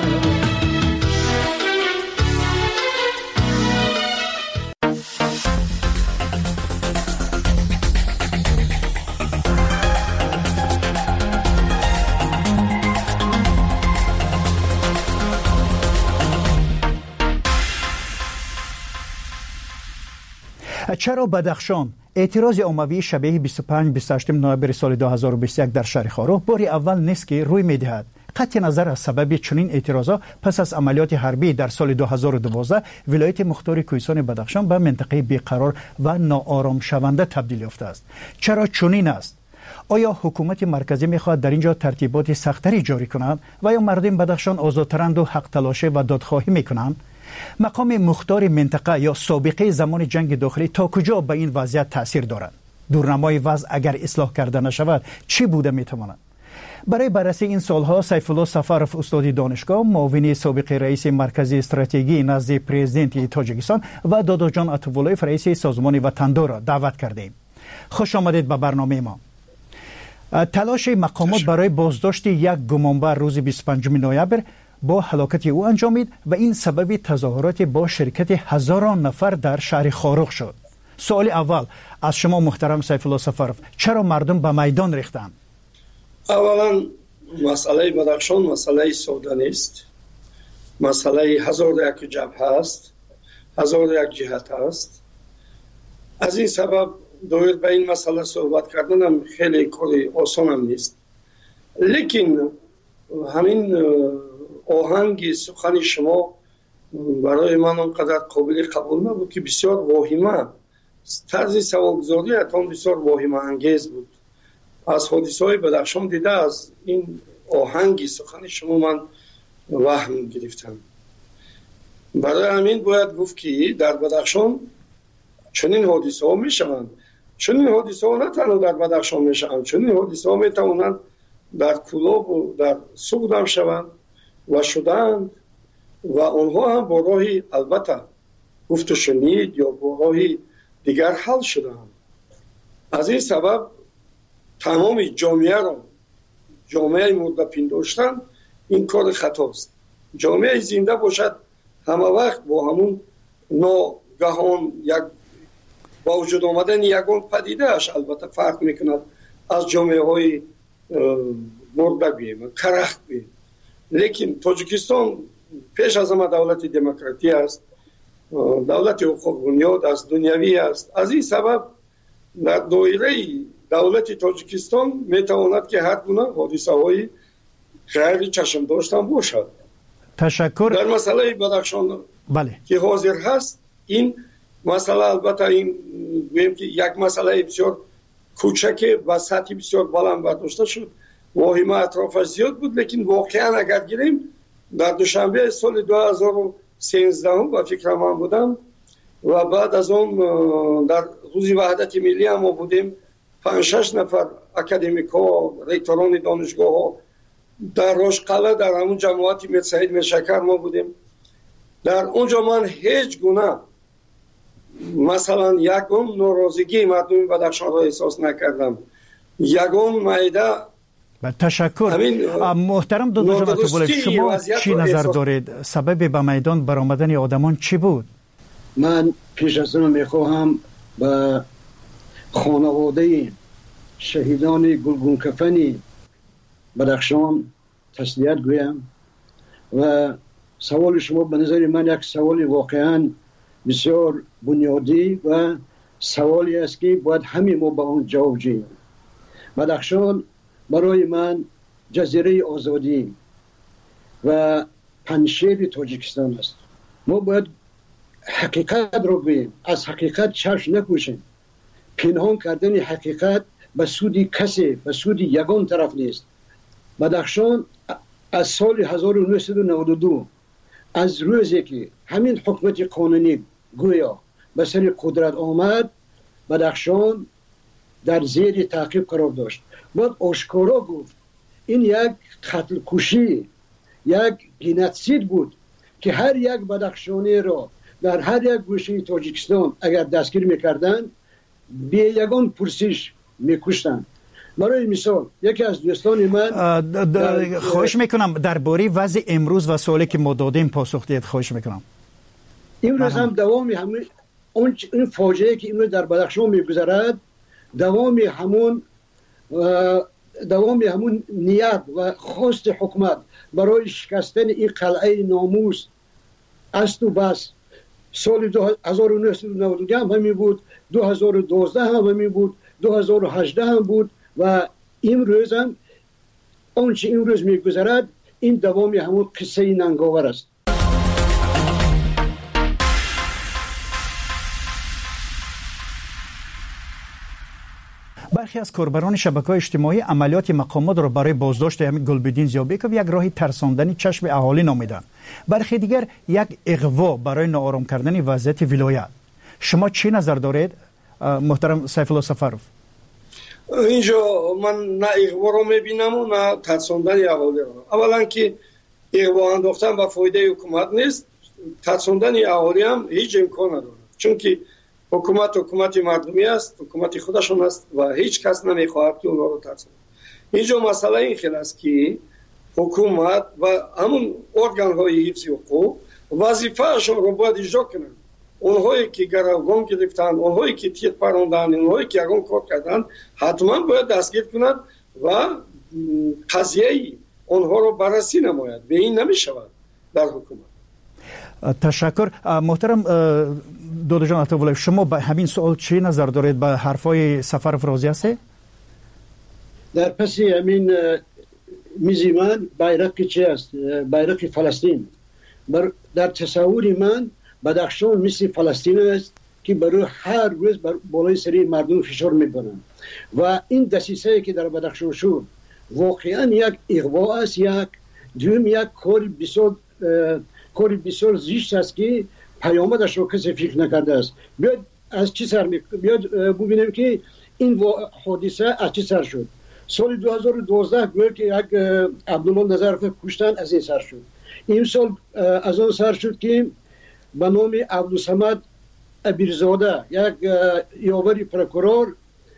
Speaker 14: چرا بدخشان اعتراض عمومی شبیه 25-28 نوامبر سال 2021 در شهر خارو بار اول نیست که روی می‌دهد. قطع نظر از سبب چنین اعتراضات پس از عملیات حربی در سال 2012 ولایت مختار کوهستان بدخشان به منطقه بیقرار و ناآرام شونده تبدیل یافته است. چرا چنین است؟ آیا حکومت مرکزی می‌خواهد در اینجا ترتیبات سخت‌تری جاری کند و یا مردم بدخشان آزادترند و حق تلاشه و دادخواهی می‌کنند؟ مقام مختار منطقه یا سابقه زمان جنگ داخلی تا کجا به این وضعیت تأثیر دارد؟ دورنمای وضع اگر اصلاح کرده نشود چی بوده میتواند؟ برای بررسی این سالها سیف الله سفرف استاد دانشگاه، معاون سابق رئیس مرکز استراتژی نزد پرزیدنت تاجیکستان و دادا جان عطواللهیف رئیس سازمان وطندار را دعوت کردیم. خوش آمدید به برنامه ما. تلاش مقامات برای بازداشت یک گمانبر روز 25 نوامبر با هلاکت او انجامید و این سبب تظاهرات با شرکت هزاران نفر در شهر خارق شد. سوال اول از شما محترم سیف الله سفرف، چرا مردم به میدان ریختند؟
Speaker 6: اولا مسئله بدخشان مسئله ساده نیست. مسئله 1001 جبهه است، 1001 جهت است. از این سبب دایر به این مسئله صحبت کردن هم خیلی کاری آسان هم نیست. لیکن همین آهنگ سخن شما برای من اونقدر قابل قبول نبود که بسیار واهمه، طرز سوالگزاری اتان بسیار واهمه انگیز بود. از حادثه های بدخشان دیده از این آهنگ سخن شما من وهم گرفتم. برای همین باید گفت که در بدخشان چنین حادثه ها می شوند. چنین حادثه ها نه تنها در بدخشان می شوند، چنین حادثه ها می توانند در کلاب و در سوق هم شوند و شدند و آنها هم با راهی البته گفت و شنید یا با راهی دیگر حل شدند. از این سبب تمام جامعه را، جامعه مرده پنداشتن، این کار خطاست. جامعه زنده باشد همه وقت با همون ناگهان یک با وجود آمدن یگان پدیده اش البته فرق میکند از جامعه های مرده بیم، کرخت بیم. لیکن تاجیکستان پیش از همه دولت دموکراتی است، دولت حقوق بنیاد است، دنیوی است. از این سبب در دایره دولت تاجیکستان میتواند که هر گونه حادثه های غیر چشم داشتن باشد.
Speaker 14: تشکر.
Speaker 6: در مسئله بدخشان
Speaker 14: بله
Speaker 6: که حاضر هست، این مسئله البته این گویم که یک مسئله بسیار کوچک و سطحی بسیار بلند برداشته شد، واهمه اطرافش زیاد بود. لیکن واقعا اگر گیریم در دوشنبه سال 2013 و فکر من بودم و بعد از اون در روز وحدت ملی هم ما بودیم، 5-6 نفر اکادمیکا، ریکتوران دانشگاه ها در راشقله در همون جماعت میر سعید میرشکر ما بودیم. در اونجا من هیچ گونه مثلا یگان ناراضگی مردم بدخشان را احساس نکردم. یگان معده.
Speaker 14: تشکر. محترم دادا جان عطواللهیف، شما چی نظر دارید؟ سبب به میدان برآمدن آدمان چی بود؟
Speaker 8: من پیش از اون میخواهم به خانواده شهیدان گلگون کفنی بدخشان تسلیت گویم و سوال شما به نظر من یک سوال واقعا بسیار بنیادی و سوالی است که باید همه ما به اون جواب دهیم. بدخشان برای من جزیره آزادی و پنشیر تاجیکستان است. ما باید حقیقت رو بگوییم، از حقیقت چشم نپوشیم. پنهان کردن حقیقت به سود کسی، به سود یگان طرف نیست. بدخشان از سال 1992 از روزی که همین حکومت قانونی گویا به سر قدرت آمد، بدخشان در زیر تعقیب قرار داشت. بعد آشکارا گفت این یک قتل کشی، یک جنوساید بود که هر یک بدخشانی را در هر یک گوشه تاجیکستان اگر دستگیر میکردن به یگان پرسش میکشتن. برای مثال یکی از دوستان من
Speaker 14: خواهش میکنم درباره وضع امروز و سوالی که ما دادیم پاسخ دهید. خواهش میکنم.
Speaker 8: امروز هم دوام همون این فاجعه که امروز در بدخشان میگذرد دوام همون نیت و خواست حکومت برای شکستن این قلعه ناموس است و بس. سال 1992 هم همین بود، 2012 هم همین بود، 2018 هم بود و امروز هم آنچه امروز میگذرد این دوام همون قصه ننگاور است.
Speaker 14: برخی از کاربران شبکه‌های اجتماعی عملیات مقامات را برای بازداشت همین گلبدین زیابکوف یک راه ترساندنی چشم اهالی نامیدند. برخی دیگر یک اغوا برای ناآرام کردن وضعیت ولایت. شما چه نظر دارید محترم سیف الله سفرов؟
Speaker 6: اینجا من نه اغوا رو میبینم و نه ترساندن اهالی رو. اولا که اغوا انداختن و فایده حکومت نیست، ترساندن اهالی هم هیچ امکان نداره، چون که حکومت مردمی است، حکومت خودشون است و هیچ کس نمیخواهد که اونها رو ترساند. اینجا مسئله این خیلی است که حکومت و همون ارگان های حفظ حقوق وظیفه اشون رو باید اجرا کنند. اونهایی که گروگان گرفتن، اونهایی که تیر پراندن، اونهایی که یگان کار کردن حتما باید دستگیر کنند و قضیه اونها رو بررسی نماید. به این نمیشود در حکومت.
Speaker 14: تشکر. محترم دادا جان عطاولایف، شما به همین سوال چه نظر دارید؟ به حرفای سفرов راضی هستید؟
Speaker 8: در پس همین میزی من بیرق چی است؟ بیرق فلسطین. در تصور من بدخشان مثل فلسطین است که برای هر روز بالای سری مردم فشار میبرند و این دسیسه که در بدخشان شد واقعا یک اغوا است، یک کار بسیار زشت است که پیامدش رو کسی فکر نکرده است. بیاید از چی سر بیاید ببینیم که این حادثه از چی سر شد. سال 2012 گویا که یک عبدالله نظرف کشتن از این سر شد. این سال از آن سر شد که به نام عبدالصمد ابیرزاده یک یاوری پروکورور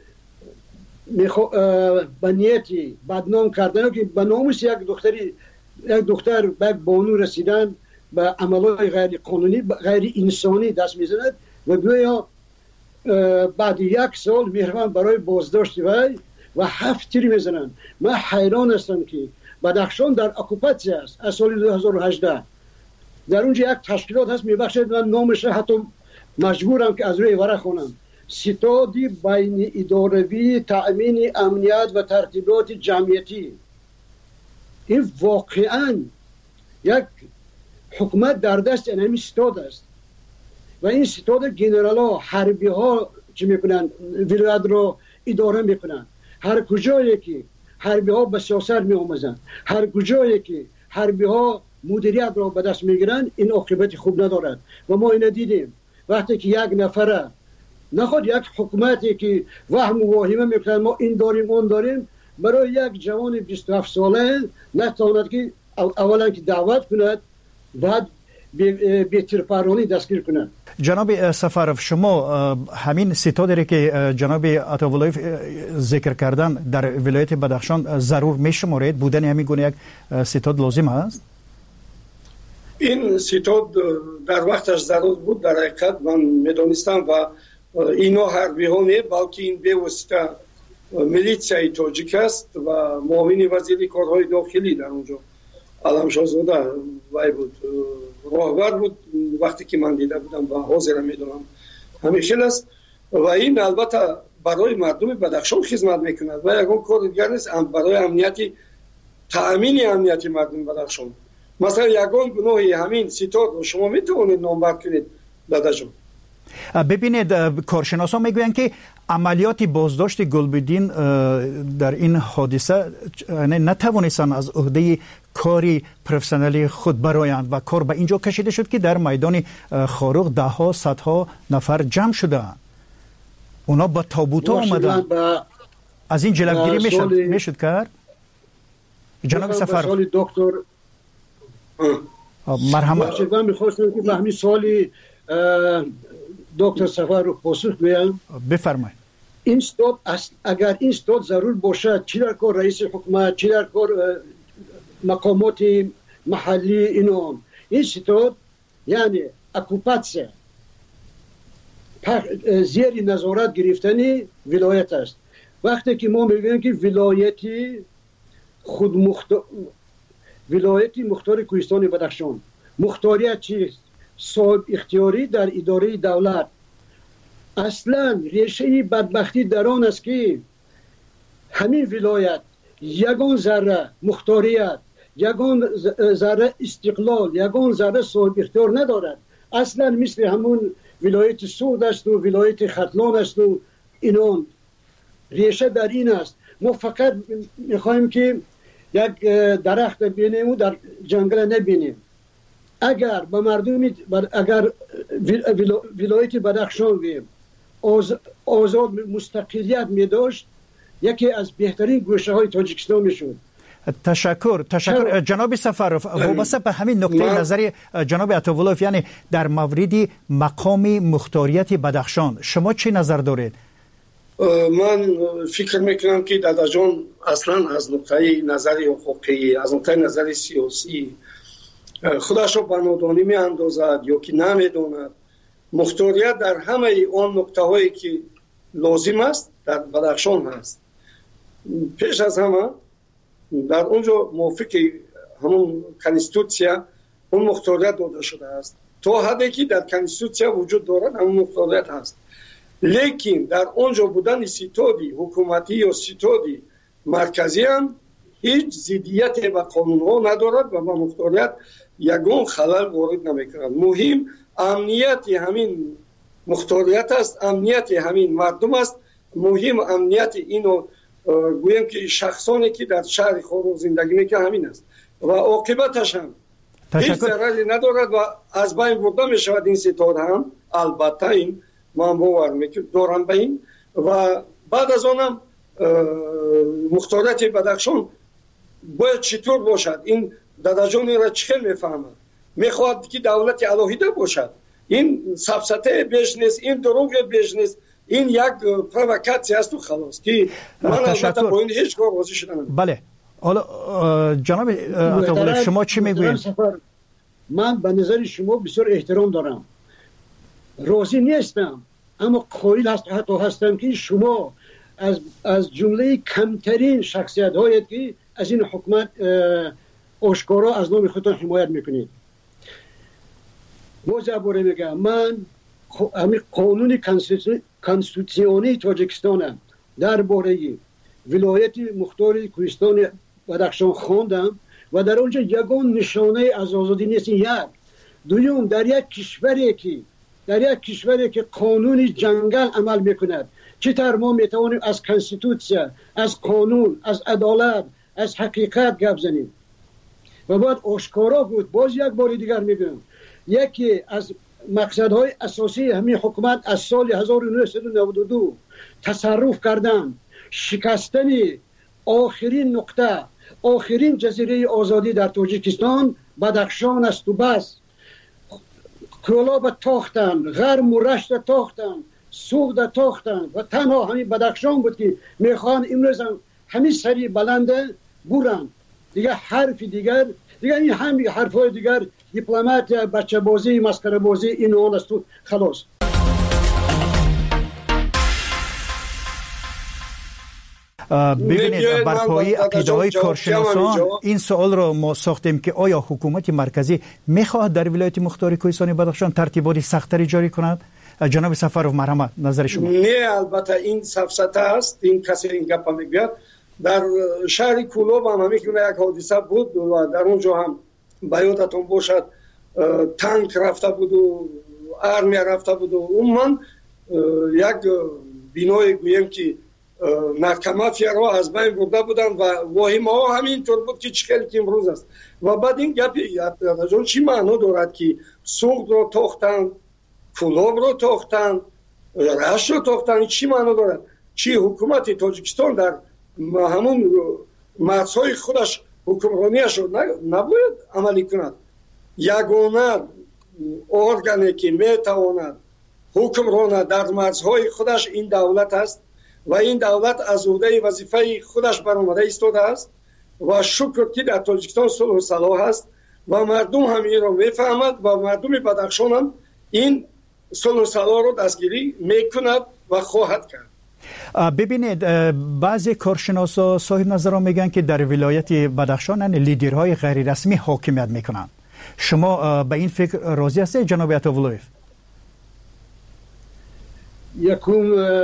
Speaker 8: به نیتی بدنام کردن که به نامش یک دختر به بانو رسیدن به عملهای غیر قانونی غیر انسانی دست میزند و گویا بعد یک سال مهربان برای بازداشت وی و 7 تیر میزنند. من حیران هستم که بدخشان در اکوپاسیون است از سال 2018. در اونجا یک تشکیلات هست میبخشد، من نامش حتی مجبورم که از روی ورق خونم. ستادی بین اداروی تأمین امنیت و ترتیبات جمعیتی. این واقعا یک حکومت در دست اینمی ستاد است و این ستاد جنرال ها حربی ها چی میکنن؟ ولایت رو اداره میکنن. هر کجایی که حربی ها به سیاست می آموزن، هر کجایی که حربی ها مدیریت را به دست میگیرن، این عاقبت خوب ندارد و ما اینو دیدیم. وقتی که یک نفره نخواد یک حکومتی که وهم و واهمه میکنن ما این داریم اون داریم، برای یک جوان 27 ساله نتواند که اولا که دعوت کند بعد به تیرپرانی دستگیر کند.
Speaker 14: جناب سفرов، شما همین ستادی که جناب عطاولایف ذکر کردن در ولایت بدخشان ضرور میشمارید؟ بودن همین گونه یک ستاد لازم است؟
Speaker 6: این ستاد در وقتش ضرور بود. در حقیقت من میدونستم و اینا حربی ها نه، بلکه این به واسطه میلیشیای تاجیک است و معاون وزیر کارهای داخلی در اونجا علمشاهزاده وی بود، راهبر بود وقتی که من دیده بودم و حاضر میدونم همیشه است و این البته برای مردم بدخشان خدمت میکند و یکان کار دیگر نیست برای امنیتی تأمین امنیتی مردم بدخشان. مثلا یکان گناهی همین ستاد شما میتونید نامبر کنید داداجون.
Speaker 14: ببینید کارشناسان میگویند که عملیات بازداشت گلبدین در این حادثه نتوانستند از عهده کاری پروفسیونالی خود برآیند و کار به اینجا کشیده شد که در میدان خاروق ده ها صدها نفر جمع شدند. اونا با تابوت آمدن. از این جلوگیری میشد کرد. جناب سفر
Speaker 8: دکتر
Speaker 14: مرحمت.
Speaker 8: من میخواستم که به همین سوالی دکتر سفر رو پاسخ بدم.
Speaker 14: بفرمایید.
Speaker 8: این استاد اگر این استاد ضرور باشد، چی در کار رئیس حکومت، چی در کار مقامات محلی این استاد یعنی اکوپاسیون زیر نظارت گرفتنی ولایت است. وقتی که ما میگیم که ولایتی مختار کوهستان بدخشان مختاریت چیست؟ صاحب اختیاری در اداره دولت. اصلا ریشه بدبختی در آن است که همین ولایت یگان ذره مختاریت، یگان ذره استقلال، یگان ذره صاحب اختیار ندارد. اصلا مثل همون ولایت سود است و ولایت ختلان است و اینان. ریشه در این است. ما فقط میخوایم که یک درخت ببینیم و در جنگل نبینیم. اگر به مردم اگر ولایت بدخشان آزاد مستقلیت می داشت، یکی از بهترین گوشه های تاجیکستان می شد.
Speaker 14: تشکر جناب سفروف. وابسته به همین نکته نظری جناب عطاولوف، یعنی در مورد مقام مختاریت بدخشان شما چه نظر دارید؟
Speaker 6: من فکر میکنم که دادا جان اصلا از نقطه نظری حقوقی، از نقطه نظری سیاسی خودش رو به نادانی می اندازد یا که نمیداند. مختاریت در همه آن نقطه هایی که لازم است در بدخشان هست. پیش از همه در اونجا موافق همون کنستیتوسیا اون مختاریت داده شده است. تا حدی که در کنستیتوسیا وجود دارد همون مختاریت هست. لیکن در اونجا بودن ستادی حکومتی یا ستادی مرکزی هم هیچ ضدیت به قانون ها ندارد و به مختاریت یگان خلل وارد نمیکند. مهم امنیت همین مختاریت است، امنیت همین مردم است. مهم امنیت اینو گویم که شخصانی که در شهر خاروق زندگی میکنند همین است و عاقبتش هم هیچ ضرری ندارد و از بین برده میشود این ستاد هم. البته این من باور دارم به این و بعد از آنم مختاریت بدخشان باید چطور باشد. این داداجانی را چخیل میفهمد، میخواد که دولت الهیده باشد. این سفسطه بیش نیست، این دروغ بیش نیست، این یک پروکاسی است و خلاص که من البته با این هیچ کار راضی شدم.
Speaker 14: بله حالا جناب عطاولوف شما چی میگویید؟
Speaker 8: من به نظر شما بسیار احترام دارم، راضی نیستم، اما قائل هستم که شما از جمله کمترین شخصیت هایید که از این حکومت آشکارا از نام خودتان حمایت میکنید. باز دوباره میگم من همین قانون کنستیتوسیونی تاجیکستان درباره ولایت مختار کوهستان بدخشان خواندم و در اونجا یگان نشانه از آزادی نیست. یک دوم در یک کشوری که قانون جنگل عمل میکند چطور ما میتوانیم از کنستیتوسیا، از قانون، از عدالت، از حقیقت گپ زنیم؟ و باید آشکارا بود. باز یک بار دیگر میگم یکی از مقصدهای اساسی همین حکومت از سال 1992 تصرف کردن، شکستن آخرین نقطه، آخرین جزیره آزادی در تاجیکستان بدخشان است و بس. کلاب تاختن، غرم و رشت تاختن، سود تاختن و تنها همین بدخشان بود که میخوان امروز همین سری بلنده برن. دیگه حرف دیگر این همین حرفای دیگر دیپلمات، بچه بازی، مسخره بازی این اون است و خلاص.
Speaker 14: ببینید بر پایه عقیده‌های کارشناسان این سوال را ما ساختیم که آیا حکومت مرکزی میخواهد در ولایت مختار کوهستان بدخشان ترتیبات سخت‌تری جاری کند؟ جناب سفروف مرحمت نظر شما.
Speaker 6: نه البته این سفسطه است، این کسی این گپ میگه. در شهر کولوب هم میگه یک حادثه بود و در اونجا هم بیادتون باشد تانک رفته بود و армия рафта буд. Умуман як бинои гӯем ки наркомафияро аз байн бурда буданд ва воҳимаҳо ҳамин тур буд ки чӣ хеле ки имрӯз аст. ва баъд ин гапи чӣ маъно дорад ки суғдро тохтанд, кулобро тохтанд, рашро тохтанд? Чӣ маъно дорад? Чӣ ҳукумати Тоҷикистон дар ҳамун марзҳои худаш ҳукмронияшро набояд амалӣ кунад? ягона органе ки метавонад ҳукм ронад дар марзҳои худаш ин давлат аст ва ин давлат аз ӯҳдаи вазифаи худаш баромада истодааст ва шукр ки дар Тоҷикистон сулҳу салоҳ аст ва мардум ҳам инро мефаҳмад ва мардуми Бадахшон ҳам ин сулҳу салоҳро дастгирӣ мекунад ва хоҳад кард.
Speaker 14: ببینید بعضی کارشناسا صاحب نظران میگن که در ولایت بدخشان لیدرهای غیر رسمی حاکمیت میکنن. شما به این فکر راضی هستید جناب عطاولویف؟
Speaker 8: یکم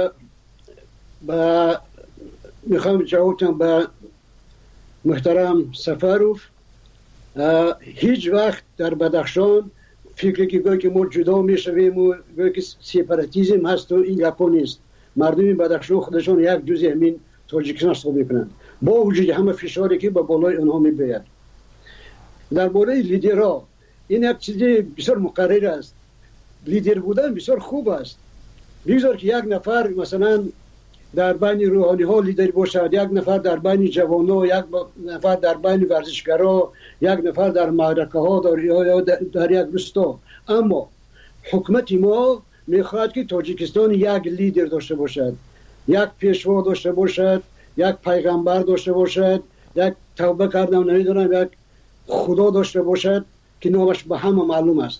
Speaker 8: میخوام جوابتم به محترم سفروف. هیچ وقت در بدخشان فکری که گویا که ما جدا میشویم و گویا که سپاراتیسم هست و این گپا نیست. مردم بدخشان خودشان یک جزء همین تاجیکستان حساب میکنند با وجود همه فشاری که به بالای آنها میباید. درباره لیدرها این یک چیز بسیار مقرر است. لیدر بودن بسیار خوب است. بگذار که یک نفر مثلا در بین روحانی ها لیدر باشد، یک نفر در بین جوان ها، یک نفر در بین ورزشکارا، یک نفر در معرکه ها در یک روستا. اما حکومت ما میخواهد که تاجیکستان یک لیدر داشته باشد، یک پیشوا داشته باشد، یک پیغمبر داشته باشد، یک توبه کردم نمیدونم یک خدا داشته باشد که نامش به همه معلوم است.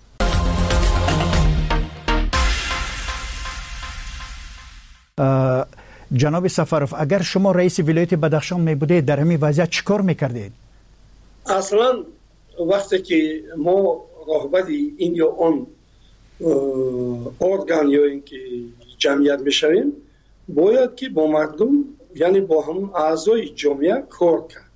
Speaker 14: جناب سفروف، اگر شما رئیس ولایت بدخشان می بودید در همین وضعیت چیکار میکردید؟
Speaker 6: اصلا وقتی که ما راهبر این یا آن ارگان یا اینکه جمعیت میشویم باید که با مردم یعنی با هم اعضای جامعه کار کرد.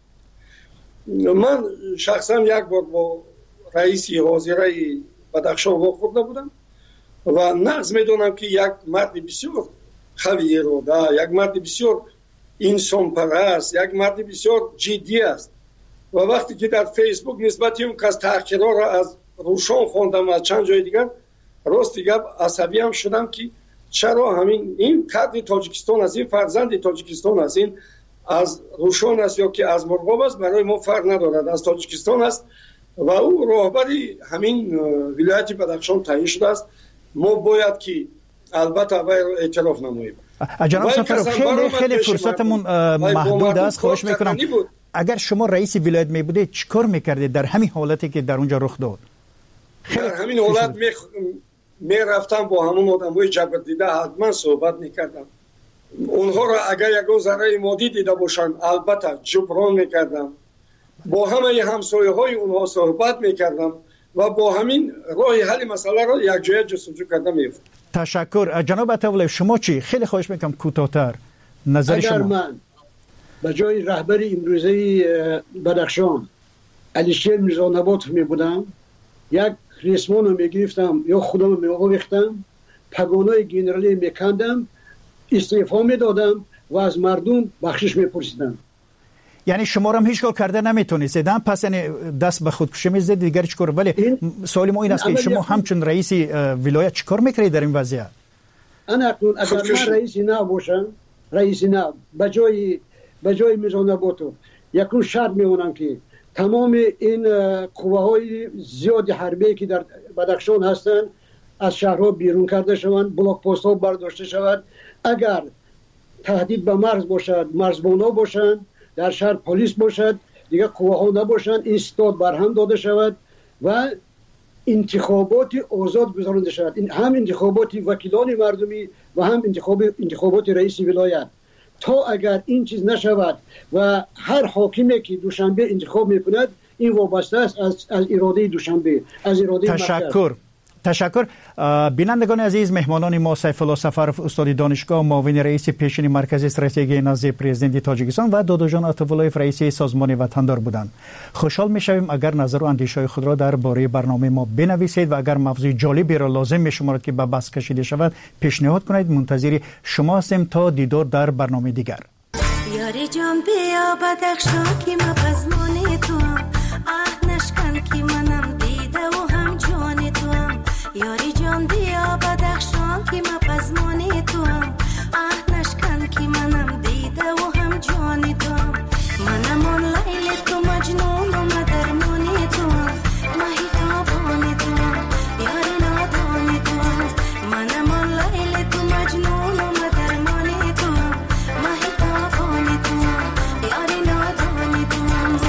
Speaker 6: من شخصا یک بار با رئیس حاضره بدخشان واخورده بودم و نقض میدونم که یک مرد بسیار خوی اراده، یک مرد بسیار انسان پرست، یک مرد بسیار جدی است و وقتی که در فیسبوک نسبت اون کس تحقیرها را از روشان خواندم و از چند جای دیگر راستی گپ عصبی هم شدم که چرا همین این کادر تاجیکستان از این فرزند تاجیکستان از این از روشان است یا که از مرغاب است برای ما فرق ندارد، از تاجیکستان است و او راهبری همین ولایت بدخشان تعیین شده است. ما باید که البته وی رو اعتراف نماییم.
Speaker 14: جناب سفروف خیلی فرصتمون محدود است، خواهش میکنم اگر شما رئیس ولایت می بودید چیکار میکردید در همین حالتی که در اونجا رخ داد؟
Speaker 6: در همین حالت می رفتم با همون آدمای جبردیده حتما صحبت میکردم. اونها را اگر یک ذره مادی دیده باشن البته جبران میکردم. با همه همسایه های اونها صحبت میکردم و با همین راه حل مسئله را یک جای جستجو کردم می‌افتاد.
Speaker 14: تشکر. جناب عطاولویف شما چی؟ خیلی خواهش میکنم کوتاه‌تر نظر شما.
Speaker 8: اگر من به جای رهبر امروزه بدخشان علیشیر میرزانبات می بودم یک ریسمان رو میگرفتم یا خودم رو میآویختم پگانای گنرالی میکندم استعفا میدادم و از مردم بخشش میپرسیدم.
Speaker 14: یعنی شما هم هیچ کار کرده نمیتونید پس دست به خودکشی میزدید دیگر چیکار؟ ولی سوال ما این است که شما همچون رئیس ولایت چیکار میکردید در این وضعیت؟
Speaker 8: انا اگر من رئیس نباشم رئیس نه به جای میرزانباتو یکون شرط میمونم که تمام این قوه‌های زیاد حربی که در بدخشان هستند از شهرها بیرون کرده شوند، بلاک پست ها برداشته شود. اگر تهدید به مرز باشد مرزبانا باشند، در شهر پلیس باشد، دیگه قوه ها نباشند، این استاد برهم داده شود و انتخابات آزاد گذرانده شود. این هم انتخابات وکیلان مردمی و هم انتخابات رئیس ولایت. تا اگر این چیز نشود و هر حاکمی که دوشنبه انتخاب میکند این وابسته است از اراده دوشنبه، از اراده
Speaker 14: تشکر. تشکر. بینندگان عزیز، مهمانان ما سیف الله سفرов استاد دانشگاه، معاون رئیس پیشین مرکز استراتژی نزد پرزیدنت تاجیکستان و داداجان عطیف‌اللهیف رئیس سازمان وطندار بودند. خوشحال می‌شویم اگر نظر و اندیشه‌های خود را درباره برنامه ما بنویسید و اگر موضوع جالبی را لازم می‌شمارید که به بحث کشیده شود پیشنهاد کنید. منتظر شما هستیم تا دیدار در برنامه دیگر.
Speaker 22: یاری جان بیا بدخشان که ما پزمان تو عهد نشکن که منم دیده و هم جان تو یاری جان بیا بدخشان که ما پزمان تو عهد نشکن که منم دیده و هم جان تو منم آن لیل تو مجنون و مدرمان تو مهیتابان تو یاری نادان تو منم آن لیل تو مجنون و مدرمان تو مهیتابان تو یاری نادان تو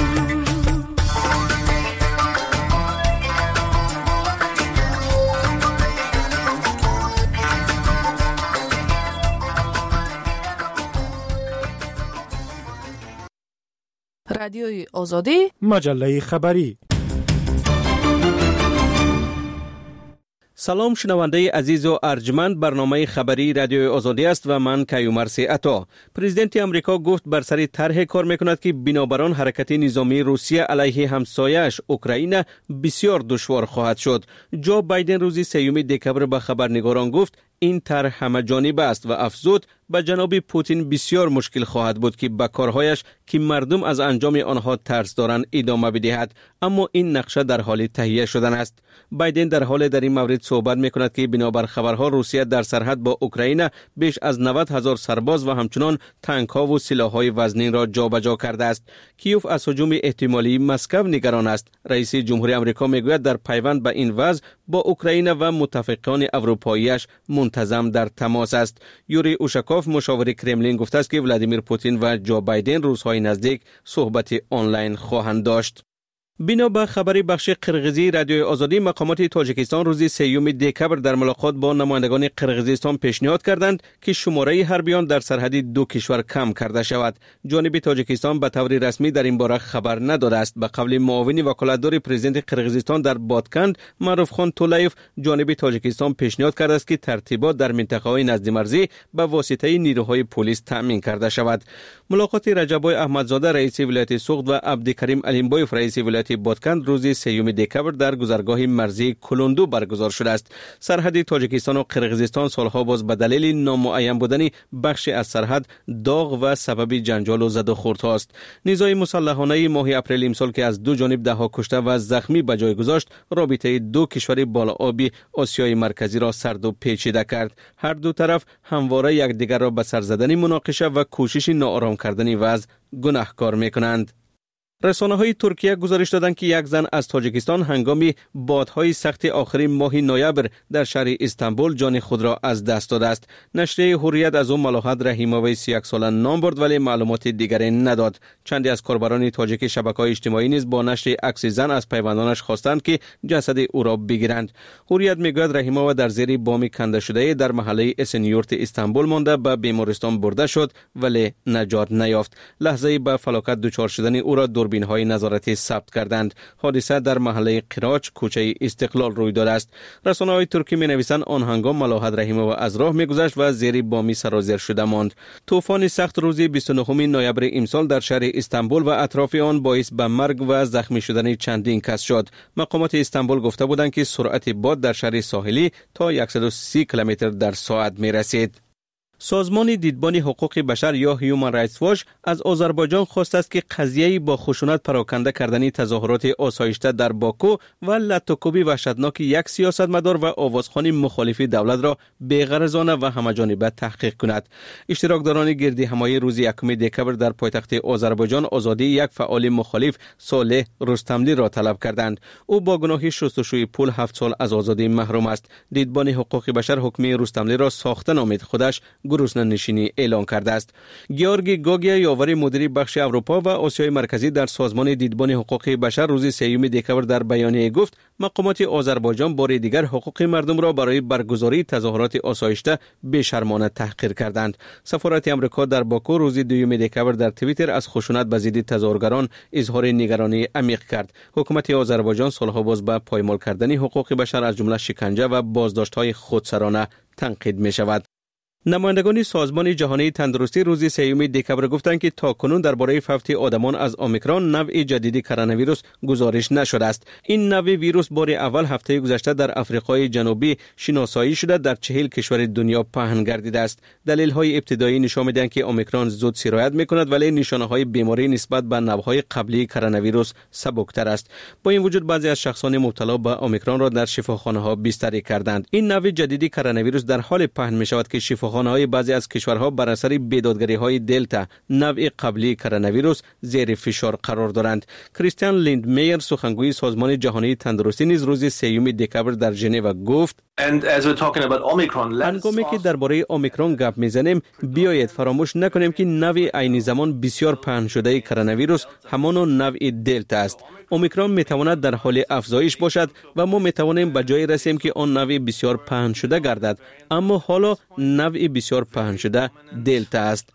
Speaker 1: رادیوی آزادی،
Speaker 18: مجله خبری.
Speaker 3: سلام شنونده عزیز و ارجمند، برنامه خبری رادیوی آزادی است و من کیومرث عطا. پرزیدنت آمریکا گفت بر سر طرح کار میکند که بنابر آن حرکت نظامی روسیه علیه همسایه‌اش اوکراین بسیار دشوار خواهد شد. جو بایدن روز 3 دکبر به خبرنگاران گفت این طرح همه جانبه است و افزود به جناب پوتین بسیار مشکل خواهد بود که به کارهایش که مردم از انجام آنها ترس دارند ادامه بدهد، اما این نقشه در حال تهیه شدن است. بایدن در حال در این مورد صحبت میکند که بنابر خبرها روسیه در سرحد با اوکراین بیش از 90,000 سرباز و همچنان تانک ها و سلاح‌های وزنین را جابجا کرده است. کیوف از هجوم احتمالی مسکو نگران است. رئیس جمهوری آمریکا میگوید در پیوند به این وضع با اوکراین و متفقان اروپایی‌اش منتظم در تماس است. یوری اوشاکوف مشاور کرملین گفته است که ولادیمیر پوتین و جو بایدن روزهای نزدیک صحبت آنلاین خواهند داشت. بنا به خبری بخش قرغیزی رادیوی آزادی، مقامات تاجیکستان روز 3 دکبر در ملاقات با نمایندگان قرغیزستان پیشنهاد کردند که شماره حربیان در سرحد دو کشور کم کرده شود. جانب تاجیکستان به طور رسمی در این باره خبر نداده است. به قول معاون وکالتدار پرزیدنت قرغیزستان در بادکند معروف خان تولایف، جانب تاجیکستان پیشنهاد کرده است که ترتیبات در منطقه‌های نزد مرزی به واسطه نیروهای پلیس تامین کرده شود. ملاقات رجبای احمدزاده رئیس ولایت سوخت و عبدالکریم علیمبایف رئیس ولایت بادکند روز 3 دکبر در گذرگاه مرزی کلوندو برگزار شده است. سرحد تاجیکستان و قرغیزستان سالها باز به دلیل نامعین بودن بخش از سرحد داغ و سبب جنجال و زد و خوردها است. نیزهای مسلحانه ماه اپریل امسال که از دو جانب دهها کشته و زخمی به جای گذاشت، رابطه دو کشور بالا آبی آسیای مرکزی را سرد و پیچیده کرد. هر دو طرف همواره یکدیگر را به سر زدن مناقشه و کوشش ناآرام کردن وضع گناهکار می‌کنند. رسانه‌های ترکیه گزارش دادند که یک زن از تاجیکستان هنگام بادهای سخت آخر ماه نوامبر در شهر استانبول جان خود را از دست داده است. نشریه حریت از او ملاحظه رحیموی 31 ساله نام برد ولی معلومات دیگری نداد. چندی از کاربران تاجیک شبکه‌های اجتماعی نیز با نشر عکس زن از پیوندانش خواستند که جسد او را بگیرند. حریت میگوید رحیموی در زیر بام کنده شده در محله اسنیورت استانبول مانده به بیمارستان برده شد ولی نجات نیافت. لحظه به فلاکت دچار شدن او را دوربین‌های نظارتی ثبت کردند. حادثه در محله قراچ کوچه استقلال روی داده است. رسانه‌های ترکی می‌نویسند آن هنگام ملاحظه رحیموی از راه می‌گذشت و زیر بامی سرازیر شده ماند. طوفان سخت روز 29 نوامبر امسال در شهر استانبول و اطراف آن باعث به مرگ و زخمی شدن چندین کس شد. مقامات استانبول گفته بودند که سرعت باد در شهر ساحلی تا 130 کیلومتر در ساعت می‌رسید. سازمان دیدبان حقوق بشر یا هیومن رایتس واچ از آذربایجان خواسته است که قضیه با خشونت پراکنده کردن تظاهرات آسایشته در باکو و لطوکوبی وحشتناک یک سیاستمدار و آوازخوان مخالف دولت را بی‌غرضانه و همه‌جانبه تحقیق کند. اشتراکداران گردی همایی روز 1 دکبر در پایتخت آذربایجان آزادی یک فعال مخالف صالح رستملی را طلب کردند. او با گناه شستشوی پول 7 سال از آزادی محروم است. دیدبان حقوق بشر حکم رستملی را ساخته نامید. خودش گرسنه‌نشینی اعلام کرده است. گیورگی گوگیا یاور مدیر بخش اروپا و آسیای مرکزی در سازمان دیدبان حقوق بشر روز 3 دکبر در بیانیه گفت مقامات آذربایجان بار دیگر حقوق مردم را برای برگزاری تظاهرات آسایشته بی‌شرمانه تحقیر کردند. سفارت آمریکا در باکو روز 2 دکبر در توییتر از خشونت به ضد تظاهرگران اظهار نگرانی عمیق کرد. حکومت آذربایجان سالها باز به پایمال کردن حقوق بشر از جمله شکنجه و بازداشت‌های خودسرانه تنقید می‌شود. نمایندگان سازمان جهانی تندرستی روز 3 دکبر گفتند که تاکنون درباره فوت آدمان از اومیکرون نوع جدیدی کرونا ویروس گزارش نشده است. این نوع ویروس بار اول هفته گذشته در آفریقای جنوبی شناسایی شده در 40 کشور دنیا پهن گردیده است. دلایل ابتدایی نشان می‌دهند که اومیکرون زود سرایت می‌کند ولی نشانه‌های بیماری نسبت به نوع‌های قبلی کرونا ویروس سبکتر است. با این وجود بعضی از شخصان مبتلا به اومیکرون را در شفاخانه‌ها بستری کردند. این نوع جدیدی کرونا ویروس در حال پهن می‌شود که خانه‌های بعضی از کشورها بر اثر بیدادگری‌های دلتا نوع قبلی کرونا ویروس زیر فشار قرار دارند. کریستیان لیندمیر سخنگوی سازمان جهانی تندرستی نیز روز 3 دکبر در ژنو گفت هنگامی که درباره اومیکرون گپ میزنیم بیایید فراموش نکنیم که نوع عین زمان بسیار پهن شده کرونا ویروس همان نوع دلتا است. اومیکرون میتواند در حال افزایش باشد و ما میتوانیم به جایی رسیم که آن نوع بسیار پهن شده گردد، اما حالا نوع بسیار پهن شده دلتا است.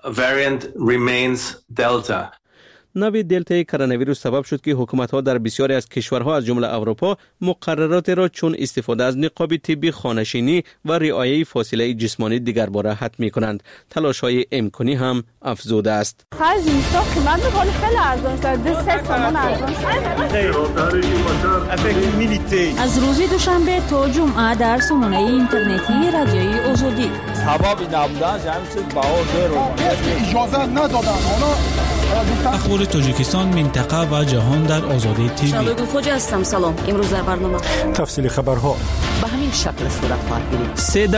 Speaker 3: نوع دلتا کرونا ویروس سبب شد که حکومت‌ها در بسیاری از کشورها از جمله اروپا مقررات را چون استفاده از نقاب طبی خانه‌نشینی و رعایت فاصله جسمانی دیگرباره حتمی کنند. تلاش‌های امکانی هم افزوده است.
Speaker 7: خرج اینستا قیمت می‌کنه خیلی ارزان شده. 3 تومان ارزان شده.
Speaker 1: از روز دوشنبه تا جمعه در سامانه اینترنتی رادیوی آزادی.
Speaker 9: ثوابی نبودن همین چیز باور رو
Speaker 11: اجازه ندادن.
Speaker 4: اخبار تاجیکستان، منطقه و جهان در آزادی تیوی.
Speaker 17: شادو خوجا هستم. سلام. امروز در برنامه
Speaker 18: تفصیل خبرها
Speaker 1: به همین شکل صورت خواهد گرفت.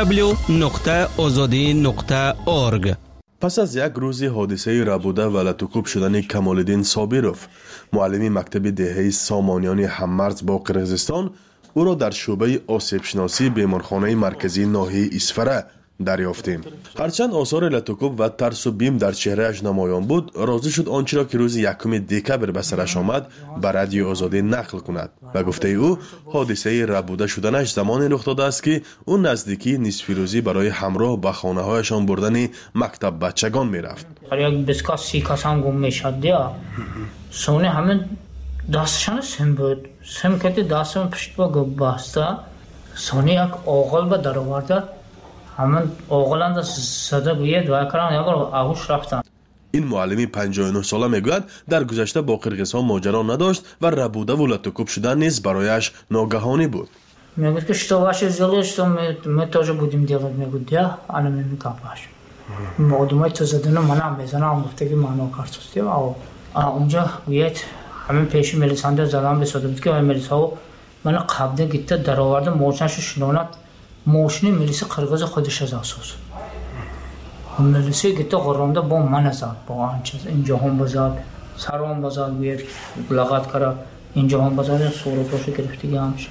Speaker 3: www.azadi.org.
Speaker 23: پس از یک روز حادثه ربوده و لطوکوب شدن کمالالدین صابروف، معلم مکتب دهه سامانیان هممرز با قرقیزستان، او را در شعبه آسیب شناسی بیمارخانه مرکزی ناحیه اسفره دریافتیم. هرچند آثار لطوکوب و ترس و بیم در چهرهش نمایان بود، راضی شد آنچه را که روز 1 دکبر به سرش آمد به رادیو آزادی نقل کند و گفته او حادثه ربوده شدنش زمانی رخ داده است که او نزدیکی نصف روزی برای همراه به خانه‌هایشان بردن مکتب بچگان می‌رفت.
Speaker 24: یک بسکاس 30 کسان گم می‌شد یا سونه همین دستشان سم بود. سم که دستم پشت با بسته سونه یک آغل به در آورده. همین اوغلند صدا گوید و کران یا آغوش رفتن.
Speaker 23: این معلمی 59 ساله میگوید در گذشته با قرقیزستان ماجرا نداشت و ربوده و لطوکوب شدن نیز برایش ناگهانی بود.
Speaker 24: میگوید که что ваше дело, что мы тоже будем делать. میگوید یا انا میکاپاش. مقدمه تو زدن منم میزنم گفته که منو کارتوستی و اونجا گوید همین پیش ملیسانده زدم به صدوت که ملیساو من قبضه گیت در آورده موشنش شلونات موشنی ملیس قرقیز خودش از اساس ملیسی گیت قرونده با من زد با آنچه اینجا هم بزاد سرام بزاد گوید لغت کرا اینجا هم بزاد صورتاشو گرفتی همش.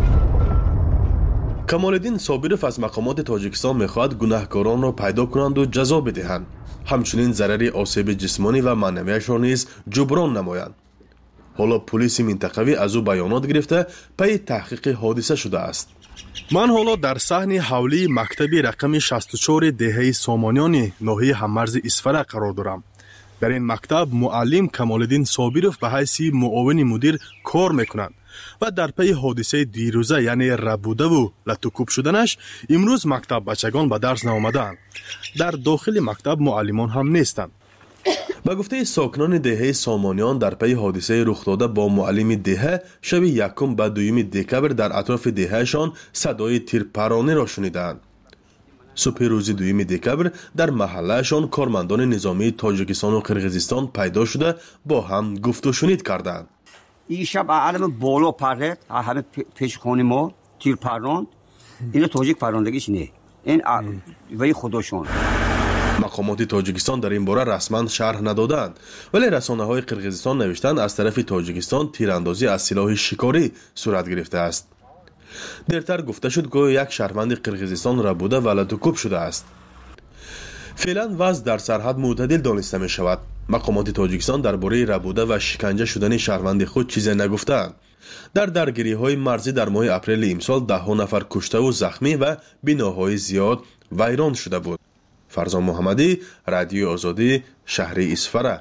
Speaker 23: کمالالدین صابروف از مقامات تاجیکستان میخواهد گناهکاران را پیدا کنند و جزا بدهند، همچنین ضرر آسیب جسمانی و معنویش را نیز جبران نمایند. حالا پلیس منطقوی از او بیانات گرفته پی تحقیق حادثه شده است. من حالا در صحن حولی مکتب رقم 64 دهه سامانیان ناحیه هممرز اسفره قرار دارم. در این مکتب معلم کمالالدین صابروف به حیث معاون مدیر کار میکنند و در پی حادثه دیروزه یعنی ربوده و لطوکوب شدنش امروز مکتب بچگان به درس نآمدند. در داخل مکتب معلمان هم نیستند. به گفته ساکنان دهه سامانیان در پی حادثه رخ داده با معلم دهه شب 1 و 2 دکبر در اطراف دههشان صدای تیرپرانی را شنیدند. صبح روز 2 دکبر در محلهشان کارمندان نظامی تاجیکستان و قرقیزستان پیدا شده با هم گفت و شنید کردند.
Speaker 26: این شب علم بالا پرد همه پیش خانه ما تیر پرند. این تاجیک پراندگیش نه، این وی خودشون.
Speaker 23: مقامات تاجیکستان در این باره رسما شرح ندادند، ولی رسانه‌های قرقیزستان نوشتند از طرف تاجیکستان تیراندازی از سلاح شکاری صورت گرفته است. دیرتر گفته شد که یک شهروند قرقیزستان ربوده و لطوکوب شده است. феълан вазъ дар сарҳад мӯътадил дониста мешавад. мақомоти тоҷикистон дар бораи рабуда ва шиканҷа шудани шаҳрванди худ чизе нагуфтаанд. дар даргириҳои марзӣ дар моҳи апрели имсол даҳҳо нафар куштаву захмӣ ва биноҳои зиёд вайрон шуда буд. фарзон муҳаммадӣ, радиои озодӣ, шаҳри Исфара.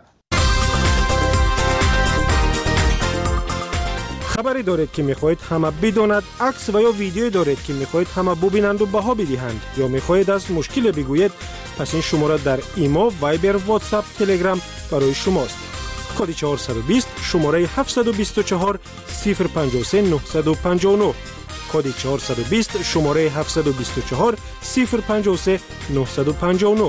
Speaker 18: хабаре доред ки мехоҳед ҳама бидонад, акс ва ё видеое доред ки мехоҳед ҳама бубинанду баҳо бидиҳанд ё мехоҳед аз мушкиле бигӯед, пас ин шумора дар имо, вайбер, вотсап, телеграм барои шумост. коди 420 шумораи 724 053 959. коди 420 шумораи 724 053 959.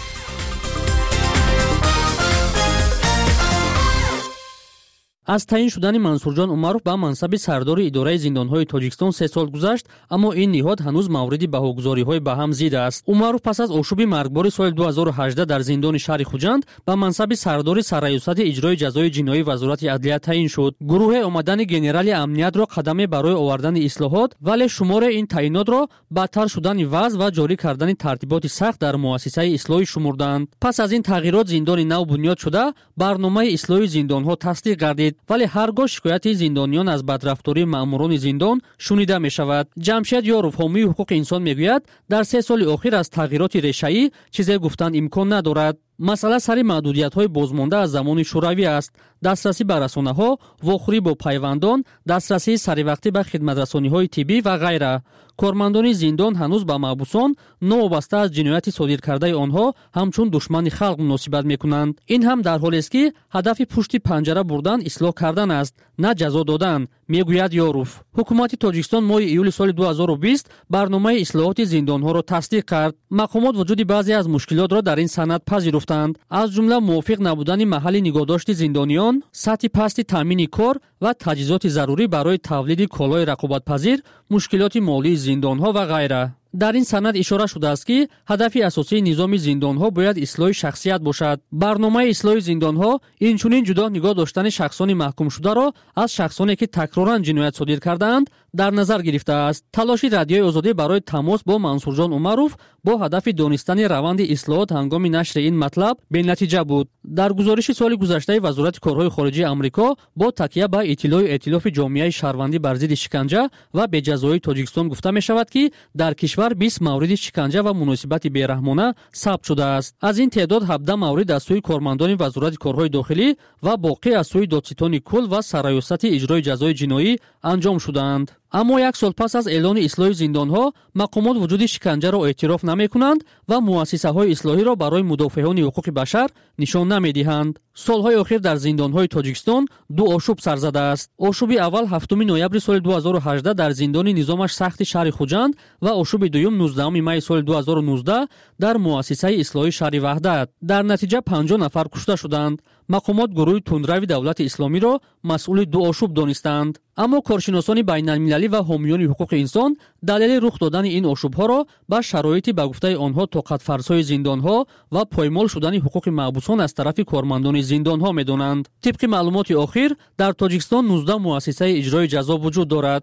Speaker 10: аз таъин шудани Мансурҷон Умаров ба мансаби сардори идораи зиндонҳои Тоҷикистон 3 сол гузашт, аммо ин ниҳод ҳанӯз мавриди баҳогузориҳои ба ҳам зид аст. Умаров пас аз ошуби маргбори соли 2018 дар зиндони шаҳри Хуҷанд ба мансаби сардори сарраёсати иҷрои ҷазои ҷиноӣ вазорати адлия таъин шуд. гурӯҳе омадани генерали амниятро қадаме барои овардани ислоҳот, вале шумори ин таъинотро бадтар шудани вазъ ва ҷорӣ кардани тартиботи сахт дар муассисаи ислоҳӣ шумурданд. пас аз ин тағйирот зиндони нав бунёд шуда, барномаи ислоҳи зиндонҳо тасдиқ гардид, вале ҳар гоҳ шикояти зиндониён аз бадрафтории маъмурони зиндон шунида мешавад. ҷамшед ёров, ҳомии ҳуқуқи инсон, мегӯяд, дар 3 соли охир аз тағйироти решаӣ чизе гуфтан имкон надорад. масъала сари маҳдудиятҳои бозмонда аз замони шӯравӣ аст. дастрасӣ ба расонаҳо, вохӯрӣ бо пайвандон, дастрасии саривақтӣ ба хидматрасониҳои тиббӣ ва ғайра. кормандони зиндон ҳанӯз ба маҳбусон новобаста аз ҷинояти содир кардаи онҳо ҳамчун душмани халқ муносибат мекунанд. ин ҳам дар ҳолест ки ҳадафи пушти панҷара бурдан ислоҳ кардан аст, на ҷазо додан, мегӯяд Ёров. ҳукумати Тоҷикистон моҳи июли соли 2020 барномаи ислоҳоти зиндонҳоро тасдиқ кард. мақомот вуҷуди баъзе аз мушкилотро дар ин санад пазируфтанд, аз ҷумла мувофиқ набудани маҳалли нигоҳдошти зиндониён, сатҳи пасти таъмини кор ва таҷҳизоти зарурӣ барои тавлиди колои рақобатпазир, мушкилоти молии зиндонҳо ва ғайра. дар ин санад ишора шудааст ки ҳадафи асосии низоми зиндонҳо бояд ислоҳи шахсият бошад. барномаи ислоҳи зиндонҳо инчунин ҷудо нигоҳ доштани шахсони маҳкумшударо аз шахсоне ки такроран ҷиноят содир кардаанд дар назар гирифтааст. талоши радиои озодӣ барои тамос бо Мансурҷон Умаров бо ҳадафи донистани раванди ислоҳот ҳангоми натишри ин матлаб бенатиҷа буд. дар гузориши соли гузаштаи вазорати корҳои хориҷии Амрико бо такя ба иттилои эътилофи ҷомеаи шаҳрвандӣ бар зидди шиканҷа ва беҷазоии Тоҷикистон гуфта мешавад ки дар кишвар 20 мавриди шиканҷа ва муносибати бераҳмона сабт шудааст. аз ин теъдод 17 маврид аз сӯи кормандони вазорати корҳои дохилӣ ва боқӣ аз сӯи додситони кул ва сарраёсати иҷрои ҷазои ҷиноӣ анҷом шудаанд. аммо як сол пас аз эълони ислоҳи зиндонҳо мақомот вуҷуди шиканҷаро эътироф наметавонанд ва муассисаҳои ислоҳиро барои мудофиъони ҳуқуқи башар нишон намедиҳанд. солҳои охир дар зиндонҳои Тоҷикистон ду ошуб сар задааст. ошуби аввал 7 ноябри соли 2018 дар зиндони низомаш сахти шаҳри Хуҷанд ва ошуби дуюм 19 майи соли 2019 дар муассисаи ислоҳии шаҳри Ваҳдат. дар натиҷа 50 нафар кушта шуданд. мақомот гурӯҳи тундрави давлати исломиро масъули ду ошуб донистанд. аммо коршиносони байналмилалӣ ва ҳомиёни ҳуқуқи инсон далели рух додани ин ошубҳоро ба шароити ба гуфтаи онҳо тоқатфарсои зиндонҳо ва поймол шудани ҳуқуқи маҳбусон аз тарафи кормандони зиндонҳо медонанд. тибқи маълумоти охир дар Тоҷикистон 19 муассисаи иҷрои ҷазо вуҷуд дорад.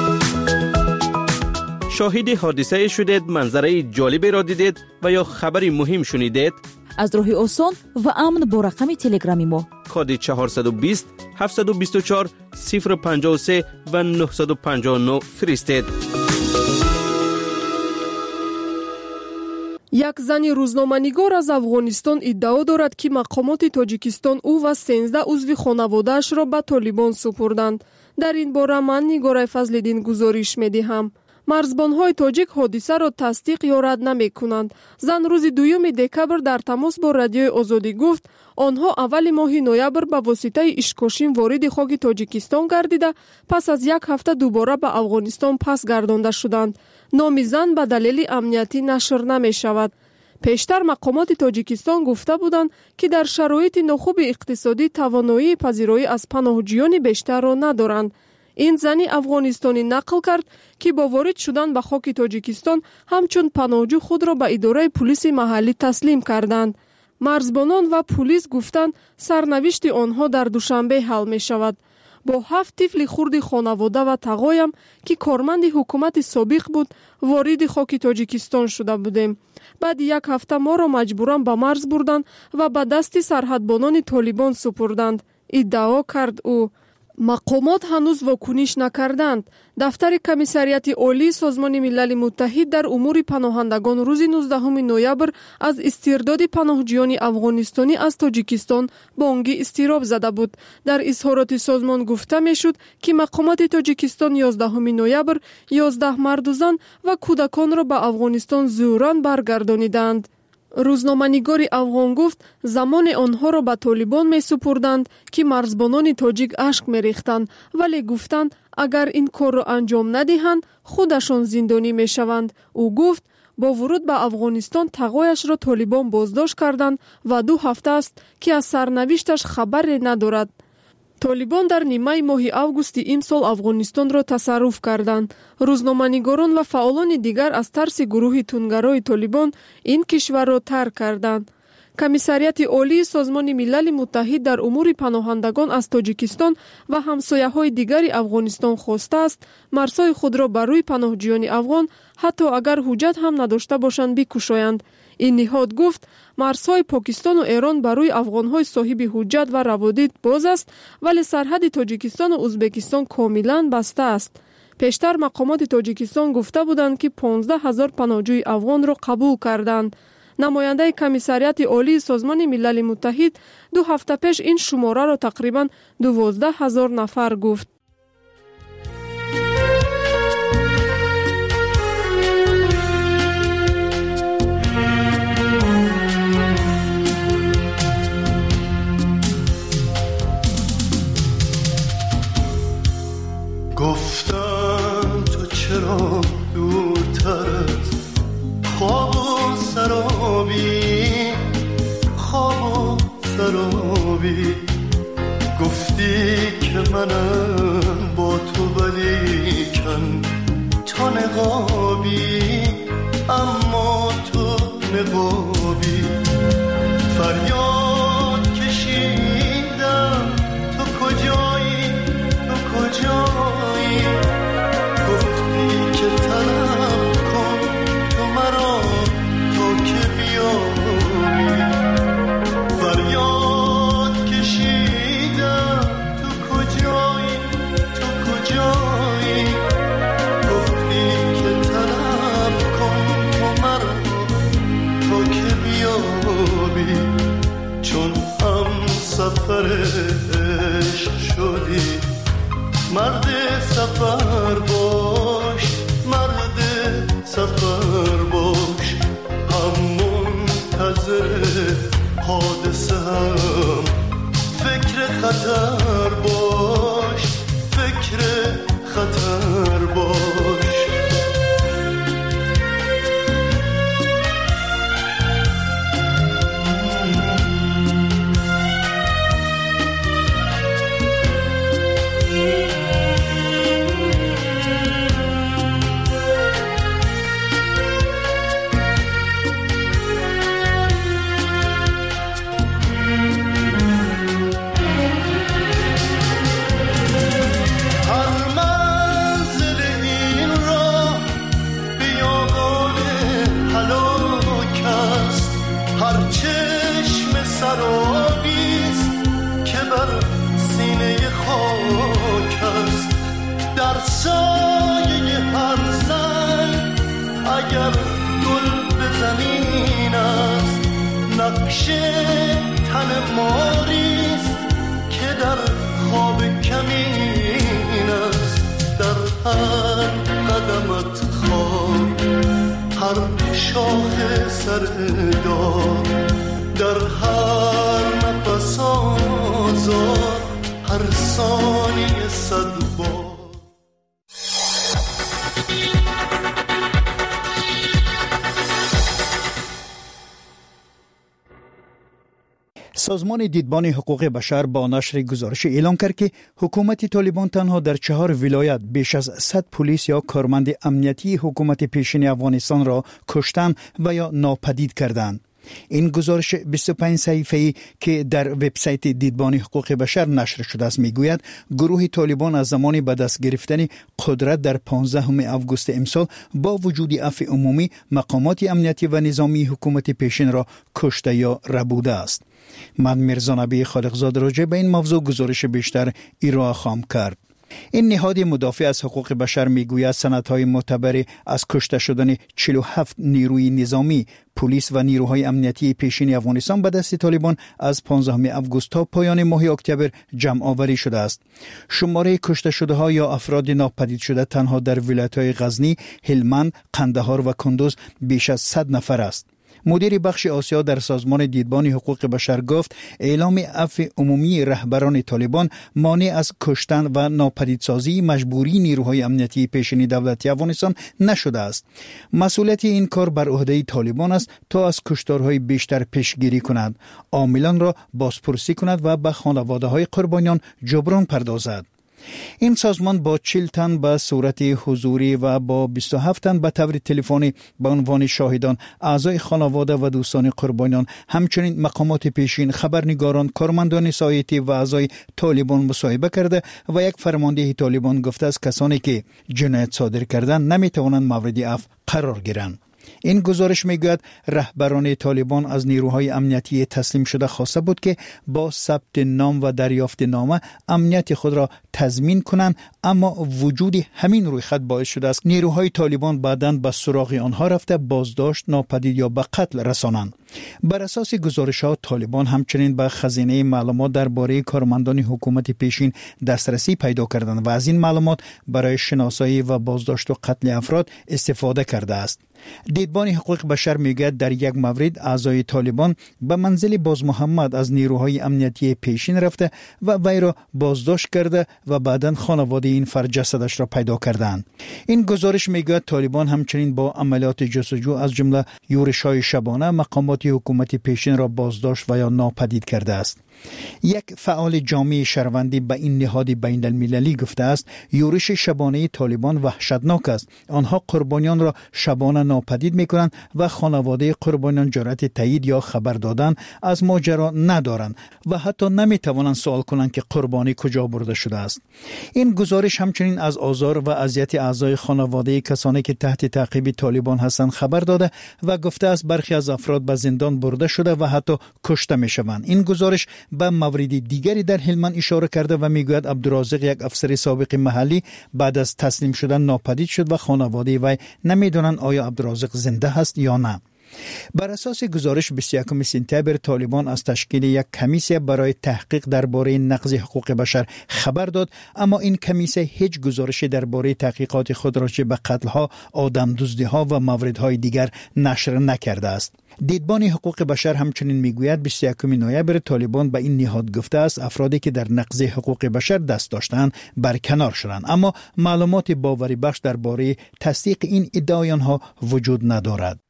Speaker 3: шоҳиди ҳодисае шудед, манзараи ҷолиберо дидед ва ё хабари муҳим шунидед?
Speaker 1: аз роҳи осон ва амн бо рақами телеграми мо
Speaker 3: коди 420 724 053 ва 959 фиристед.
Speaker 12: як зани рӯзноманигор аз Афғонистон иддао дорад ки мақомоти Тоҷикистон ӯ ва 13 узви хонаводаашро ба Толибон супурданд. дар ин бора ман Нигораи Фазлиддин гузориш медиҳам. марзбонҳои тоҷик ҳодисаро тасдиқ ё рад намекунанд. зан рӯзи 2 декабр дар тамос бо радиои озодӣ гуфт, онҳо аввали моҳи ноябр ба воситаи ишкошин вориди хоки Тоҷикистон гардида, пас аз як ҳафта дубора ба Афғонистон пас гардонда шуданд. номи зан ба далели амниятӣ нашр намешавад. пештар мақомоти Тоҷикистон гуфта буданд, ки дар шароити нохуби иқтисодӣ тавоноии пазироӣ аз паноҳҷӯёни бештарро надоранд. ин зани афғонистонӣ нақл кард, ки бо ворид шудан ба хоки Тоҷикистон ҳамчун паноҳҷӯ худро ба идораи пулиси маҳаллӣ таслим карданд. марзбонон ва пулис гуфтанд, сарнавишти онҳо дар душанбе ҳал мешавад. با 7 طفل خرد خانواده و تقایم که کارمند حکومت سابق بود وارد خاک تاجیکستان شده بودیم. بعد یک هفته ما را مجبوران به مرز بردند و به دست سرحدبانان طالبان سپردند. ادعا کرد او. مقامات هنوز واکنش نکردند. دفتر کمیساریات عالی سازمان ملل متحد در امور پناهندگان روز 19 نوامبر از استرداد پناهجویان افغانستانی از تاجیکستان بانگی اضطراب زده بود. در اظهارات سازمان گفته میشد که مقامات تاجیکستان 11 نوامبر 11 مرد و زن و کودکان را به افغانستان زوراً برگردانیدند. روزنامه‌نگار افغان گفت زمان آنها را به طالبان می سپردند که مرزبانان تاجیک اشک می ریختند، ولی گفتند اگر این کار را انجام ندهند خودشان زندانی می شوند. او گفت با ورود به افغانستان تقایش را طالبان بازداشت کردند و 2 هفته است که از سرنوشتش خبری ندارد. طالبان در نیمه ماه اوگوست امسال افغانستان را تصرف کردند. روزنامه‌نگاران و فعالان دیگر از ترس گروه تندگرای طالبان این کشور را ترک کردند. کمیساریات عالی سازمان ملل متحد در امور پناهندگان از تاجیکستان و همسایه‌های دیگر افغانستان خواسته است مرزهای خود را برای پناهجویان افغان حتی اگر حجت هم نداشته باشند بکشایند. این نهاد گفت مرزهای پاکستان و ایران برای افغانهای صاحب حجت و روادید باز است، ولی سرحد تاجیکستان و ازبکستان کاملا بسته است. پیشتر مقامات تاجیکستان گفته بودند که 15,000 پناهجوی افغان را قبول کردند. نماینده کمیساریات عالی سازمان ملل متحد 2 هفته پیش این شماره را تقریباً 12,000 نفر گفت.
Speaker 13: گفتم تو چرا دورترت خواب و سرابی گفتی که منم با تو ولیکن تو نقابی اما تو نقابی فریاد کشیدم تو کجایی گفتی که طلب کن تو مرا تا که بیایی فریاد کشیدم تو کجایی گفتی که طلب کن تو مرا تا که بیایی چون هم سفر عشق شدی مرد سفر باش هم منتظر حادثه هم فکر خطر باش در سایه هر زن اگر گل به زمین است نقش تن ماریست که در خواب کمین است در هر قدمت خار هر شاخ سردار در هر نفس آزار هر ثانیه صد بار
Speaker 14: سازمان دیدبان حقوق بشر با نشر گزارش اعلام کرد که حکومت طالبان تنها در 4 ولایت بیش از 100 پلیس یا کارمند امنیتی حکومت پیشین افغانستان را کشتن و یا ناپدید کردند. این گزارش 25 صفحه‌ای که در وبسایت دیدبان حقوق بشر نشر شده است میگوید گروه طالبان از زمان به دست گرفتن قدرت در 15 آگوست امسال با وجود عفو عمومی مقامات امنیتی و نظامی حکومت پیشین را کشته یا ربوده است. من میرزا نبی خالقزاد راجع به این موضوع گزارش بیشتر ارائه خواهم کرد. این نهاد مدافع از حقوق بشر میگوید سندهای معتبر از کشته شدن 47 نیروی نظامی، پلیس و نیروهای امنیتی پیشین افغانستان به دست طالبان از 15 آگوست تا پایان ماه اکتبر جمع آوری شده است. شماره کشته شده ها یا افراد ناپدید شده تنها در ولایت‌های غزنی، هلمند، قندهار و کندوز بیش از 100 نفر است. مدیر بخش آسیا در سازمان دیدبان حقوق بشر گفت اعلام عفو عمومی رهبران طالبان مانع از کشتن و ناپدیدسازی مجبوری نیروهای امنیتی پیشین دولتی افغانستان نشده است. مسئولیت این کار بر عهده طالبان است تا از کشتارهای بیشتر پیشگیری کنند، عاملان را بازپرسی کند و به خانواده‌های قربانیان جبران پردازد. این سازمان با 40 تن به صورت حضوری و با 27 تن به طور تلفنی به عنوان شاهدان، اعضای خانواده و دوستان قربانیان، همچنین مقامات پیشین، خبرنگاران، کارمندان سایتی و اعضای طالبان مصاحبه کرده و یک فرمانده طالبان گفته است کسانی که جنایت صادر کردند نمیتوانند مورد عفو قرار گیرند. این گزارش میگوید رهبران طالبان از نیروهای امنیتی تسلیم شده خواسته بود که با ثبت نام و دریافت نامه امنیت خود را تضمین کنند، اما وجود همین رویخط باعث شده است نیروهای طالبان بعداً به سراغ آنها رفته بازداشت، ناپدید یا به قتل رسانند. بر اساس گزارش‌ها طالبان همچنین به خزینه معلومات درباره کارمندان حکومت پیشین دسترسی پیدا کردند و از این معلومات برای شناسایی و بازداشت و قتل افراد استفاده کرده است. دیدبان حقوق بشر میگوید در یک مورد اعضای طالبان به منزل باز محمد از نیروهای امنیتی پیشین رفته و وی را بازداشت کرده و بعداً خانواده این فرد جسدش را پیدا کردند. این گزارش میگوید طالبان همچنین با عملیات جستجو از جمله یورش‌های شبانه مقامات حکومت پیشین را بازداشت و یا ناپدید کرده است. یک فعال جامعه شهروندی به این نهاد بین المللی گفته است یورش شبانه طالبان وحشتناک است. آنها قربانیان را شبانه ناپدید میکنند و خانواده قربانیان جرأت تایید یا خبر دادن از ماجرا ندارند و حتی نمیتوانند سوال کنند که قربانی کجا برده شده است. این گزارش همچنین از آزار و اذیت اعضای خانواده کسانی که تحت تعقیب طالبان هستند خبر داده و گفته است برخی از افراد به زندان برده شده و حتی کشته میشوند. این گزارش به مورد دیگری در هلمند اشاره کرده و میگوید عبدالرازق، یک افسر سابق محلی، بعد از تسلیم شدن ناپدید شد و خانواده وی نمیدونند آیا عبدالرازق زنده هست یا نه. بر اساس گزارش 21 سپتامبر طالبان از تشکیل یک کمیسیه برای تحقیق درباره نقض حقوق بشر خبر داد، اما این کمیسیه هیچ گزارشی درباره تحقیقات خود راجع به قتل‌ها، آدمدزدی‌ها و موردهای دیگر نشر نکرده است. دیدبان حقوق بشر همچنین میگوید 21 نوامبر طالبان به این نهاد گفته است افرادی که در نقض حقوق بشر دست داشتند برکنار شدند، اما معلومات باوری بخش درباره تصدیق این ادعای آنها وجود ندارد.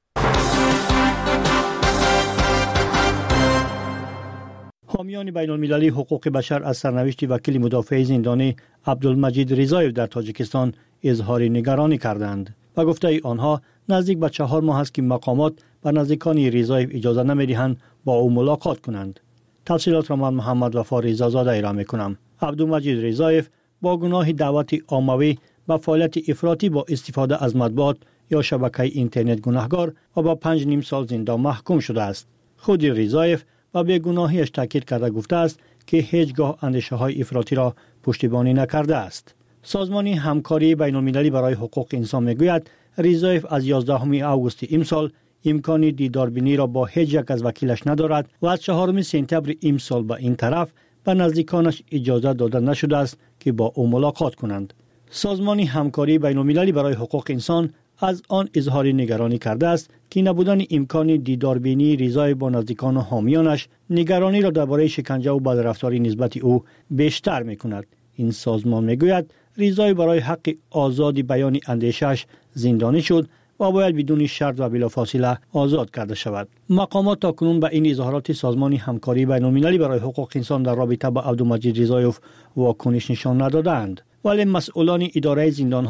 Speaker 15: حامیان بین المللی حقوق بشر از سرنوشت وکیل مدافع زندانی عبدالمجید رضایف در تاجیکستان اظهار نگرانی کردند و گفته آنها نزدیک به 4 ماه است که مقامات به نزدیکان رضایف اجازه نمی‌دهند با او ملاقات کنند. تفصیلات را من محمد وفا رضازاده ارائه می‌کنم. عبدالمجید رضایف با گناه دعوت عاموی به فعالیت افراطی با استفاده از مطبوعات یا شبکه اینترنت گناهکار و با 5.5 سال زندان محکوم شده است. خود رضایف و به گناهیش تاکید کرده گفته است که هیچگاه اندیشه‌های افراطی را پشتیبانی نکرده است. سازمان همکاری بین المللی برای حقوق انسان میگوید رضایف از 11 آگوست امسال امکان دیداربینی را با هیچ یک از وکیلش ندارد و از 4 سپتامبر امسال به این طرف به نزدیکانش اجازه داده نشده است که با او ملاقات کنند. سازمان همکاری بین المللی برای حقوق انسان از آن اظهار نگرانی کرده است که نبودن امکان دیداربینی رضایف با نزدیکان و حامیانش نگرانی را درباره شکنجه و بدرفتاری نسبت او بیشتر می‌کند. این سازمان میگوید رضایف برای حق آزاد بیان اندیشش زندانی شد و باید بدون شرط و بلافاصله آزاد کرده شود. مقامات تاکنون به این اظهارات سازمان همکاری بین المللی برای حقوق انسان در رابطه با عبدالمجید رضایف واکنش نشان ندادند، ولی مسئولان اداره زندانها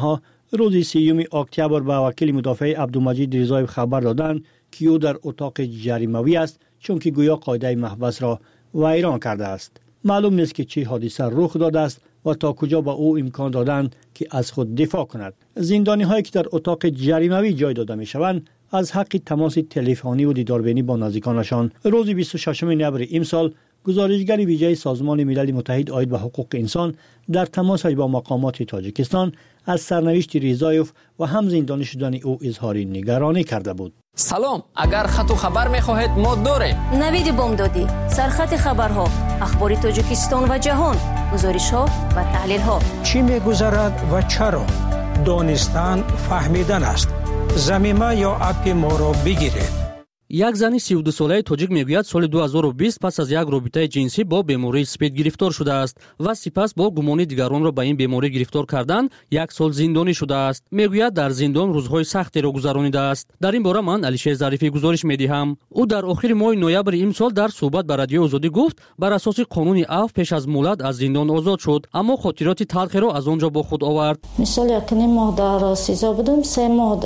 Speaker 15: روز 3 اکتبر به وکیل مدافع عبدالمجید رضایی خبر دادند که او در اتاق جریموی است چون که گویا قاعده محبس را ویران کرده است. معلوم نیست که چه حادثه رخ داده است و تا کجا به او امکان دادند که از خود دفاع کند. زندانی هایی که در اتاق جریموی جای داده می شوند از حق تماس تلفنی و دیداربینی با نزدیکانشان روز 26 نوامبر امسال گزارشگر ویژه سازمان ملل متحد عاید به حقوق انسان در تماس با مقامات تاجیکستان از سرنوشت رضایف و هم زندانی شدن او اظهار نگرانی کرده بود.
Speaker 2: سلام، اگر خط و خبر می‌خواهید ما داریم.
Speaker 17: نوید بامدادی، سرخط خبرها، اخبار تاجیکستان و جهان، گزارش‌ها و تحلیل‌ها.
Speaker 16: چی می‌گذرد و چرا؟ دانستن فهمیدن است. زمینه یا اپ ما را بگیرید.
Speaker 10: یک زن 32 ساله توجیک میگوید سال 2020 پس از یک رابطه جنسی با بیماری اسپید گرفتار شده است و سپس با گمان دیگران را به این بیماری گرفتار کردن یک سال زندانی شده است. میگوید در زندان روزهای سختی را گذرانیده است. در این باره من علیشیر ظریفی گزارش میدهم. او در آخر ماه نوامبر امسال در صحبت با رادیو آزادی گفت بر اساس قانون عفو پیش از مهلت از زندان آزاد شد، اما خاطرات تلخی را از آنجا با خود آورد.
Speaker 19: مثال یک نیم ماه در سیزا بودم، 3 ماه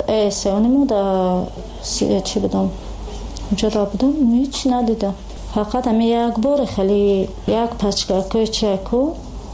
Speaker 19: در چی بودم؟ جدا بودم هیچ ندیدم. فقط همه یک بار خیلی یک پچکه چکو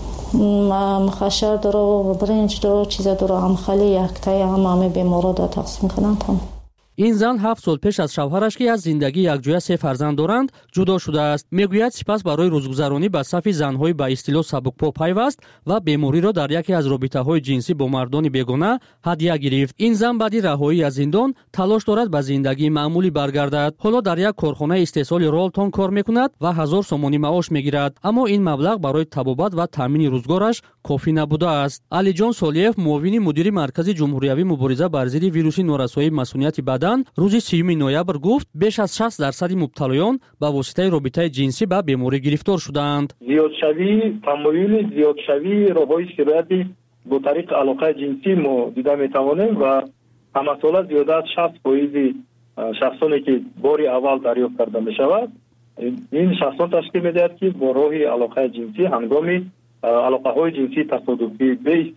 Speaker 19: مخشر داره و برنج داره چیز داره هم خیلی یک تایی همه بیمارا داره تقسیم کنن.
Speaker 10: این زن 7 سال پیش از شوهرش که از زندگی یکجای 3 فرزند دارند جدا شده است. میگوید سپس برای روزگذرانی به صف زن‌های به اصطلاح سبک‌پا پیوست و بیماری را در یکی از رابطه‌های جنسی با مردان بیگانه هدیه گرفت. این زن بعد رهایی از زندان تلاش دارد به زندگی معمولی برگردد. حالا در یک کارخانه استحصال رولتون کار می‌کند و 1000 سومانی معاش می‌گیرد، اما این مبلغ برای طبابت و تامین روزگارش کافی نبوده است. علی جان سالیف، معاون مدیر مرکز جمهوریوی مبارزه بر ضد ویروس نورسایی مسئولیت بدن، روز 30 نوامبر گفت بیش از 60% مبتلایان با واسطه رابطه جنسی به بیماری گرفتار شدند.
Speaker 20: تمایل زیادشوی راههای سرایت با طریق علاقه جنسی ما دیده میتوانیم و همساله زیاده از 60% شخصانی که بار اول دریافت کرده می شود این شخصان تشکیل میدهد که با راه علاقه جنسی هنگام علاقه های جنسی تصادفی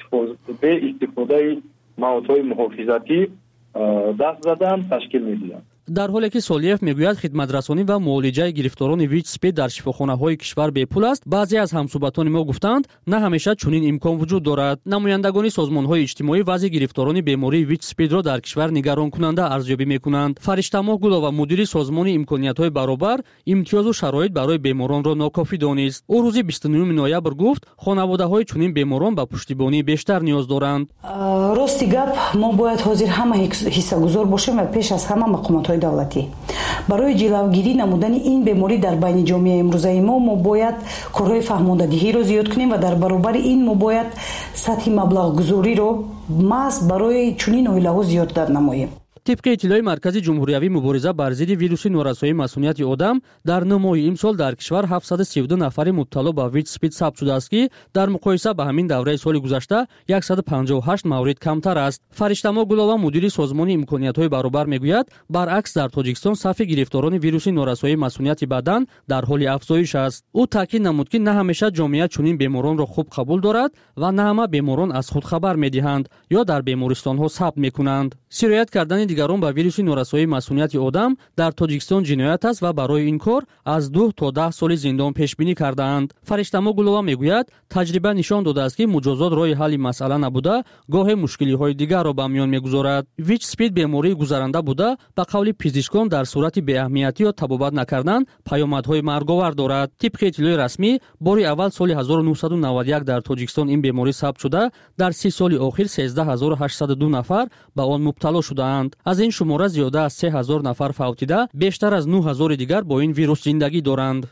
Speaker 20: به استفاده موادهای محافظتی دست زدن تشکیل می‌دهند.
Speaker 10: در حالی که سالیف میگوید خدمترسانی و معالجه گرفتاران ویچ اسپید در شفاخانه‌های کشور بپول است، بعضی از همسوبتان ما گفتند نه همیشه چنین امکان وجود دارد. نمایندگان سازمان‌های اجتماعی وضع گرفتاران بیماری ویچ اسپید را در کشور نگران کننده ارزیابی می‌کنند. فرشته ماه گلова مدیر سازمان امکانیت‌های برابر امتیاز و شرایط برای بیماران را ناکافی دانست. او روز 29 نوامبر گفت خانواده‌های چنین بیماران به پشتیبانی بیشتر نیاز دارند.
Speaker 21: راستی گپ ما باید حاضر همه حصه‌گذار باشیم و پیش از همه مقامات دولتی برای جلوگیری نمودن این بیماری در بین جامعه امروزه ما باید کارهای فهماندهی رو زیاد کنیم و در برابر این ما باید سطح مبلغ گذاری رو محض برای چنین عوامل زیاد نماییم.
Speaker 10: طبق اطلاع مرکز جمهوریوی مبارزه بر ضد ویروس نورسایی مسئولیت آدم در 9 ماه امسال در کشور 732 نفر مبتلا به ویچ اسپید ثبت شده است که در مقایسه با همین دوره سال گذشته 158 مورد کمتر است. فرشته ماه گلова مدیر سازمان امکانیت‌های برابر میگوید برعکس در تاجیکستان صف گرفتاران ویروس نورسایی مسئولیت بدن در حال افزایش است. او تاکید نمود که نه همیشه جامعه چنین بیماران را خوب قبول دارد و نه همه بیماران از خود خبر می‌دهند یا در بیمارستان‌ها ثبت می‌کنند. سرایت کردن دیگران با ویروس نورسایی مسئولیت آدم در تاجیکستان جنایت است و برای این کار از 2 تا 10 سال زندان پیش بینی کرده‌اند. فرشته ماه گلова میگوید تجربه نشان داده است که مجازات راه حل مسئله نبوده، گاه مشکلی‌های دیگر را به میان می‌گذارد. ویچ اسپید بیماری گذرنده بوده، به قول پزشکان در صورت بی‌اهمیتی یا طبابت نکردن پیامدهای مرگاور دارد. طبق اطلاع رسمی بار اول سال 1991 در تاجیکستان این بیماری ثبت شده، در 30 سال اخیر 13802 نفر به آن مبتلا شده‌اند. از این شماره زیاده از 3000 نفر فوتیده، بیشتر از 9000 دیگر با این ویروس زندگی دارند.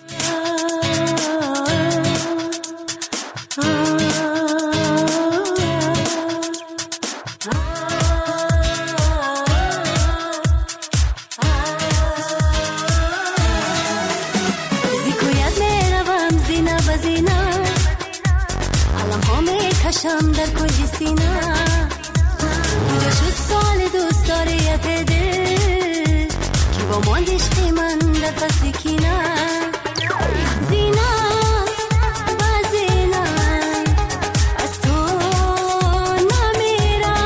Speaker 22: کشم در کل سینه کجا شد سال دوست داریت دل که با ماندشتی من در فصل کینه زینه و زینه از تو نمیره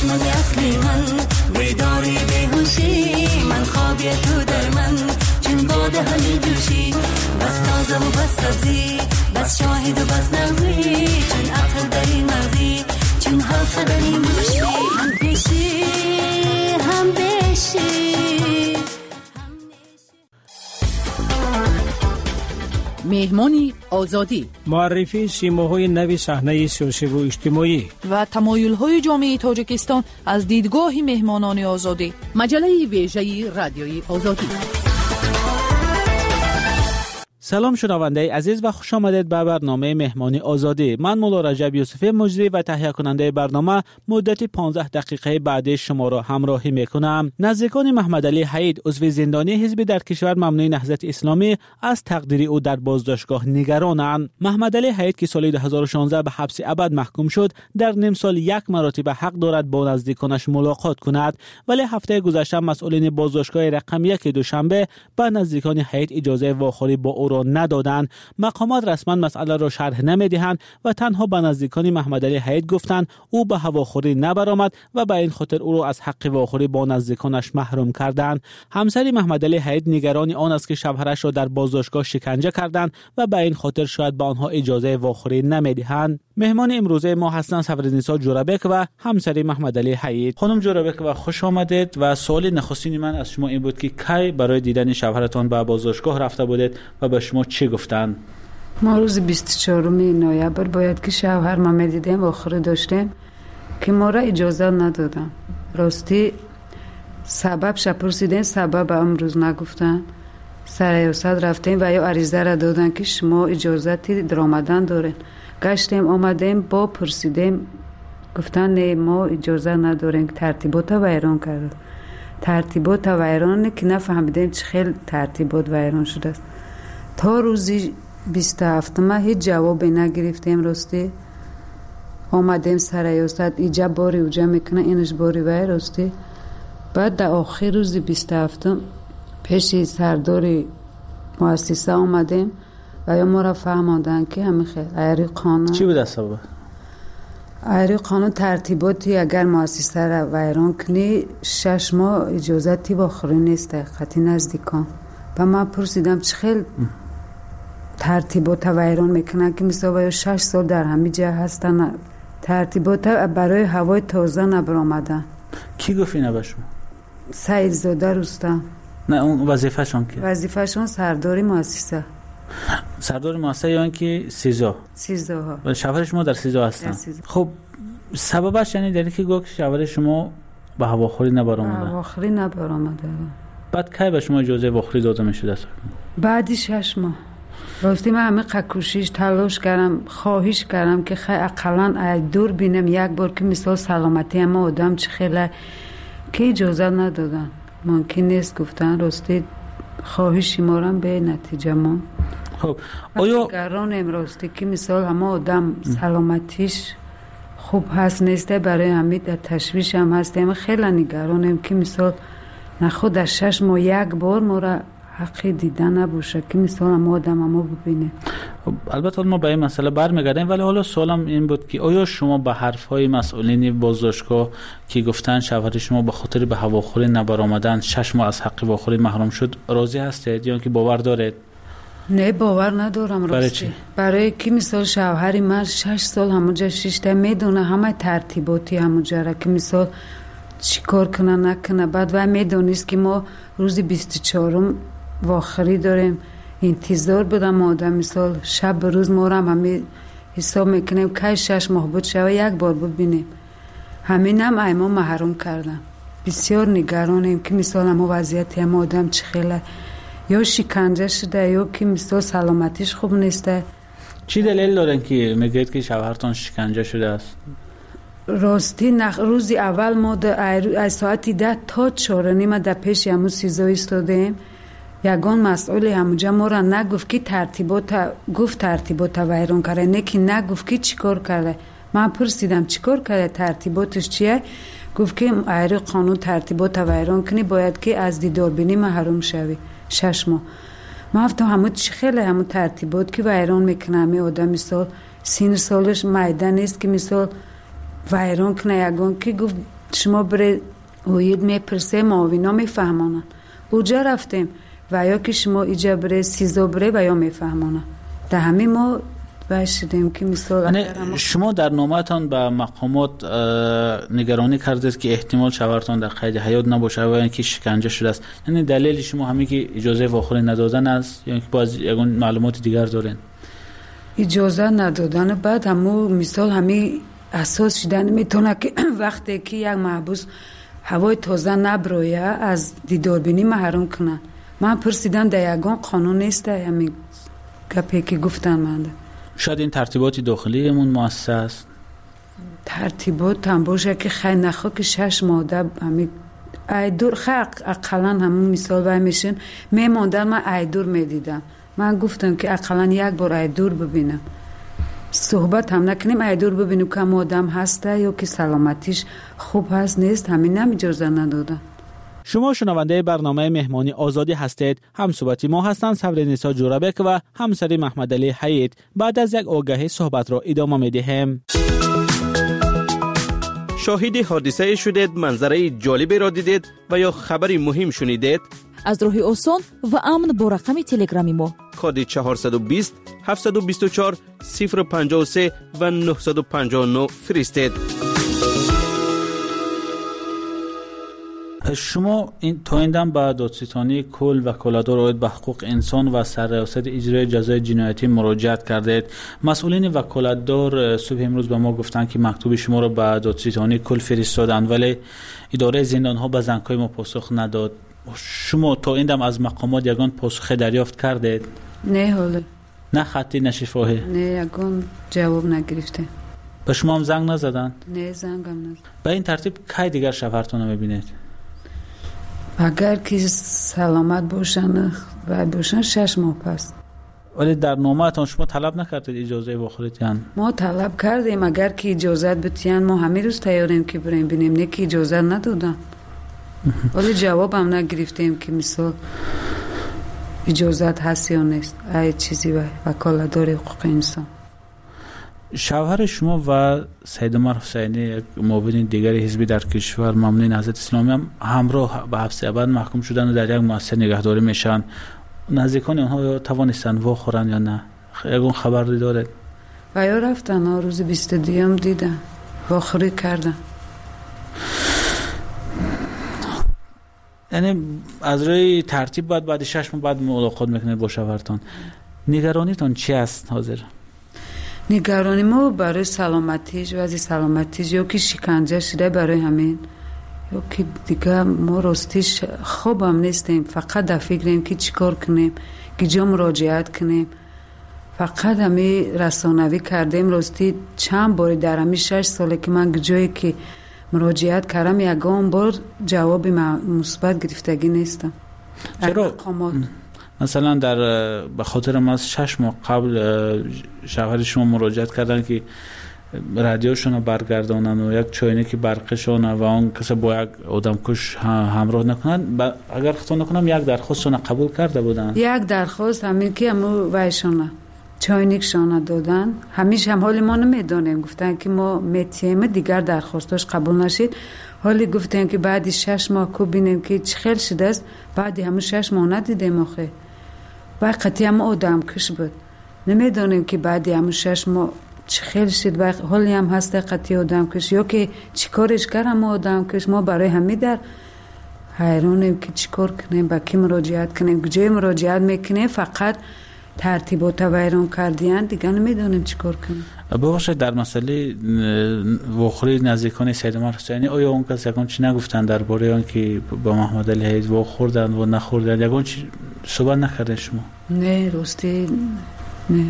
Speaker 22: چشم یخنی من بیداری بیهوشی من خوابی تو در من چون باد همی جوشی بس تازه و بس سبزی بس شاهد و بس نغزی چون عطر در این مغزی چون حلقه در این گوشی هم پیشی هم بیشی.
Speaker 1: مهمانی آزادی،
Speaker 16: معرفی سیماهای نوی صحنه سیاسی و اجتماعی
Speaker 1: و تمایل‌های جامعه تاجیکستان از دیدگاه مهمانان آزادی. مجله ویژه رادیوی آزادی.
Speaker 4: سلام شنونده عزیز و خوش آمدید به برنامه مهمانی آزادی. من مولا رجب یوسفی مجری و تهیه کننده برنامه مدت 15 دقیقه بعد شما را همراهی میکنم. نزدیکان محمد علی حید عضو زندانی حزب در کشور ممنوع نهضت اسلامی از تقدیر او در بازداشتگاه نگرانند. محمد علی حید که سال 2016 به حبس ابد محکوم شد در نیم سال یک مرتبه حق دارد با نزدیکانش ملاقات کند، ولی هفته گذشته مسئولین بازداشتگاه رقم 1 دوشنبه به نزدیکان حید اجازه واخوری با او را ندادند. مقامات رسما مسئله را شرح نمیدهند و تنها به نزدیکان محمد علی حید گفتند او به هواخوری نبرآمد و به این خاطر او را از حق واخوری با نزدیکانش محروم کردند. همسر محمد علی حید نگران آن است که شوهرش را در بازداشتگاه شکنجه کردند و به این خاطر شاید به آنها اجازه واخوری نمیدهند. مهمان امروزه ما هستند صفرالنسا جورابک و همسر محمد علی حید. خانم جورابک و خوش آمدید. و سوال نخستین من از شما این بود که کی برای دیدن شوهرتان به بازداشتگاه رفته بودید و به شما چی گفتند؟
Speaker 5: ما روز 24 نوامبر باید که شوهر ما میدیدیم آخر داشتیم که ما را اجازه ندادن. راستی سبب پرسیدیم، سبب امروز نگفتن. سرایوست رفتیم و یا عریضه را دادن که شما اجازتی درآمدن دارین. گشتیم آمدیم با پرسیدیم، گفتن نه ما اجازه نداریم. ترتیبات ویران کرد. ترتیبات ویران که نفهمیدیم چه خیلی ترتیبات ویران شده است. تا روزی 27 ما هیچ جوابی نگرفتیم. راستی آمدیم سرایوست ایجا باری اوجا میکنه اینش باری وی. راستی بعد در آخر روزی 27 پیش سردار مؤسسه آمدیم و یا ما را فهماندن که همین خیلی ایری قانون
Speaker 4: چی بود سبب؟
Speaker 5: ایری قانون ترتیباتی اگر مؤسسه را ویران کنی 6 ماه اجازتی واخوری نیست. خطی نزدیکان و من پرسیدم چه خیلی ترتیبات ویران میکنن که مثلا 6 سال در همه جا هستن. ترتیبات برای هوای تازه نبرآمدن.
Speaker 4: کی گفت اینو به شما؟
Speaker 5: سعید زاده رستم.
Speaker 4: نه اون وظیفه‌شون که؟
Speaker 5: وظیفه‌شون سرداری مؤسسه.
Speaker 4: سردار مؤسسه یعنی که سیزا
Speaker 5: ها
Speaker 4: و شوهر شما در سیزا هستن. خب سببش یعنی دلیلی که گفت شوهر شما به هواخوری نبرآمده.
Speaker 5: هواخوری نبرآمده.
Speaker 4: بعد کی به شما اجازه واخوری داده میشد؟
Speaker 5: بعدی 6 ماه. راستی من همه کوشش تلاش کردم، خواهش کردم که خیلی اقلا دور بینم یک بار که مثال سلامتی اما آدم چه خیلی که اجازه ندادن. ممکن نیست گفتن. راستی خواهشی مارم به نتیجه ما.
Speaker 4: خب آیا
Speaker 5: نگران امراستی که مثال همه آدم سلامتیش خوب هست نیسته، برای همین در تشویش هم هستیم. خیلی نگرانم که مثال نخود در 6 ماه یک بار ما را حقی دیدن نباشه که مثال ما آدم ما ببینه.
Speaker 4: البته ما به این مسئله برمیگردیم، ولی حالا سوالم این بود که آیا شما به حرفهای مسئولین بازداشتگاه که گفتن شوهر شما به خاطر به هواخوری نبرآمدن 6 ماه از حق واخوری محروم شد راضی هستید یا که باور دارید؟
Speaker 5: نه باور ندارم. راستی برای که مثال شوهر من 6 سال همونجا شیشته میدونه همه ترتیباتی همونجا را که مثال چی کار کنه نکنه. بعد و میدونیست که ما روز 24 واخری داریم انتظار بدم آدم مثال شب به روز ما هم همه حساب میکنیم که 6 ماه بود شوه یک بار ببینیم. همین هم ایما محروم کردم. بسیار نگرانیم که مثال هم وضعیتی هم آدم چه خیلی یا شکنجه شده یا که مثال سلامتیش خوب نیسته.
Speaker 4: چی دلیل دارن که میگید که شوهرتان شکنجه شده است؟
Speaker 5: راستی روزی اول ما از ساعتی 10 تا 4:30 در پیش همون سیزا ایستادیم. یگان مسئول همونجا ما را نگفت که ترتیبات ویران کرده، نه که نگفت که چی کار کرده. من پرسیدم چی کار کرده، ترتیباتش چیه؟ گفت که ایری قانون ترتیبات ویران کنی باید که از دیدار بینی محروم شوی 6 ماه. من گفتم همون چی خیلی همون ترتیبات که ویران میکنه همه آدم مثال سین سالش میده نیست که مثال ویران کنه. یگان که گفت شما بره وید میپرسه معاوینا میفهمانن اوجا رفتیم و یا که شما ایجا بره سیزا بره و یا میفهمانن در همین ما باشیدیم که مثال
Speaker 4: شما در نامتان به مقامات نگرانی کردید که احتمال شوهرتان در قید حیات نباشه و اینکه شکنجه شده است، یعنی دلیل شما همین که اجازه واخوری ندادن است یا اینکه باز یگون معلومات دیگر دارین؟
Speaker 5: اجازه ندادن بعد همو مثال همین اساس شدن میتونه که وقتی که یک محبوس هوای تازه نبرویه از دیداربینی محروم کنن. من پرسیدم در یگان قانون نیست همین گپی که گفتن من
Speaker 4: شاید این ترتیبات داخلی امون مؤسسه است.
Speaker 5: ترتیبات هم باشه که خیلی نخوا که 6 ماده همین ایدور خیلی اقلا همون مثال باید میشن میماندن. من ایدور میدیدم، من گفتم که اقلا یک بار ایدور ببینم، صحبت هم نکنیم ایدور ببینیم که هم آدم هسته یا که سلامتیش خوب هست نیست، همین هم اجازه ندادن.
Speaker 4: شما شنونده برنامه مهمانی آزادی هستید. همصحبتی ما هستند صبرنیسا جورابک و همسر محمد علی حیید. بعد از یک آگهی صحبت را ادامه می‌دهیم.
Speaker 3: شاهد حادثه شدید، منظره جالبی را دیدید و یا خبری مهم شنیدید؟
Speaker 1: از راه آسان و امن با رقم تلگرامی ما
Speaker 3: کد 420 724 053 و 959 فرستید.
Speaker 4: شما تا این دم به دادستانی کل وکالت‌دار عاید به حقوق انسان و سرریاست اجرای جزای جنایتی مراجعت کردید. مسئولین وکالت‌دار صبح امروز به ما گفتند که مکتوب شما را به دادستانی کل فرستادند ولی اداره زندان‌ها به زنگ‌های ما پاسخ نداد. شما تا این دم از مقامات یگان پاسخ دریافت کردید؟
Speaker 5: نه حالا
Speaker 4: نه خطی نه شفاهی؟
Speaker 5: نه یگان جواب نگرفته.
Speaker 4: به شما هم زنگ نزدند؟
Speaker 5: نه زنگم نزد.
Speaker 4: به این ترتیب کی دیگر شوهرتون رو می‌بینید؟
Speaker 5: اگر که سلامت باشن و باشن 6 ماه پس.
Speaker 4: ولی در نامه‌تان شما طلب نکردید اجازه واخریتان؟
Speaker 5: ما طلب کردیم اگر که اجازه بتیان ما همه روز تیاریم که بریم ببینیم، نه که اجازه ندادن. ولی جواب هم نگرفتیم که مثلا اجازت هست یا نیست. ای چیزی وکالت‌دار حقوق انسان.
Speaker 4: شوهر شما و سید عمر حسینی یک معاون دیگر حزبی در کشور مامون نهضت اسلامی هم همراه به حبس ابد محکوم شدن و در یک مؤسسه نگهداری میشن. نزدیکان آنها توانستن واخورن یا نه؟ یگون خبری دارید؟
Speaker 5: و یا رفتن روز 22 هم دیدن واخوری کردن.
Speaker 4: یعنی از روی ترتیب بعد 6 ماه بعد ملاقات میکنید با شوهرتان. نگرانیتان چی است حاضر؟
Speaker 5: نگرانی ما برای سلامتیش، وضع سلامتیش یا که شکنجه شده برای همین یا که دیگه ما راستیش خوب هم نیستیم، فقط در فکریم که چیکار کنیم، کجا مراجعت کنیم. فقط همین رسانوی کردیم. راستی چند بار در همین 6 ساله که من جایی که مراجعت کردم یگان بار جواب مثبت گرفتگی نیستم.
Speaker 4: چرا؟ مثلا در به خاطر ما از 6 ماه قبل شوهر شما مراجعت کردن که رادیوشون رو برگردانن و یک چاینک برقشون و اون کسی با یک آدمکش همراه نکنن. اگر خطا نکنم یک درخواستشون قبول کرده بودن.
Speaker 5: یک درخواست همین که همو وایشون چاینکشون دادن. همیشه هم حال ما نمیدونیم، گفتن که ما میتیم دیگر درخواستش قبول نشید. حالی گفتن که بعد 6 ماه کو ببینیم که چه خیلی شده است. بعد همون 6 ماه ندیدیم آخه. و قطعی هم آدم کش بود. نمیدونیم که بعد همون 6 ماه چه خیلی شد و حالی هم هست قطعی آدم کش یا که چی کارش کردم آدم کش. ما برای همین در حیرانیم که چی کار کنیم، با کی مراجعت کنیم، کجای مراجعت میکنیم. فقط ترتیبات ویران کردیان دیگه نمیدونیم چی کار کنیم.
Speaker 4: ببخشید در مسئله واخوری نزدیکان سید عمر حسینی آیا اون کس یکان چی نگفتن درباره آن که با محمد علی حیید واخوردن و نخوردن؟ یکان چی صحبت نکردن شما؟
Speaker 5: نه راستی نه.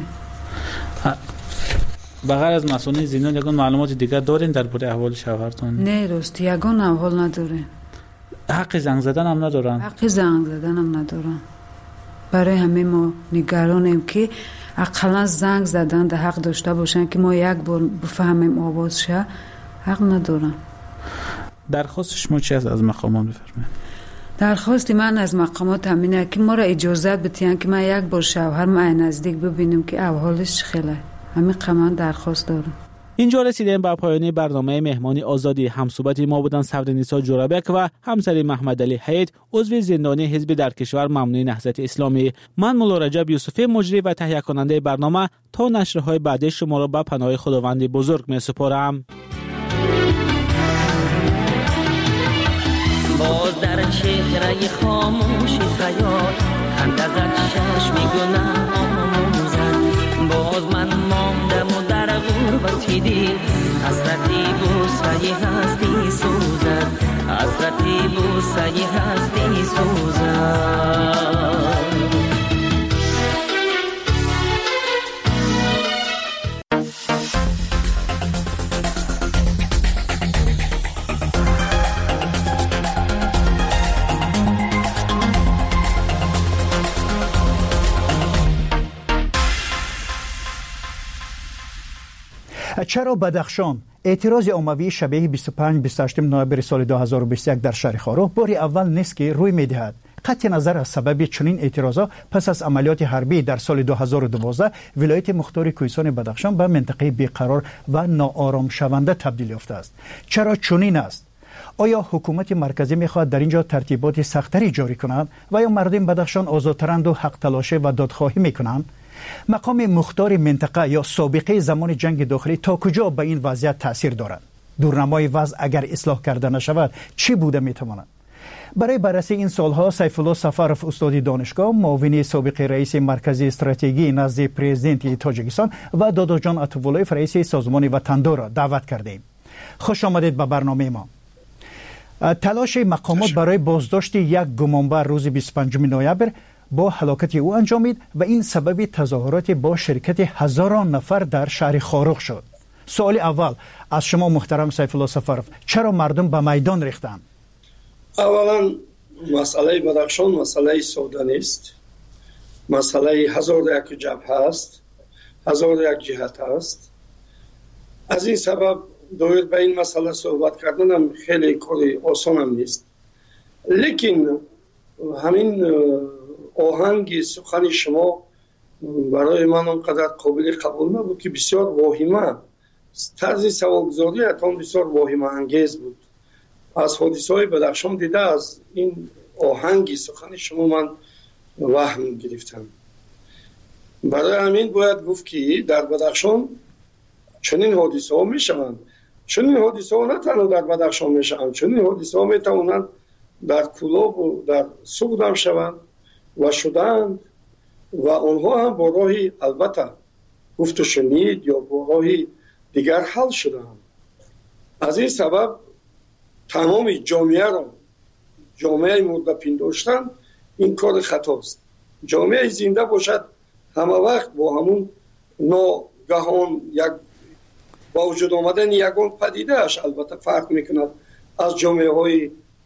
Speaker 4: بغیر از مسئولین زندان یکان معلومات دیگر دارین درباره احوال شوهرتون؟
Speaker 5: نه راستی یکان احوال ندارین.
Speaker 4: حق زنگ زدن هم ندارن؟
Speaker 5: حق زنگ زدن هم ندارن. برای همه ما نگرانیم که اقلا زنگ زدن ده حق داشته باشن که ما یک بار بفهمیم آواز شه. حق ندارن.
Speaker 4: درخواست شما چی است از مقامات بفرمایید؟
Speaker 5: درخواست من از مقامات همینه که ما را اجازه بدین که من یک بار شوهر من نزدیک ببینیم که احوالش خیلی. همین قمان درخواست دارم.
Speaker 4: اینجا رسیدیم به پایان برنامه مهمانی آزادی. همصحبت ما بودن صبرنیسا جورابک و همسری محمد علی حید، عضو زندانی حزب در کشور ممنوع نهضت اسلامی. من مولا رجب یوسفی مجری و تهیه کننده برنامه تا نشرهای بعدی شما را به پناه خداوند بزرگ می سپارم.
Speaker 6: باز در چهره خاموش خیال خنده زد چشم گناه آموزد. باز من ماندم و در غربتی دل حسرتی بوسه هستی سوزد. حسرتی بوسه هستی سوزد.
Speaker 14: چرا بدخشان اعتراض عمومی شبیه 25-28 نوامبر سال 2021 در شهر خارخ بار اول نیست که روی می‌دهد. قطع نظر از سبب چنین اعتراضات پس از عملیات حربی در سال 2012 ولایت مختار کوهستان بدخشان به منطقه بیقرار و ناآرام شونده تبدیل یافته است. چرا چنین است؟ آیا حکومت مرکزی می‌خواهد در اینجا ترتیبات سختری جاری کند و یا مردم بدخشان آزادترند و حق تلاش و دادخواهی می‌کنند؟ مقام مختار منطقه یا سابقه زمان جنگ داخلی تا کجا به این وضعیت تأثیر دارد؟ دورنمای وضع اگر اصلاح کرده نشود چی بوده میتواند؟ برای بررسی این سالها سیف الله سفرف استاد دانشگاه، معاون سابق رئیس مرکز استراتژی نزد پرزیدنت تاجیکستان و دادا جان عطواللهیف رئیس سازمان وطندار را دعوت کردیم. خوش آمدید به برنامه ما. تلاش مقامات برای بازداشت یک گمانبر روز 25 نوامبر با هلاکت او انجامید و این سبب تظاهرات با شرکت هزاران نفر در شهر خارخ شد. سوال اول از شما محترم سیف الله سفرف، چرا مردم به میدان ریختند؟
Speaker 7: اولا مسئله بدخشان مسئله ساده نیست. مسئله هزار یک جبهه است، هزار یک جهت است. از این سبب دایر به این مسئله صحبت کردن خیلی کاری آسان هم نیست. لیکن همین آهنگ سخن شما برای من اونقدر قابل قبول نبود که بسیار واهمه، طرز سوالگزاری اتان بسیار واهمه انگیز بود. از حادثه های بدخشان دیده از این آهنگ سخن شما من وهم گرفتم. برای همین باید گفت که در بدخشان چنین حادثه ها می شوند. چنین حادثه ها نه تنها در بدخشان می شوند، چنین حادثه ها می توانند در کلاب و در سوگد هم شوند و شدند و آنها هم با راهی البته گفت و شنید یا با راهی دیگر حل شدند. از این سبب تمام جامعه را، جامعه مرده پنداشتن، این کار خطاست. جامعه زنده باشد همه وقت با همون ناگهان یک با وجود آمدن یگان پدیده اش البته فرق میکند از جامعه های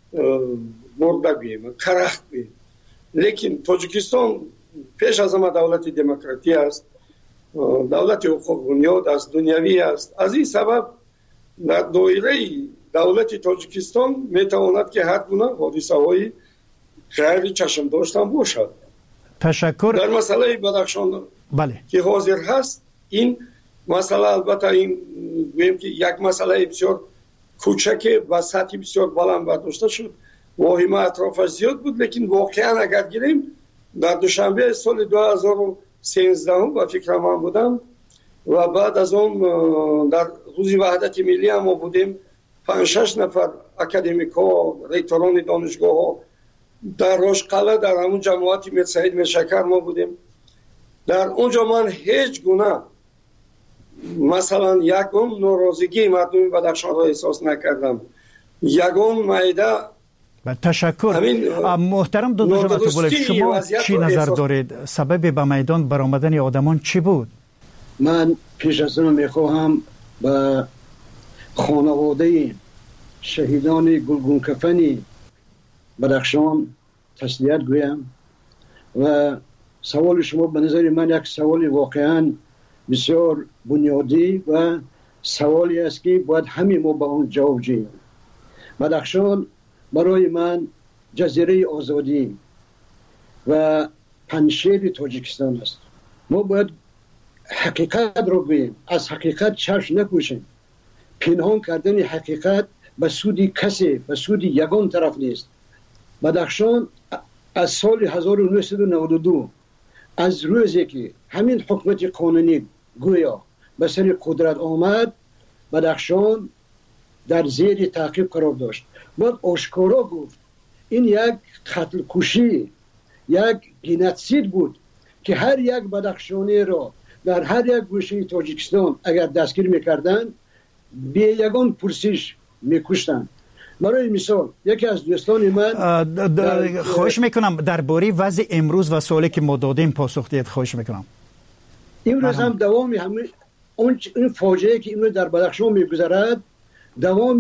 Speaker 7: مرده بیم، کرخت بیم. لیکن تاجیکستان پیش از همه دولت دموکراتی است، دولت حقوق بنیاد است، دنیوی است. از این سبب در دایره دولت تاجیکستان میتواند که هر گونه حادثه های غیر چشم داشتن باشد.
Speaker 14: تشکر.
Speaker 7: در مسئله بدخشان که حاضر هست، این مسئله البته این گویم که یک مسئله بسیار کوچک و سطحی بسیار بلند برداشته شد، واهمه اطرافش زیاد بود. لیکن واقعا اگر گیریم در دوشنبه سال 2013 و فکر من بودم و بعد از اون در روز وحدت ملی هم ما بودیم، 5-6 نفر اکادمیک‌ها، ریکتوران دانشگاه‌ها در راشقله در همون جماعت میر سعید میرشکر ما بودیم. در اونجا من هیچ گونه مثلا یگان ناراضگی مردم بدخشان را احساس نکردم. یگان معده.
Speaker 14: تشکر. محترم دادا جان عطواللهیف، شما چی نظر دارید؟ سبب به میدان برآمدن آدمان چی بود؟
Speaker 8: من پیش از اون میخواهم به خانواده شهیدان گلگون کفنی بدخشان تسلیت گویم و سوال شما به نظر من یک سوال واقعا بسیار بنیادی و سوالی است که باید همه ما به اون جواب جوییم. بدخشان برای من جزیره آزادی و پنشیر تاجیکستان است. ما باید حقیقت رو بگوییم، از حقیقت چشم نپوشیم. پنهان کردن حقیقت به سود کسی، به سود یگان طرف نیست. بدخشان از سال 1992 از روزی که همین حکومت قانونی گویا به سر قدرت آمد، بدخشان در زیر تعقیب قرار داشت. بعد آشکارا گفت این یک قتل کشی، یک جنوساید بود که هر یک بدخشانی را در هر یک گوشه تاجیکستان اگر دستگیر میکردن به یگان پرسش میکشتن. برای مثال یکی از دوستان من
Speaker 14: خواهش میکنم درباره وضع امروز و سوالی که ما دادیم پاسخ دهید. خواهش میکنم.
Speaker 8: امروز هم دوام همین این فاجعه که امروز در بدخشان میگذرد دوام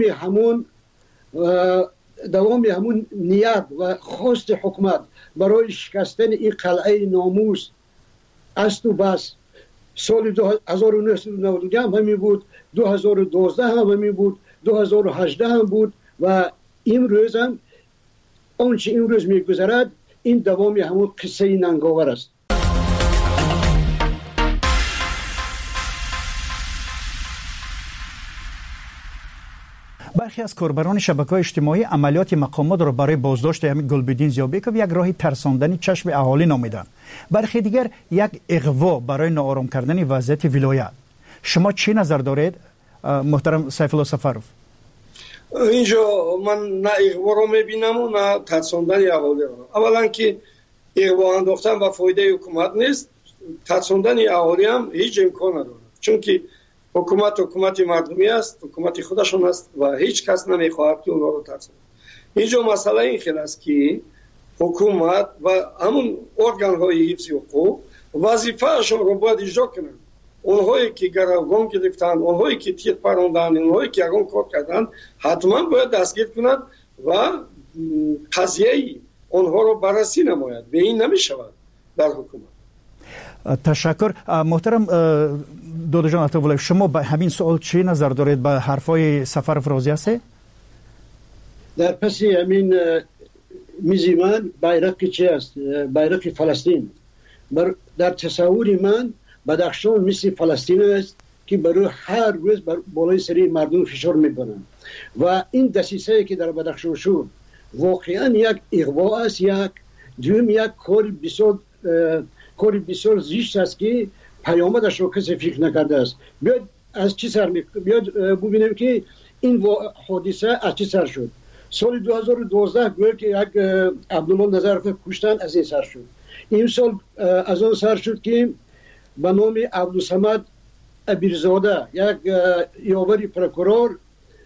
Speaker 8: همون نیت و خواست حکومت برای شکستن این قلعه ناموس است و بس. سال 1992 هم همین بود، 2012 هم همین بود، 2018 هم بود و امروز هم آنچه امروز میگذرد این دوام همون قصه ننگاور است.
Speaker 14: برخی از کاربران شبکه‌های اجتماعی عملیات مقامات را برای بازداشت همین گلبدین زیابکوف یک راهی ترساندن چشم اهالی نامیدند. برخی دیگر یک اغوا برای ناآرام کردن وضعیت ولایت. شما چی نظر دارید محترم سیف الله سفرов؟
Speaker 7: اینجا من نه اغوا رو میبینم و نه ترساندن اهالی را. اولا که اغوا انداختن و فایده حکومت نیست، ترساندن اهالی هم هیچ امکان نداره، چون که حکومت مردمی است، حکومت خودشون است و هیچ کس نمیخواهد که اونها رو ترساند. اینجا مسئله این خیلی است که حکومت و همون ارگان های حفظ حقوق وظیفه اشون رو باید اجرا کنند. اونهایی که گروگان گرفتند، اونهایی که تیر پراندند، اونهایی که یگان کار کردند حتما باید دستگیر کنند و قضیه اونها رو بررسی نماید. به این نمیشود در حکومت.
Speaker 14: تشکر. محترم دودو جان عطاولایف، شما به همین سوال چی نظر دارید؟ به حرفای سفرов راضی هستید؟
Speaker 8: در پس همین میزی من بیرق چی است؟ بیرق فلسطین. در تصور من بدخشان مثل فلسطین است که برای هر روز بالای سری مردم فشار میبرن و این دسیسه که در بدخشان شد واقعا یک اغوا است، یک کار بسیار زشت است که پیامدش رو کسی فکر نکرده است. بیاد از چی سر بیاد ببینیم که این حادثه از چی سر شد. سال 2012 گویا که یک عبدالله نظرف کشتن از این سر شد. این سال از آن سر شد که به نام عبدالصمد ابیرزاده یک یاوری پروکورور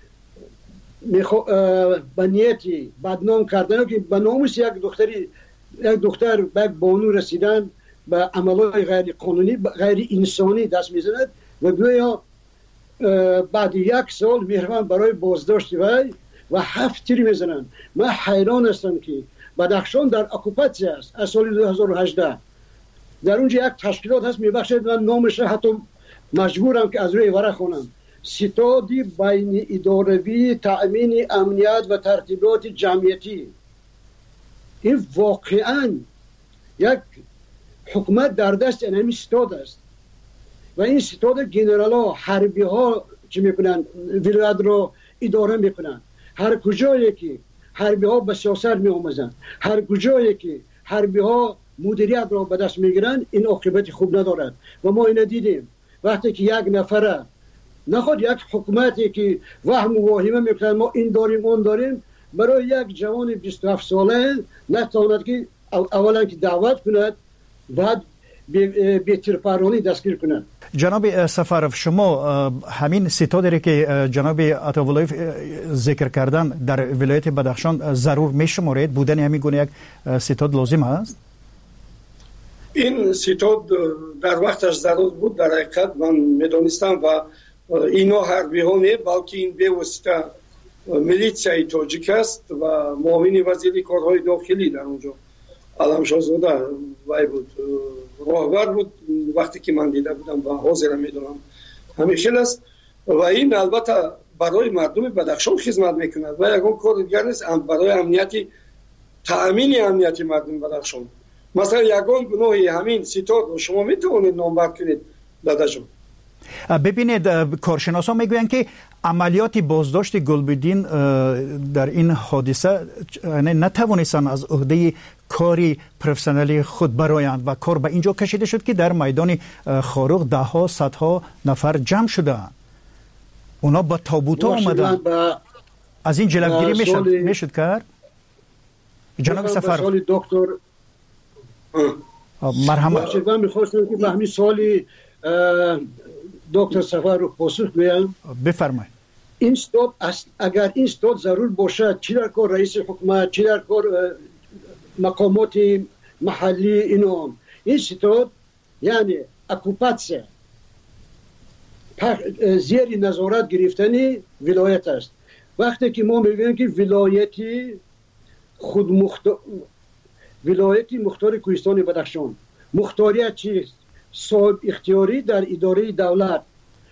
Speaker 8: به نیتی بدنام کردن که به نامش یک دختر به بانو رسیدن به عملهای غیر قانونی غیر انسانی دست میزند و گویا بعد یک سال میروند برای بازداشت وی و 7 تیر میزنند. من حیران هستم که بدخشان در اکوپاسیون است از سال 2018. در اونجا یک تشکیلات هست میبخشید من نامش را حتی مجبورم که از روی ورق خوانم. ستادی بین اداروی تأمین امنیت و ترتیبات جمعیتی. این واقعا یک حکومت در دست اینمی ستاد است و این ستاد جنرال ها حربی ها چی میکنن؟ ولایت رو اداره میکنن. هر کجایی که حربی ها به سیاست می آموزن، هر کجایی که حربی ها مدیریت را به دست میگیرن، این عاقبت خوب ندارد و ما اینو دیدیم. وقتی که یک نفره نخواد یک حکومتی که وهم و واهمه میکنن ما این داریم اون داریم، برای یک جوان 27 ساله نتواند که اولا که دعوت کند بعد به تیرپرانی دستگیر کند.
Speaker 14: جناب سفرов، شما همین ستادی که جناب عطاولایف ذکر کردن در ولایت بدخشان ضرور میشمارید؟ بودن همین گونه یک ستاد لازم است؟
Speaker 7: این ستاد در وقتش ضرور بود. در حقیقت من میدونستم و اینا حربی ها نه، بلکه این به واسطه میلیشیای تاجیک است و معاون وزیر کارهای داخلی در اونجا علمشاهزاده وای بود، راهبر بود وقتی که من دیده بودم و حاضر میدونم همیشه است و این البته برای مردم بدخشان خدمت میکند و یگان کار دیگر نیست برای امنیتی تأمین امنیتی مردم بدخشان. مثلا یگان گناه همین ستاد شما میتونید نامبر کنید داداجون.
Speaker 14: ببینید کارشناسان میگویند که عملیات بازداشت گلبدین در این حادثه نتوانستند از عهده کاری پروفسیونالی خود برآیند و کار به اینجا کشیده شد که در میدان خاروق ده ها صدها نفر جمع شدند. اونا با تابوت آمدن. از این جلوگیری میشد کرد؟ جناب سفر
Speaker 8: دکتر
Speaker 14: مرحمت.
Speaker 8: من میخواستم که به همین سوالی دکتر سفر رو پاسخ بدم.
Speaker 14: بفرمایید.
Speaker 8: این استاد اگر این استاد ضرور باشد، چی در کار رئیس حکومت، چی در کار مقامات محلی این استاد یعنی اکوپاسیون زیر نظارت گرفتنی ولایت است. وقتی که ما میگیم که ولایتی مختار کوهستان بدخشان، مختاریت چیست؟ صاحب اختیاری در اداره دولت.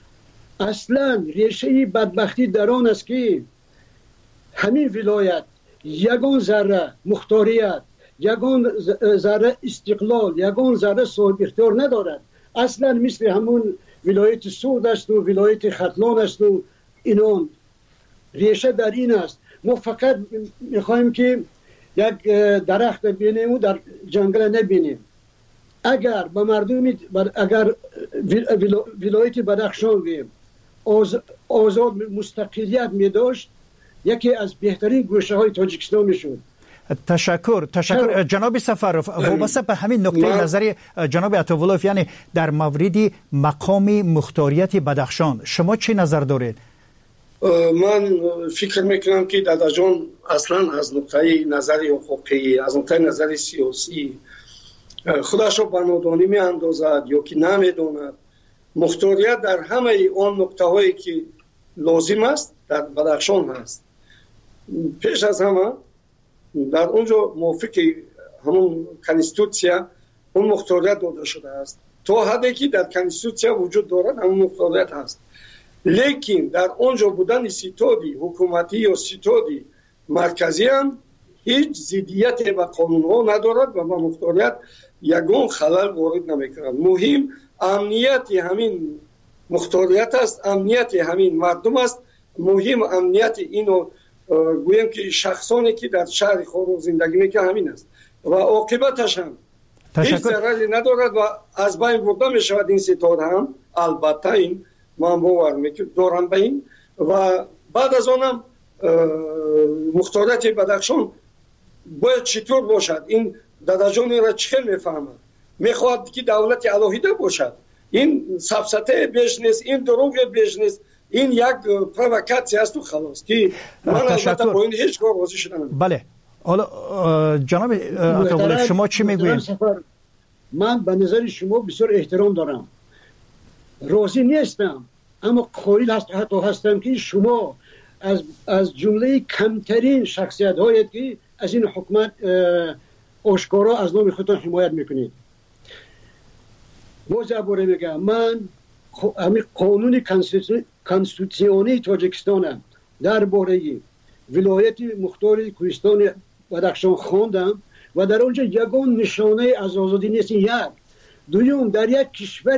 Speaker 8: اصلا ریشه بدبختی در آن است که همین ولایت یگان ذره مختاریت، یگان ذره استقلال، یگان ذره صاحب اختیار ندارد. اصلا مثل همون ولایت سود است و ولایت ختلان است و اینان. ریشه در این است. ما فقط میخوایم که یک درخت ببینیم و در جنگل نبینیم. اگر به مردم اگر ولایت بدخشان آزاد مستقلیت می داشت، یکی از بهترین گوشه های تاجیکستان می شد.
Speaker 14: تشکر جناب سفرов. وابسته به همین نقطه نظر جناب عطاولوف، یعنی در مورد مقام مختاریت بدخشان شما چه نظر دارید؟
Speaker 7: من فکر میکنم که دادا جان اصلا از نقطه نظری حقوقی، از نقطه نظری سیاسی خودش رو به نادانی می اندازد یا که نمیداند. مختاریت در همه آن نقطه هایی که لازم است در بدخشان هست. پیش از همه در اونجا موافق همون کنستیتوسیا اون مختاریت داده شده است. تا حدی که در کنستیتوسیا وجود دارد همون مختاریت هست. لیکن در اونجا بودن ستادی حکومتی یا ستادی مرکزی هم هیچ ضدیت به قانون ها ندارد و به مختاریت یگان خلل وارد نمیکند. مهم امنیت همین مختاریت است، امنیت همین مردم است. مهم امنیت اینو گویم که شخصانی که در شهر خاروق زندگی میکنند همین است و عاقبتش هم هیچ ضرری ندارد و از بین برده میشود. این ستاد هم البته این من باور دارم به این و بعد از آنم مختاریت بدخشان باید چطور باشد. این داداجانی را چه میفهمد؟ میخواد که دولت الهیده باشد. این سفسطه بیش نیست، این دروغ بیش نیست، این یک پرووکاسیون است و خلاص که من البته با این هیچ کار راضی شدم.
Speaker 14: بله. حالا جناب عطاولوف شما چی میگویید؟
Speaker 8: من به نظر شما بسیار احترام دارم، راضی نیستم، اما قائل هستم که شما از جمله کمترین شخصیت هایی که از این حکومت آشکارا از نام خودتان حمایت میکنید. باز دوباره میگم من همین قانون کنستیتوسیونی تاجیکستان درباره ولایت مختار کوهستان بدخشان خواندم و در اونجا یگان نشانه از آزادی نیست. یک دوم در یک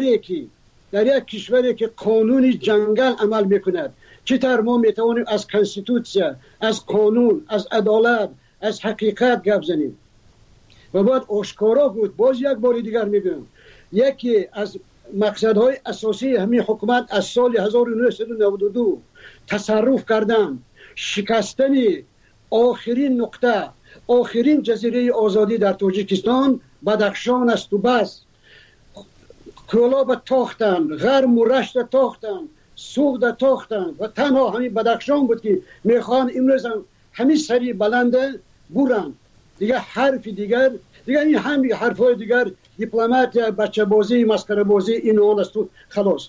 Speaker 8: کشوری که قانون جنگل عمل میکند چطور ما میتوانیم از کنستیتوسیا، از قانون، از عدالت، از حقیقت گپ زنیم؟ و باید آشکارا بود. باز یک بار دیگر میگم یکی از مقصدهای اساسی همین حکومت از سال 1992 تصرف کردن شکستن آخرین نقطه، آخرین جزیره آزادی در تاجیکستان بدخشان است و بس. کلاب تاختن، غرم و رشت تاختن، سوغد تاختن و تنها همین بدخشان بود که میخوان امروز همین سری بلنده برن. دیگه حرف دیگر این همین حرفای دیگر دیپلمات، بچه بازی، مسخره بازی این اون است و خلاص.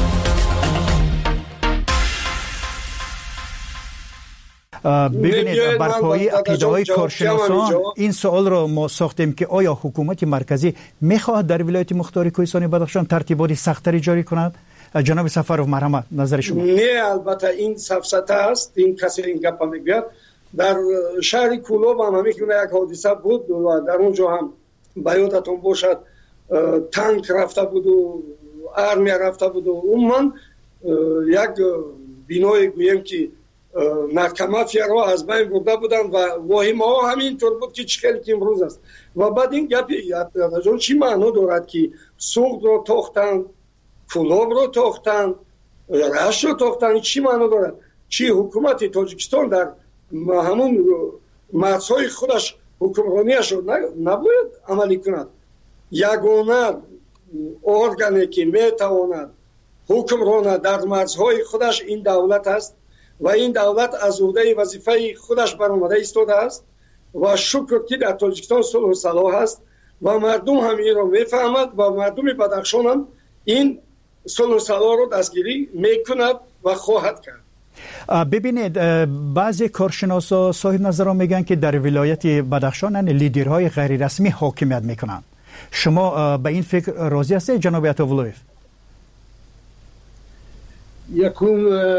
Speaker 14: ببینید برپایی عقیده‌های کارشناسان این سوال رو ما ساختیم که آیا حکومت مرکزی میخواهد در ولایت مختار کوهستان بدخشان ترتیبات سخت‌تری جاری کند؟ جناب سفرov مرحمت نظر شما.
Speaker 7: نه البته این سفسطه است. این کسی این گپ میگه در شهر کولوب هم میگه یک حادثه بود و در اونجا هم بیادتون باشد تانک رفته بود و армия рафта буду умуман як бинои гӯем ки наркомафияро аз байн бурда буданд ва воҳимаҳо ҳамин тур буд ки чӣ хеле ки имрӯз аст ва баъд ин гапи чӣ маъно дорад ки суғдро тохтанд фулобро тохтанд рашро тохтанд чӣ маъно дорад чӣ ҳукумати тоҷикистон дар ҳамун марзҳои худаш ҳукмронияшро набояд амалӣ кунад ягона органе ки метавонад ҳукм ронад дар марзҳои худаш ин давлат аст ва ин давлат аз ӯҳдаи вазифаи худаш баромада истодааст ва шукр ки дар тоҷикистон сулҳу салоҳ аст ва мардум ҳам инро мефаҳмад ва мардуми Бадахшон ҳам ин сулҳу салоҳро дастгирӣ мекунад ва хоҳад кард.
Speaker 14: ببینید بعضی کارشناسا صاحب نظران میگن که در ولایت بدخشان لیدرهای غیر رسمی حاکمیت میکنند. شما به این فکر راضی هستید جناب عطاولویف؟
Speaker 8: یکم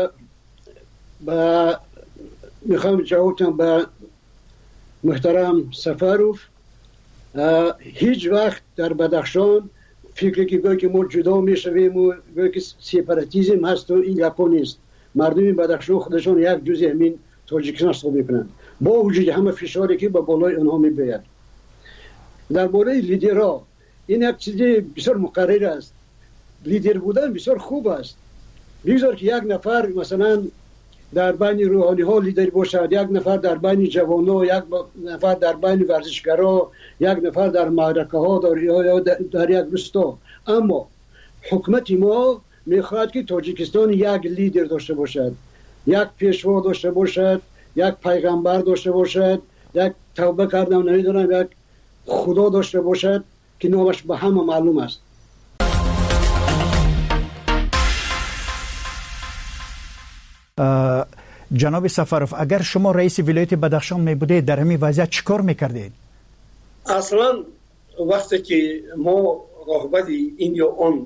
Speaker 8: میخوام جوابتم به محترم سفروف هیچ وقت در بدخشان فکری که گوی که ما جدا میشویم و گوی که سپاراتیسم هست و این گپا نیست. مردم بدخشان خودشان یک جزء همین تاجیکستان حساب میکنند با وجود همه فشاری که به بالای آنها میباید. درباره لیدرها این یک چیز بسیار مقرر است. لیدر بودن بسیار خوب است. بگذار که یک نفر مثلا در بین روحانی ها لیدر باشد، یک نفر در بین جوانان، یک نفر در بین ورزشکارا، یک نفر در معرکه ها در یک روستا. اما حکومت ما میخواهد که تاجیکستان یک لیدر داشته باشد، یک پیشوا داشته باشد، یک پیغمبر داشته باشد، یک توبه کردم نمیدونم یک خدا داشته باشد که نامش به همه معلوم است.
Speaker 14: جناب سفروف اگر شما رئیس ولایت بدخشان می بودید در همین وضعیت چیکار میکردید؟
Speaker 7: اصلا وقتی که ما راهبر این یا آن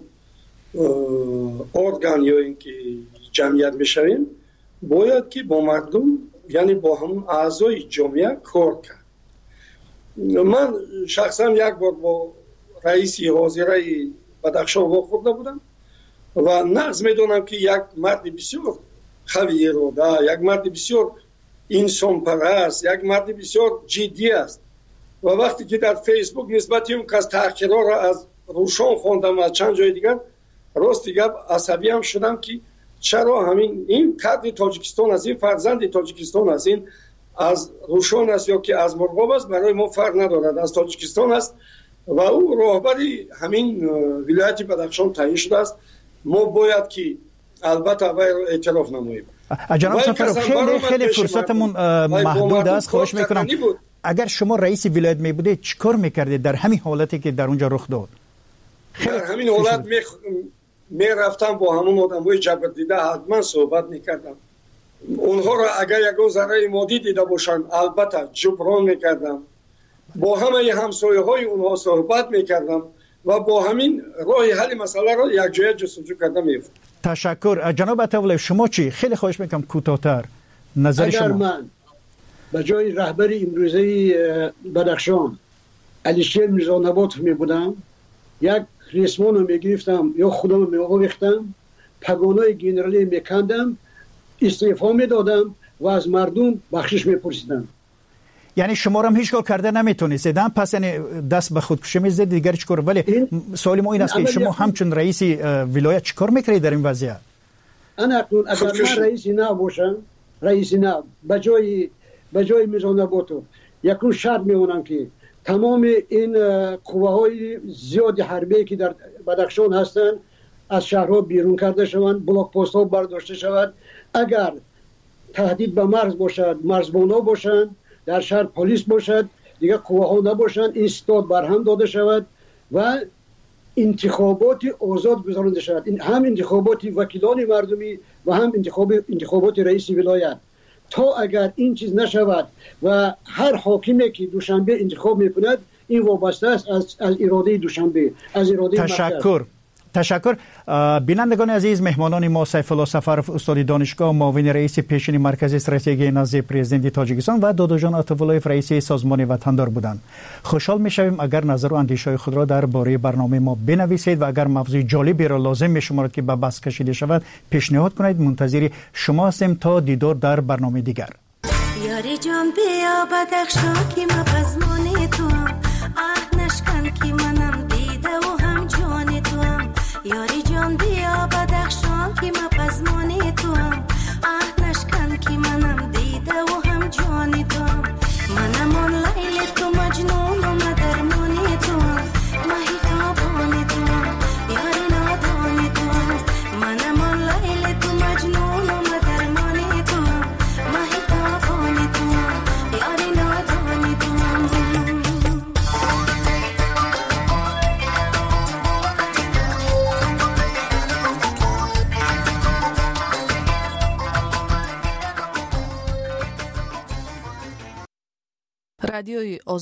Speaker 7: ارگان یا اینکه جمعیت میشویم باید که با مردم یعنی با همون اعضای جامعه کار کرد. من شخصا یک بار با رئیس حاضره بدخشان واخورده بودم و نقض میدونم که یک مرد بسیار خوی اراده، یک مرد بسیار انسان پرست، یک مرد بسیار جدی است و وقتی که در فیسبوک نسبت اون کس تحقیرها را از روشان خواندم و از چند جای دیگر راست دیگه عصبی هم شدم که چرا همین این کادر تاجیکستان از این فرزند تاجیکستان از این از روشان است یا که از مرغاب است برای ما فرق ندارد، از تاجیکستان است و او راهبری همین ولایت بدخشان تعیین شده است. ما باید که البته وی رو اعتراف نماییم.
Speaker 14: جناب سفروف خیلی فرصتمون محدود است، خواهش میکنم اگر شما رئیس ولایت می بودید چیکار میکردید در همین حالتی که در اونجا رخ داد؟
Speaker 7: در همین حالت می رفتم با همون آدمای جبر دیده حتما صحبت میکردم. اونها را اگر یکون ذره مادی دیده باشن البته جبران میکردم، با همه همسایه های اونها صحبت میکردم و با همین راه حل مسئله را یک جای جستجو کردم می‌افتم.
Speaker 14: تشکر. جناب عطاولویف شما چی؟ خیلی خواهش میکنم کوتاه‌تر نظر شما.
Speaker 8: اگر من به جای رهبر امروزی بدخشان علیشیر میرزانباتوف می بودم یک ریسمان رو میگرفتم یا خودم رو میآویختم پگانای گنرالی میکندم استعفا میدادم و از مردم بخشش میپرسیدم.
Speaker 14: یعنی شما رو هم هیچ کار کرده نمیتونید پس یعنی دست به خودکشی میزدید دیگر چیکار؟ ولی سوال ما این است که شما همچون رئیس ولایت چیکار میکردید در این وضعیت؟
Speaker 8: انا اکنون اگر من رئیس نباشم به جای میرزانباتوف یکون شرط میمونم که تمام این قوه‌های زیاد حربی که در بدخشان هستند از شهرها بیرون کرده شوند، بلاک پست ها برداشته شود. اگر تهدید به مرز باشد مرزبانا باشند، در شهر پلیس باشد، دیگه قوه ها نباشند، این استاد برهم داده شود و انتخابات آزاد گذرانده شود. این هم انتخابات وکیلان مردمی و هم انتخابات رئیس ولایت. تا اگر این چیز نشود و هر حاکمی که دوشنبه انتخاب میکند این وابسته است از اراده دوشنبه، از اراده
Speaker 14: تشکر. تشکر. بینندگان عزیز، مهمانان ما سیف الله سفرов استاد دانشگاه، معاون رئیس پیشین مرکز استراتژی نزد پرزیدنت تاجیکستان و داداجان عطی‌اللهیف رئیس سازمان وطندار بودند. خوشحال می‌شویم اگر نظر و اندیشه‌های خود را درباره برنامه ما بنویسید و اگر موضوع جالبی را لازم می‌شمارید که به بحث کشیده شود پیشنهاد کنید. منتظر شما هستیم تا دیدار در برنامه دیگر.
Speaker 22: یاری جان بیا بدخشان که ما پزمان تو آه نشکن که منم دیده و هم جان تو یاری جان بیا بدخشان که ما پزمان تو آه نشکن که منم دیده و هم جان تو منم اون لیل تو مجنون و مدرمان تو ماهی تابان تو یاری نادان تو منم اون لیل تو مجنون و مدرمان تو ماهی تابان تو یاری نادان تو
Speaker 1: رادیوی